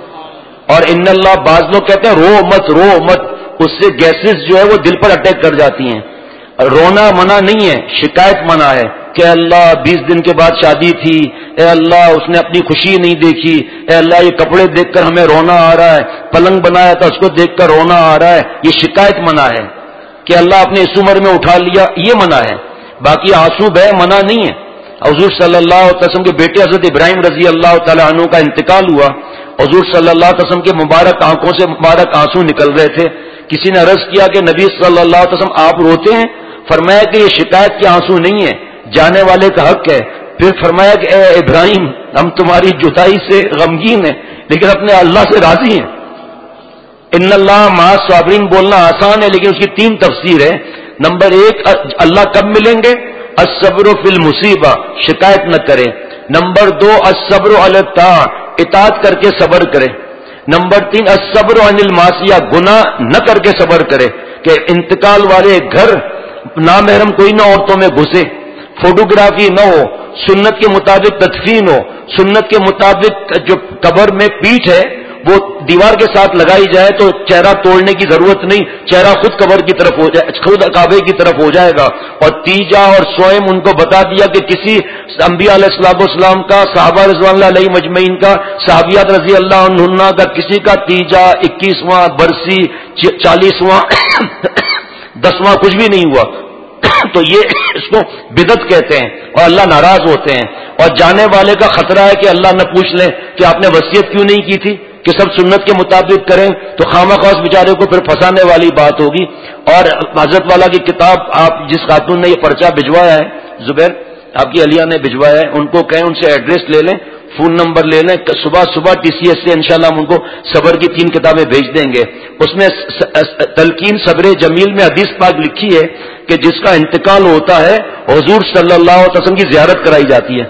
اور ان اللہ، بعض لوگ کہتے ہیں رو مت رو مت، اس سے گیسز جو ہے وہ دل پر اٹیک کر جاتی ہیں. رونا منع نہیں ہے، شکایت منع ہے کہ اللہ بیس دن کے بعد شادی تھی، اے اللہ اس نے اپنی خوشی نہیں دیکھی، اے اللہ یہ کپڑے دیکھ کر ہمیں رونا آ رہا ہے، پلنگ بنایا تھا اس کو دیکھ کر رونا آ رہا ہے، یہ شکایت منع ہے کہ اللہ آپ نے اس عمر میں اٹھا لیا، یہ منع ہے. باقی آنسو بہ منع نہیں ہے. حضور صلی اللہ علیہ وسلم کے بیٹے حضرت ابراہیم رضی اللہ تعالیٰ عنہ کا انتقال ہوا. حضور صلی اللہ علیہ وسلم کے مبارک آنکھوں سے مبارک آنسو نکل رہے تھے. کسی نے عرض کیا کہ نبی صلی اللہ علیہ وسلم آپ روتے ہیں؟ فرمایا کہ یہ شکایت کے آنسو نہیں ہے، جانے والے کا حق ہے. پھر فرمایا کہ اے ابراہیم ہم تمہاری جدائی سے غمگین ہیں لیکن اپنے اللہ سے راضی ہیں. ان اللہ مع الصابرین بولنا آسان ہے لیکن اس کی تین تفسیر ہے. نمبر ایک، اللہ کب ملیں گے؟ الصبر فی المصیبہ، شکایت نہ کرے. نمبر دو، الصبر علی الطاعہ، اطاعت کر کے صبر کرے. نمبر تین، الصبر عن المعصیہ، گناہ نہ کر کے صبر کرے کہ انتقال والے گھر نامحرم کوئی نہ عورتوں میں گھسے، فوٹوگرافی نہ ہو، سنت کے مطابق تدفین ہو، سنت کے مطابق جو قبر میں پیٹھ ہے وہ دیوار کے ساتھ لگائی جائے تو چہرہ توڑنے کی ضرورت نہیں، چہرہ خود قبر کی طرف ہو جائے، خود کعبے کی طرف ہو جائے گا. اور تیجا اور سوئم ان کو بتا دیا کہ کسی انبیاء علیہ السلام والسلام کا، صحابہ رضوان اللہ علیہ مجمعین کا، صحابیات رضی اللہ عنہ کا کسی کا تیجا، اکیسواں برسی، چالیسواں دسواں کچھ بھی نہیں ہوا. تو یہ اس کو بدعت کہتے ہیں اور اللہ ناراض ہوتے ہیں. اور جانے والے کا خطرہ ہے کہ اللہ نہ پوچھ لیں کہ آپ نے وصیت کیوں نہیں کی تھی، کہ سب سنت کے مطابق کریں تو خواہ خواہ بیچارے کو پھر پھنسانے والی بات ہوگی. اور حضرت والا کی کتاب آپ جس خاتون نے یہ پرچہ بھجوایا ہے، زبیر آپ کی علیہ نے بھجوایا ہے، ان کو کہیں ان سے ایڈریس لے لیں، فون نمبر لے لیں، صبح صبح ٹی سی ایس سے انشاءاللہ ہم ان کو صبر کی تین کتابیں بھیج دیں گے. اس میں تلقین صبر جمیل میں حدیث پاک لکھی ہے کہ جس کا انتقال ہوتا ہے حضور صلی اللہ علیہ وسلم کی زیارت کرائی جاتی ہے.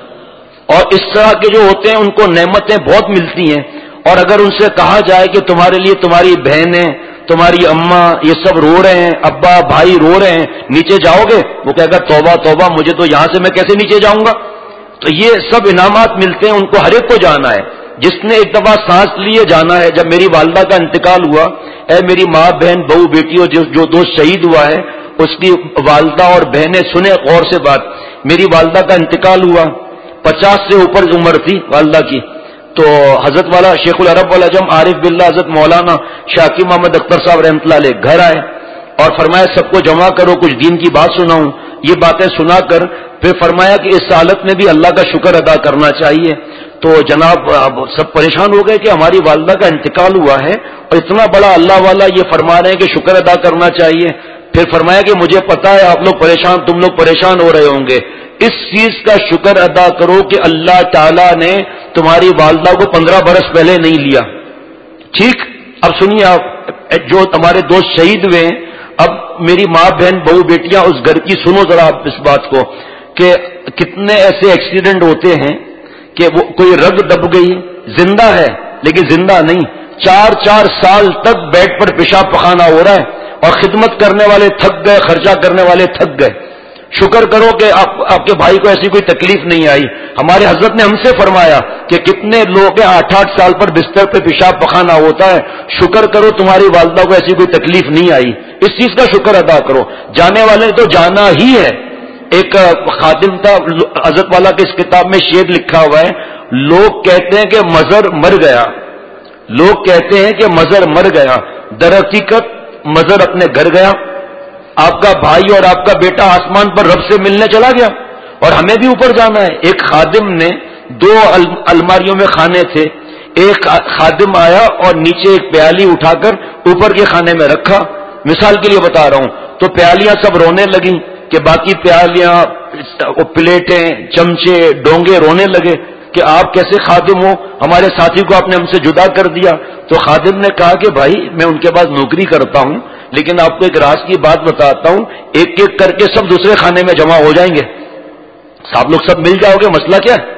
اور اس طرح کے جو ہوتے ہیں ان کو نعمتیں بہت ملتی ہیں. اور اگر ان سے کہا جائے کہ تمہارے لیے تمہاری بہنیں، تمہاری اماں یہ سب رو رہے ہیں، ابا بھائی رو رہے ہیں، نیچے جاؤ گے؟ وہ کہے گا توبہ توبہ، مجھے تو یہاں سے میں کیسے نیچے جاؤں گا؟ تو یہ سب انعامات ملتے ہیں، ان کو ہر ایک کو جانا ہے. جس نے ایک دفعہ سانس لیے جانا ہے. جب میری والدہ کا انتقال ہوا، اے میری ماں بہن بہو بیٹیوں، جو جو دوست شہید ہوا ہے اس کی والدہ اور بہنیں سنیں غور سے بات. میری والدہ کا انتقال ہوا، پچاس سے اوپر عمر تھی والدہ کی. تو حضرت والا شیخ العرب والعجم عارف باللہ حضرت مولانا شاکی محمد اختر صاحب رحمۃ اللہ علیہ گھر آئے اور فرمایا سب کو جمع کرو، کچھ دین کی بات سناؤں. یہ باتیں سنا کر پھر فرمایا کہ اس حالت میں بھی اللہ کا شکر ادا کرنا چاہیے. تو جناب سب پریشان ہو گئے کہ ہماری والدہ کا انتقال ہوا ہے اور اتنا بڑا اللہ والا یہ فرما رہے ہیں کہ شکر ادا کرنا چاہیے. پھر فرمایا کہ مجھے پتا ہے آپ لوگ پریشان، تم لوگ پریشان ہو رہے ہوں گے، اس چیز کا شکر ادا کرو کہ اللہ تعالیٰ نے تمہاری والدہ کو پندرہ برس پہلے نہیں لیا. ٹھیک، اب سنیے آپ جو ہمارے دوست شہید ہوئے ہیں، اب میری ماں بہن بہو بیٹیاں اس گھر کی سنو ذرا آپ اس بات کو کہ کتنے ایسے ایکسیڈنٹ ہوتے ہیں کہ وہ کوئی رگ دب گئی، زندہ ہے لیکن زندہ نہیں، چار چار سال تک بیڈ پر پیشاب پخانہ ہو رہا ہے اور خدمت کرنے والے تھک گئے، خرچہ کرنے والے تھک گئے. شکر کرو کہ آپ آپ کے بھائی کو ایسی کوئی تکلیف نہیں آئی. ہمارے حضرت نے ہم سے فرمایا کہ کتنے لوگ آٹھ آٹھ سال پر بستر پہ پیشاب پخانہ ہوتا ہے، شکر کرو تمہاری والدہ کو ایسی کوئی تکلیف نہیں آئی، اس چیز کا شکر ادا کرو. جانے والے تو جانا ہی ہے. ایک خادم تھا حضرت والا کی اس کتاب میں شعر لکھا ہوا ہے، لوگ کہتے ہیں کہ مظہر مر گیا، لوگ کہتے ہیں کہ مظہر مر گیا، در حقیقت مظہر اپنے گھر گیا. آپ کا بھائی اور آپ کا بیٹا آسمان پر رب سے ملنے چلا گیا اور ہمیں بھی اوپر جانا ہے. ایک خادم نے دو الماریوں میں کھانے تھے، ایک خادم آیا اور نیچے ایک پیالی اٹھا کر اوپر کے خانے میں رکھا. مثال کے لیے بتا رہا ہوں. تو پیالیاں سب رونے لگیں کہ باقی پیالیاں، پلیٹیں، چمچے، ڈونگے رونے لگے کہ آپ کیسے خادم ہو، ہمارے ساتھی کو آپ نے ہم سے جدا کر دیا. تو خادم نے کہا کہ بھائی میں ان کے پاس نوکری کرتا ہوں لیکن آپ کو ایک راز کی بات بتاتا ہوں، ایک ایک کر کے سب دوسرے خانے میں جمع ہو جائیں گے، آپ لوگ سب مل جاؤ گے، مسئلہ کیا ہے؟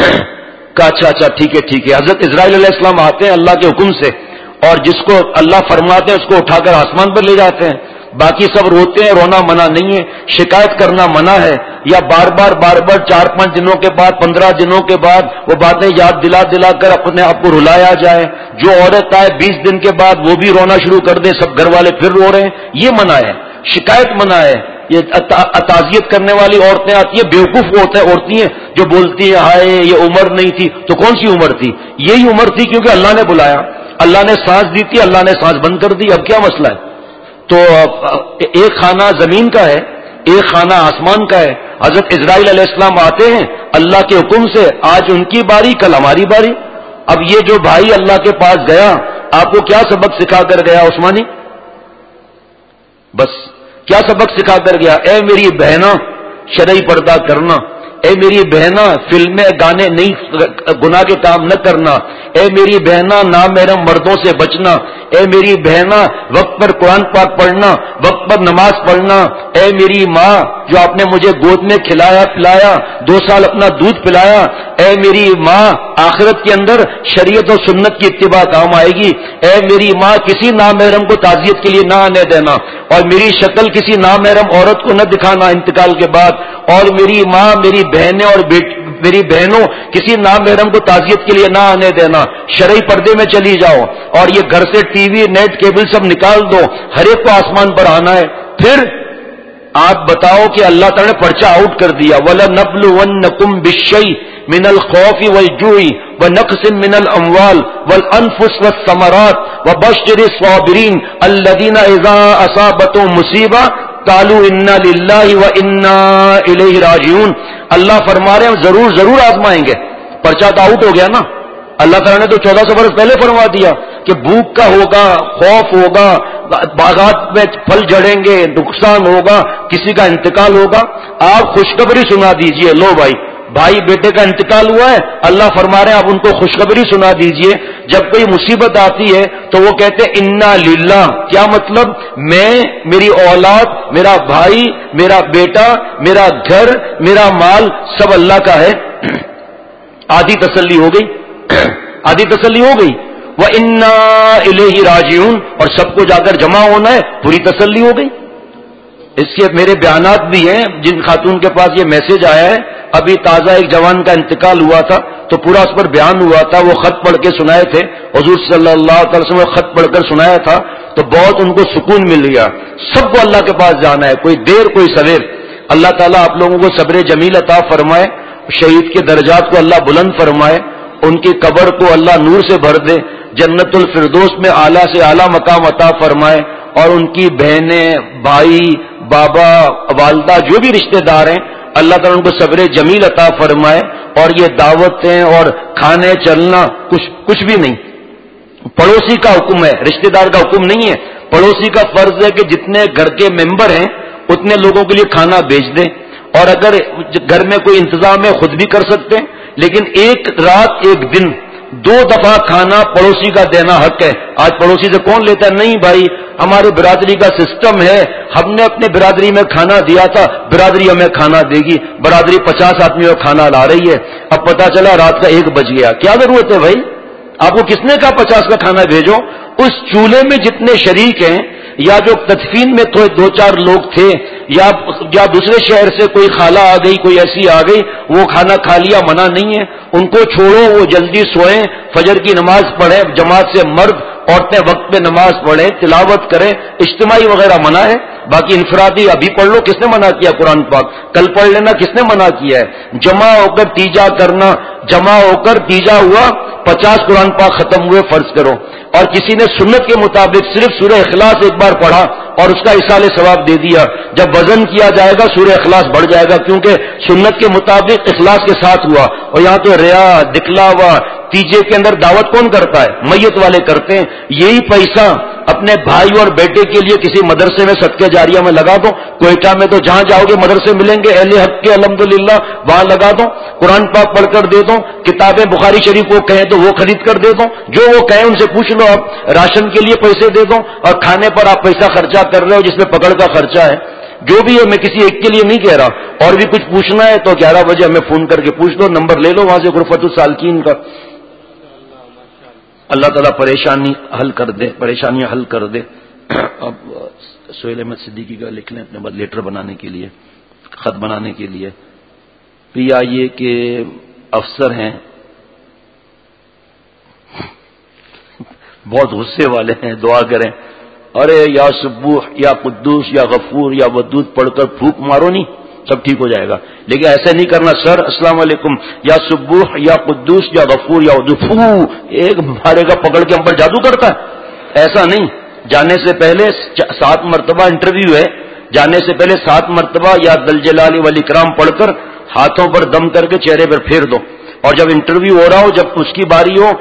کہا اچھا اچھا ٹھیک ہے ٹھیک ہے. حضرت اسرائیل علیہ السلام آتے ہیں اللہ کے حکم سے اور جس کو اللہ فرماتے ہیں اس کو اٹھا کر آسمان پر لے جاتے ہیں. باقی سب روتے ہیں، رونا منع نہیں ہے، شکایت کرنا منع ہے، یا بار بار بار بار چار پانچ دنوں کے بعد، پندرہ دنوں کے بعد وہ باتیں یاد دلا دلا کر اپنے آپ کو رلایا جائے. جو عورت آئے بیس دن کے بعد وہ بھی رونا شروع کر دے، سب گھر والے پھر رو رہے ہیں، یہ منع ہے. شکایت منع ہے، یہ تعزیت کرنے والی عورتیں آتی ہیں، بیوقوف ہوتے ہیں عورتیں ہیں جو بولتی ہیں ہائے یہ عمر نہیں تھی، تو کون سی عمر تھی؟ یہی عمر تھی کیونکہ اللہ نے بلایا، اللہ نے سانس دی تھی، اللہ نے سانس بند کر دی، اب کیا مسئلہ ہے؟ تو ایک خانہ زمین کا ہے، ایک خانہ آسمان کا ہے. حضرت اسرائیل علیہ السلام آتے ہیں اللہ کے حکم سے، آج ان کی باری کل ہماری باری. اب یہ جو بھائی اللہ کے پاس گیا آپ کو کیا سبق سکھا کر گیا عثمانی؟ بس کیا سبق سکھا کر گیا؟ اے میری بہنا شرعی پردہ کرنا، اے میری بہنا فلمیں گانے نہیں، گناہ کے کام نہ کرنا، اے میری بہنا نامحرم مردوں سے بچنا، اے میری بہنا وقت پر قرآن پاک پڑھنا، وقت پر نماز پڑھنا، اے میری ماں جو آپ نے مجھے گود میں کھلایا پلایا، دو سال اپنا دودھ پلایا، اے میری ماں آخرت کے اندر شریعت و سنت کی اتباع کام آئے گی. اے میری ماں کسی نامحرم کو تعزیت کے لیے نہ آنے دینا، اور میری شکل کسی نامحرم عورت کو نہ دکھانا انتقال کے بعد. اور میری ماں میری بہنیں اور بیٹ میری بہنوں کسی نامحرم کو تعزیت کے لیے نہ آنے دینا. شرعی پردے میں چلی جاؤ، اور یہ گھر سے ٹی وی نیٹ کیبل سب نکال دو، ہر ایک کو آسمان پر آنا ہے. پھر آپ بتاؤ کہ اللہ تعالیٰ نے پرچہ آؤٹ کر دیا، وَلَنَبْلُوَنَّكُمْ بِالشَّيْءِ مِنَ الْخَوْفِ وَالْجُوعِ وَنَقْصٍ مِنَ الْأَمْوَالِ وَالْأَنفُسِ وَالثَّمَرَاتِ وَبَشِّرِ الصَّابِرِينَ الَّذِينَ إِذَا أَصَابَتْهُمْ مُصِيبَةٌ قَالُوا إِنَّا لِلَّهِ وَإِنَّا إِلَيْهِ رَاجِعُونَ. اللہ فرما رہے ہیں ضرور ضرور آزمائیں گے. پرچہ تو آؤٹ ہو گیا نا. اللہ تعالیٰ نے تو چودہ سو برس پہلے فرما دیا کہ بھوک کا ہوگا، خوف ہوگا، باغات میں پھل جڑیں گے، نقصان ہوگا، کسی کا انتقال ہوگا. آپ خوشخبری سنا دیجئے. لو بھائی بھائی بیٹے کا انتقال ہوا ہے، اللہ فرما رہے ہیں آپ ان کو خوشخبری سنا دیجئے. جب کوئی مصیبت آتی ہے تو وہ کہتے ہیں انا للہ. کیا مطلب؟ میں، میری اولاد، میرا بھائی، میرا بیٹا، میرا گھر، میرا مال سب اللہ کا ہے. آدھی تسلی ہو گئی، آدھی تسلی ہو گئی. وَإِنَّا إِلَيْهِ رَاجِعُونَ. اور سب کو جا کر جمع ہونا ہے، پوری تسلی ہو گئی. اس کے میرے بیانات بھی ہیں. جن خاتون کے پاس یہ میسج آیا ہے، ابھی تازہ ایک جوان کا انتقال ہوا تھا تو پورا اس پر بیان ہوا تھا. وہ خط پڑھ کے سنائے تھے، حضور صلی اللہ علیہ وسلم نے خط پڑھ کر سنایا تھا تو بہت ان کو سکون مل گیا. سب کو اللہ کے پاس جانا ہے، کوئی دیر کوئی سویر. اللہ تعالیٰ آپ لوگوں کو صبر جمیل عطا فرمائے، شہید کے درجات کو اللہ بلند فرمائے، ان کی قبر کو اللہ نور سے بھر دے، جنت الفردوس میں اعلیٰ سے اعلیٰ مقام عطا فرمائے، اور ان کی بہنیں، بھائی، بابا، والدہ، جو بھی رشتہ دار ہیں اللہ تعالیٰ ان کو صبر جمیل عطا فرمائے. اور یہ دعوتیں اور کھانے چلنا کچھ کچھ بھی نہیں، پڑوسی کا حکم ہے، رشتہ دار کا حکم نہیں ہے. پڑوسی کا فرض ہے کہ جتنے گھر کے ممبر ہیں اتنے لوگوں کے لیے کھانا بھیج دیں، اور اگر گھر میں کوئی انتظام ہے خود بھی کر سکتے ہیں، لیکن ایک رات ایک دن دو دفعہ کھانا پڑوسی کا دینا حق ہے. آج پڑوسی سے کون لیتا ہے؟ نہیں بھائی، ہماری برادری کا سسٹم ہے، ہم نے اپنے برادری میں کھانا دیا تھا، برادری ہمیں کھانا دے گی. برادری پچاس آدمیوں کا کھانا لا رہی ہے، اب پتا چلا رات کا ایک بج گیا. کیا ضرورت ہے بھائی؟ آپ کو کس نے کہا پچاس کا کھانا بھیجو؟ اس چولہے میں جتنے شریک ہیں، یا جو تدفین میں تو دو چار لوگ تھے، یا یا دوسرے شہر سے کوئی خالہ آ گئی، کوئی ایسی آ گئی، وہ کھانا کھا لیا، منع نہیں ہے. ان کو چھوڑو، وہ جلدی سوئیں، فجر کی نماز پڑھیں جماعت سے. مرد عورتیں وقت پہ نماز پڑھیں، تلاوت کریں. اجتماعی وغیرہ منع ہے، باقی انفرادی ابھی پڑھ لو. کس نے منع کیا؟ قرآن پاک. کل پڑھ لینا، کس نے منع کیا ہے؟ جمع ہو کر تیجا کرنا، جمع ہو کر تیجا ہوا، پچاس قرآن پاک ختم ہوئے فرض کرو. اور کسی نے سنت کے مطابق صرف سورہ اخلاص ایک بار پڑھا اور اس کا اصال ثواب دے دیا. جب وزن کیا جائے گا سورہ اخلاص بڑھ جائے گا، کیونکہ سنت کے مطابق اخلاص کے ساتھ ہوا. اور یہاں تو ریا، دکھلاوا، تیجے کے اندر دعوت کون کرتا ہے؟ میت والے کرتے ہیں. یہی پیسہ اپنے بھائی اور بیٹے کے لیے کسی مدرسے میں صدقہ جاریہ میں لگا دو. کوئٹہ میں تو جہاں جاؤ گے مدرسے ملیں گے اہل حق کے الحمدللہ، وہاں لگا دو. قرآن پاک پڑھ کر دے دو. کتابیں بخاری شریف کو کہیں تو وہ خرید کر دے دو. جو وہ کہیں ان سے پوچھ لو. آپ راشن کے لیے پیسے دے دو، اور کھانے پر آپ پیسہ خرچہ کر رہے ہو جس میں پکڑ کا خرچہ ہے. جو بھی ہے، میں کسی ایک کے لیے نہیں کہہ رہا. اور بھی کچھ پوچھنا ہے تو گیارہ بجے ہمیں فون کر کے پوچھ لو، نمبر لے لو وہاں سے غرفت السالکین کا. اللہ تعالیٰ پریشانی حل کر دے، پریشانیاں حل کر دے. اب سہیل احمد صدیقی کا لکھ لیں اپنے بعد لیٹر بنانے کے لیے، خط بنانے کے لیے. پیا یہ کہ افسر ہیں بہت غصے والے ہیں، دعا کریں. ارے یا سبوح یا قدوس یا غفور یا ودود پڑھ کر پھونک مارو نہیں سب ٹھیک ہو جائے گا. لیکن ایسا نہیں کرنا سر السلام علیکم یا سبوح یا قدوس یا غفور یا ودود پھو ایک مارے گا پکڑ کے ہم پر جادو کرتا ہے. ایسا نہیں. جانے سے پہلے سات مرتبہ انٹرویو ہے, جانے سے پہلے سات مرتبہ یا دل جلال والاکرام پڑھ کر ہاتھوں پر دم کر کے چہرے پر پھیر دو, اور جب انٹرویو ہو رہا ہو جب اس کی باری ہو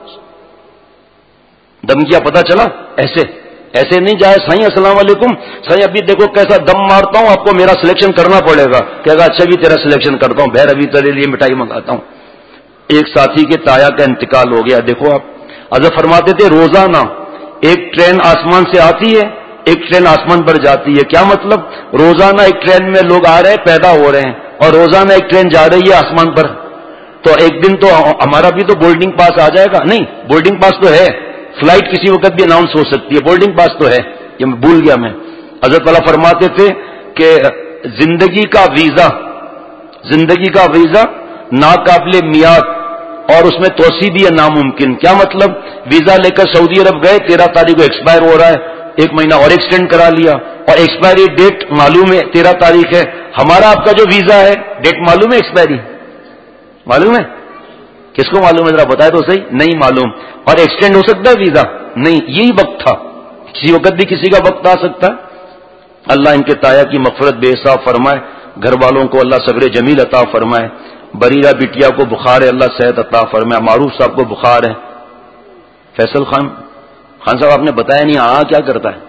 دم کیا پتا چلا ایسے ایسے نہیں جائے سائیں السلام علیکم سائیں ابھی دیکھو کیسا دم مارتا ہوں آپ کو میرا سلیکشن کرنا پڑے گا. کہے گا اچھا بھی تیرا سلیکشن کرتا ہوں بہر ابھی تیرے لیے مٹھائی منگاتا ہوں. ایک ساتھی کے تایا کا انتقال ہو گیا. دیکھو آپ حضرت فرماتے تھے روزانہ ایک ٹرین آسمان سے آتی ہے ایک ٹرین آسمان پر جاتی ہے. کیا مطلب؟ روزانہ ایک ٹرین میں لوگ آ رہے ہیں پیدا ہو رہے ہیں اور روزانہ ایک ٹرین جا رہی ہے آسمان پر. تو ایک دن تو ہمارا بھی تو بورڈنگ پاس آ جائے گا. نہیں بورڈنگ پاس تو ہے, فلائٹ کسی وقت بھی اناؤنس ہو سکتی ہے, بورڈنگ پاس تو ہے. یہ میں بھول گیا میں. حضرت والا فرماتے تھے کہ زندگی کا ویزا زندگی کا ویزا ناقابل میعاد اور اس میں توسیع بھی ہے ناممکن. کیا مطلب؟ ویزا لے کر سعودی عرب گئے, تیرہ تاریخ کو ایکسپائر ہو رہا ہے, ایک مہینہ اور ایکسٹینڈ کرا لیا اور ایکسپائری ڈیٹ معلوم ہے تیرہ تاریخ ہے. ہمارا آپ کا جو ویزا ہے ڈیٹ معلوم ہے ایکسپائری معلوم ہے؟ کس کو معلوم ہے ذرا بتائے تو صحیح. نہیں معلوم. اور ایکسٹینڈ ہو سکتا ہے ویزا؟ نہیں, یہی وقت تھا, کسی وقت بھی کسی کا وقت آ سکتا ہے. اللہ ان کے تایا کی مغفرت بے حساب فرمائے, گھر والوں کو اللہ صبر جمیل عطا فرمائے. بریرہ بٹیا کو بخار ہے اللہ صحت عطا فرمائے. معروف صاحب کو بخار ہے. فیصل خان خان صاحب آپ نے بتایا نہیں ہاں کیا کرتا ہے؟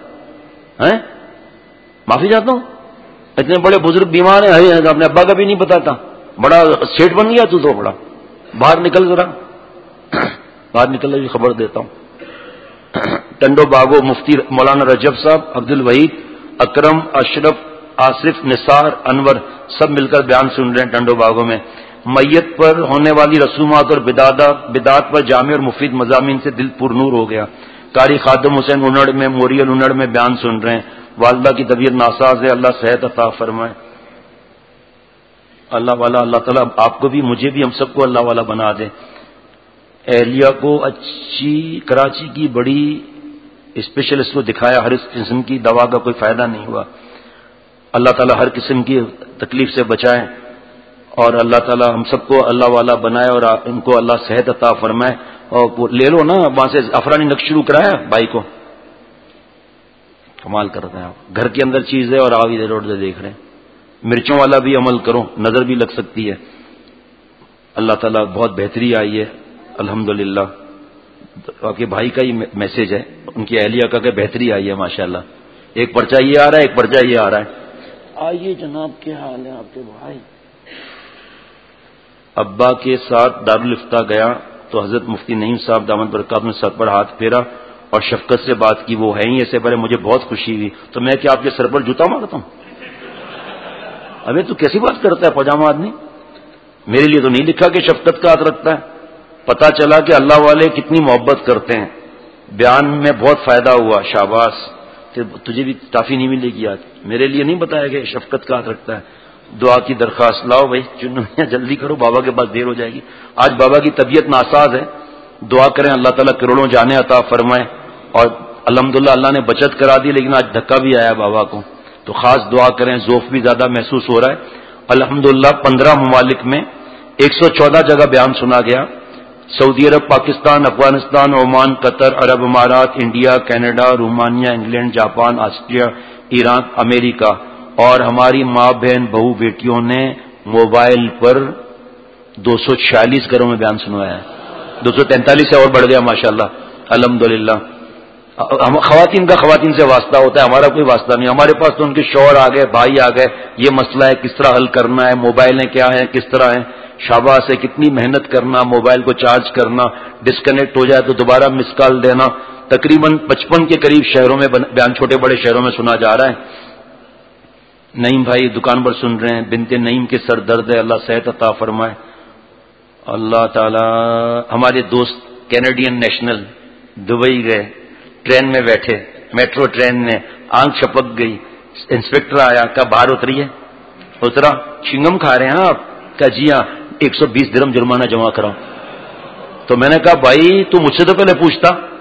معافی چاہتا ہوں, اتنے بڑے بزرگ بیمار ہیں اپنے ابا کا بھی نہیں بتاتا. بڑا سیٹ بن گیا تو تو بڑا. باہر نکل ذرا باہر نکل خبر دیتا ہوں. ٹنڈو باغو مفتی مولانا رجب صاحب, عبد الوحید, اکرم, اشرف, آصف, نثار, انور سب مل کر بیان سن رہے ہیں ٹنڈو باغو میں. میت پر ہونے والی رسومات اور بدعات پر جامع اور مفید مضامین سے دل پر نور ہو گیا. قاری خادم حسین انڑ میں موریل انڑ میں بیان سن رہے ہیں. والدہ کی طبیعت ناساز ہے, اللہ صحت عطا فرمائے. اللہ والا اللہ تعالیٰ آپ کو بھی مجھے بھی ہم سب کو اللہ والا بنا دے. اہلیہ کو اچھی کراچی کی بڑی اسپیشلسٹ کو دکھایا, ہر قسم کی دوا کا کوئی فائدہ نہیں ہوا. اللہ تعالیٰ ہر قسم کی تکلیف سے بچائے اور اللہ تعالیٰ ہم سب کو اللہ والا بنائے اور ان کو اللہ صحت عطا فرمائے. اور لے لو نا وہاں سے افرانی نقش شروع کرایا بھائی کو, کمال کرتے ہیں آپ. گھر کے اندر چیز ہے اور آپ ادھر روڈ سے دیکھ رہے ہیں. مرچوں والا بھی عمل کرو, نظر بھی لگ سکتی ہے. اللہ تعالیٰ بہت بہتری آئی ہے الحمدللہ. آپ کے بھائی کا ہی میسج ہے, ان کی اہلیہ کا کہ بہتری آئی ہے ماشاءاللہ. ایک پرچہ یہ آ رہا ہے ایک پرچہ یہ آ رہا ہے. آئیے جناب, کیا حال ہے آپ کے بھائی؟ ابا کے ساتھ دارالفتہ گیا تو حضرت مفتی نعیم صاحب دامت برکات نے سر پر ہاتھ پھیرا اور شفقت سے بات کی. وہ ہے ہی ایسے بڑے, مجھے بہت خوشی ہوئی. تو میں کیا آپ کے سر پر جوتا مارتا ہوں؟ ابھی تو کیسی بات کرتا ہے پاجامہ آدمی. میرے لیے تو نہیں لکھا کہ شفقت کا ہاتھ رکھتا ہے. پتا چلا کہ اللہ والے کتنی محبت کرتے ہیں. بیان میں بہت فائدہ ہوا, شاباش. تجھے بھی ٹافی نہیں ملے گی آج. میرے لیے نہیں بتایا کہ شفقت کا ہاتھ رکھتا ہے. دعا کی درخواست لاؤ بھائی, چنو جلدی کرو, بابا کے پاس دیر ہو جائے گی. آج بابا کی طبیعت ناساز ہے, دعا کریں اللہ تعالیٰ کروڑوں جانے عطا فرمائے. اور الحمدللہ اللہ نے بچت کرا دی, لیکن آج دھکا بھی آیا بابا کو, تو خاص دعا کریں. ذوف بھی زیادہ محسوس ہو رہا ہے. الحمدللہ پندرہ ممالک میں ایک سو چودہ جگہ بیان سنا گیا. Saudi Arab, Pakistan, Afghanistan, Oman, Qatar, عرب امارات, India, Canada, Romania, England, Japan, Austria, Iran, امریکہ. اور ہماری ماں بہن بہو بیٹیوں نے موبائل پر دو سو چھیالیس گھروں میں بیان سنوایا ہے. دو سو تینتالیس سے اور بڑھ گیا ماشاءاللہ الحمدللہ. ہم خواتین کا خواتین سے واسطہ ہوتا ہے, ہمارا کوئی واسطہ نہیں. ہمارے پاس تو ان کے شوہر آ گئے, بھائی آ گئے, یہ مسئلہ ہے کس طرح حل کرنا ہے, موبائلیں کیا ہیں کس طرح ہیں. شاباش ہے, کتنی محنت کرنا, موبائل کو چارج کرنا, ڈسکنیکٹ ہو جائے تو دوبارہ مس کال دینا. تقریباً پچپن کے قریب شہروں میں بیان چھوٹے بڑے شہروں میں سنا جا رہا ہے. نعیم بھائی دکان پر سن رہے ہیں. بنت نعیم کے سر درد ہے, اللہ صحت عطا فرمائے. اللہ تعالی. ہمارے دوست کینیڈین نیشنل دبئی گئے, ٹرین میں بیٹھے, میٹرو ٹرین میں, آنکھ چھپک گئی. انسپیکٹر آیا, کہا باہر اتریے. اترا, چنگم کھا رہے ہیں آپ؟ کہا جی ہاں, ایک سو بیس درہم جرمانہ جمع کراؤ. تو میں نے کہا بھائی تو مجھ سے تو پہلے پوچھتا.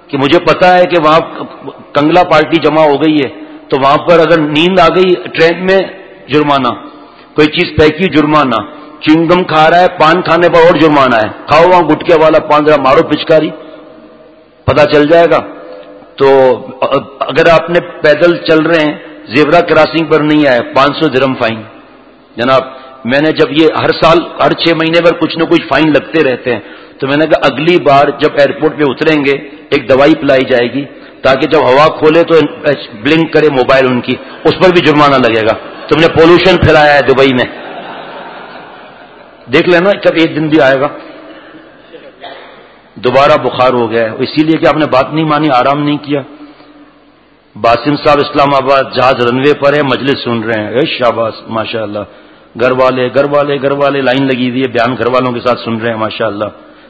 کہ مجھے پتا ہے کہ وہاں کنگلا پارٹی جمع ہو گئی ہے تو وہاں پر اگر نیند آ گئی ٹرین میں جرمانہ، کوئی چیز پھینکی جرمانہ، چنگم کھا رہا ہے پان کھانے پر اور جرمانہ ہے، کھاؤ وہاں گٹکے والا پان، ذرا مارو پچکاری پتا چل جائے گا. تو اگر آپ نے پیدل چل رہے ہیں زیبرا کراسنگ پر نہیں آئے پانچ سو درہم فائن. جناب میں نے جب یہ ہر سال ہر چھ مہینے پر کچھ نہ کچھ فائن لگتے رہتے ہیں تو میں نے کہا اگلی بار جب ایئرپورٹ پہ اتریں گے ایک دوائی پلائی جائے گی تاکہ جب ہوا کھولے تو بلنک کرے موبائل ان کی، اس پر بھی جرمانہ لگے گا. تم نے پولوشن پھیلایا ہے دبئی میں، دیکھ لینا کب ایک دن بھی آئے گا. دوبارہ بخار ہو گیا ہے اسی لیے کہ آپ نے بات نہیں مانی، آرام نہیں کیا. باسم صاحب اسلام آباد جہاز رنوے پر ہے، مجلس سن رہے ہیں. اے شاباش ماشاء اللہ، گھر والے گھر والے گھر والے لائن لگی ہوئی ہے، بیان گھر والوں کے ساتھ سن رہے ہیں ماشاء اللہ.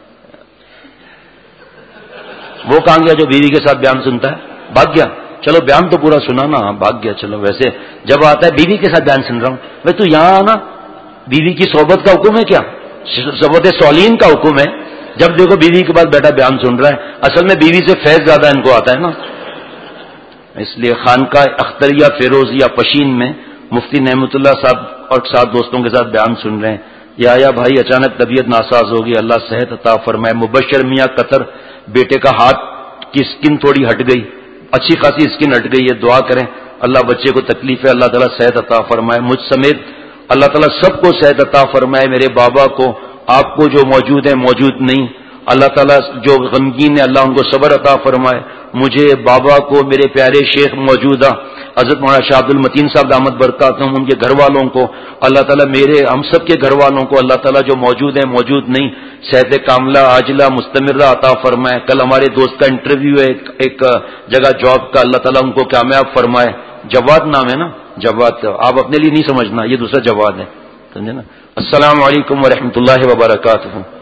وہ کہاں گیا جو بیوی کے ساتھ بیان سنتا ہے؟ بھاگ گیا. چلو بیان تو پورا سنا نا، بھاگ گیا. چلو ویسے جب آتا ہے بیوی کے ساتھ بیان سن رہا ہوں، بھائی تو یہاں آنا، بیوی کی صحبت کا حکم ہے کیا؟ صحبت صالحین کا حکم ہے. جب دیکھو بیوی کے بعد بیٹا بیان سن رہا ہے، اصل میں بیوی سے فیض زیادہ ان کو آتا ہے نا. اس لیے خانقاہ اختریہ فیروزیہ پشین میں مفتی نعمت اللہ صاحب اور سات دوستوں کے ساتھ بیان سن رہے ہیں. یا یا بھائی اچانک طبیعت ناساز ہوگی، اللہ صحت عطا فرمائے. مبشر میاں قطر بیٹے کا ہاتھ کی اسکن تھوڑی ہٹ گئی، اچھی خاصی اسکن ہٹ گئی ہے، دعا کریں اللہ بچے کو تکلیف ہے، اللہ تعالیٰ صحت عطا فرمائے. مجھ سمیت اللہ تعالیٰ سب کو صحت عطا فرمائے. میرے بابا کو، آپ کو جو موجود ہیں موجود نہیں، اللہ تعالیٰ جو غمگین ہے اللہ ان کو صبر عطا فرمائے. مجھے بابا کو، میرے پیارے شیخ موجودہ حضرت مولانا شاہ عبد المتین صاحب دامت برکاتہم، ان کے گھر والوں کو اللہ تعالیٰ، میرے ہم سب کے گھر والوں کو اللہ تعالیٰ جو موجود ہیں موجود نہیں صحت کاملہ عاجلہ مستمرہ عطا فرمائے. کل ہمارے دوست کا انٹرویو ہے ایک, ایک جگہ جاب کا، اللہ تعالیٰ ان کو کامیاب فرمائے. جواد نام ہے نا، جواد، آپ اپنے لیے نہیں سمجھنا، یہ دوسرا جواد ہے، سمجھے نا. السلام علیکم ورحمۃ اللہ وبرکاتہ.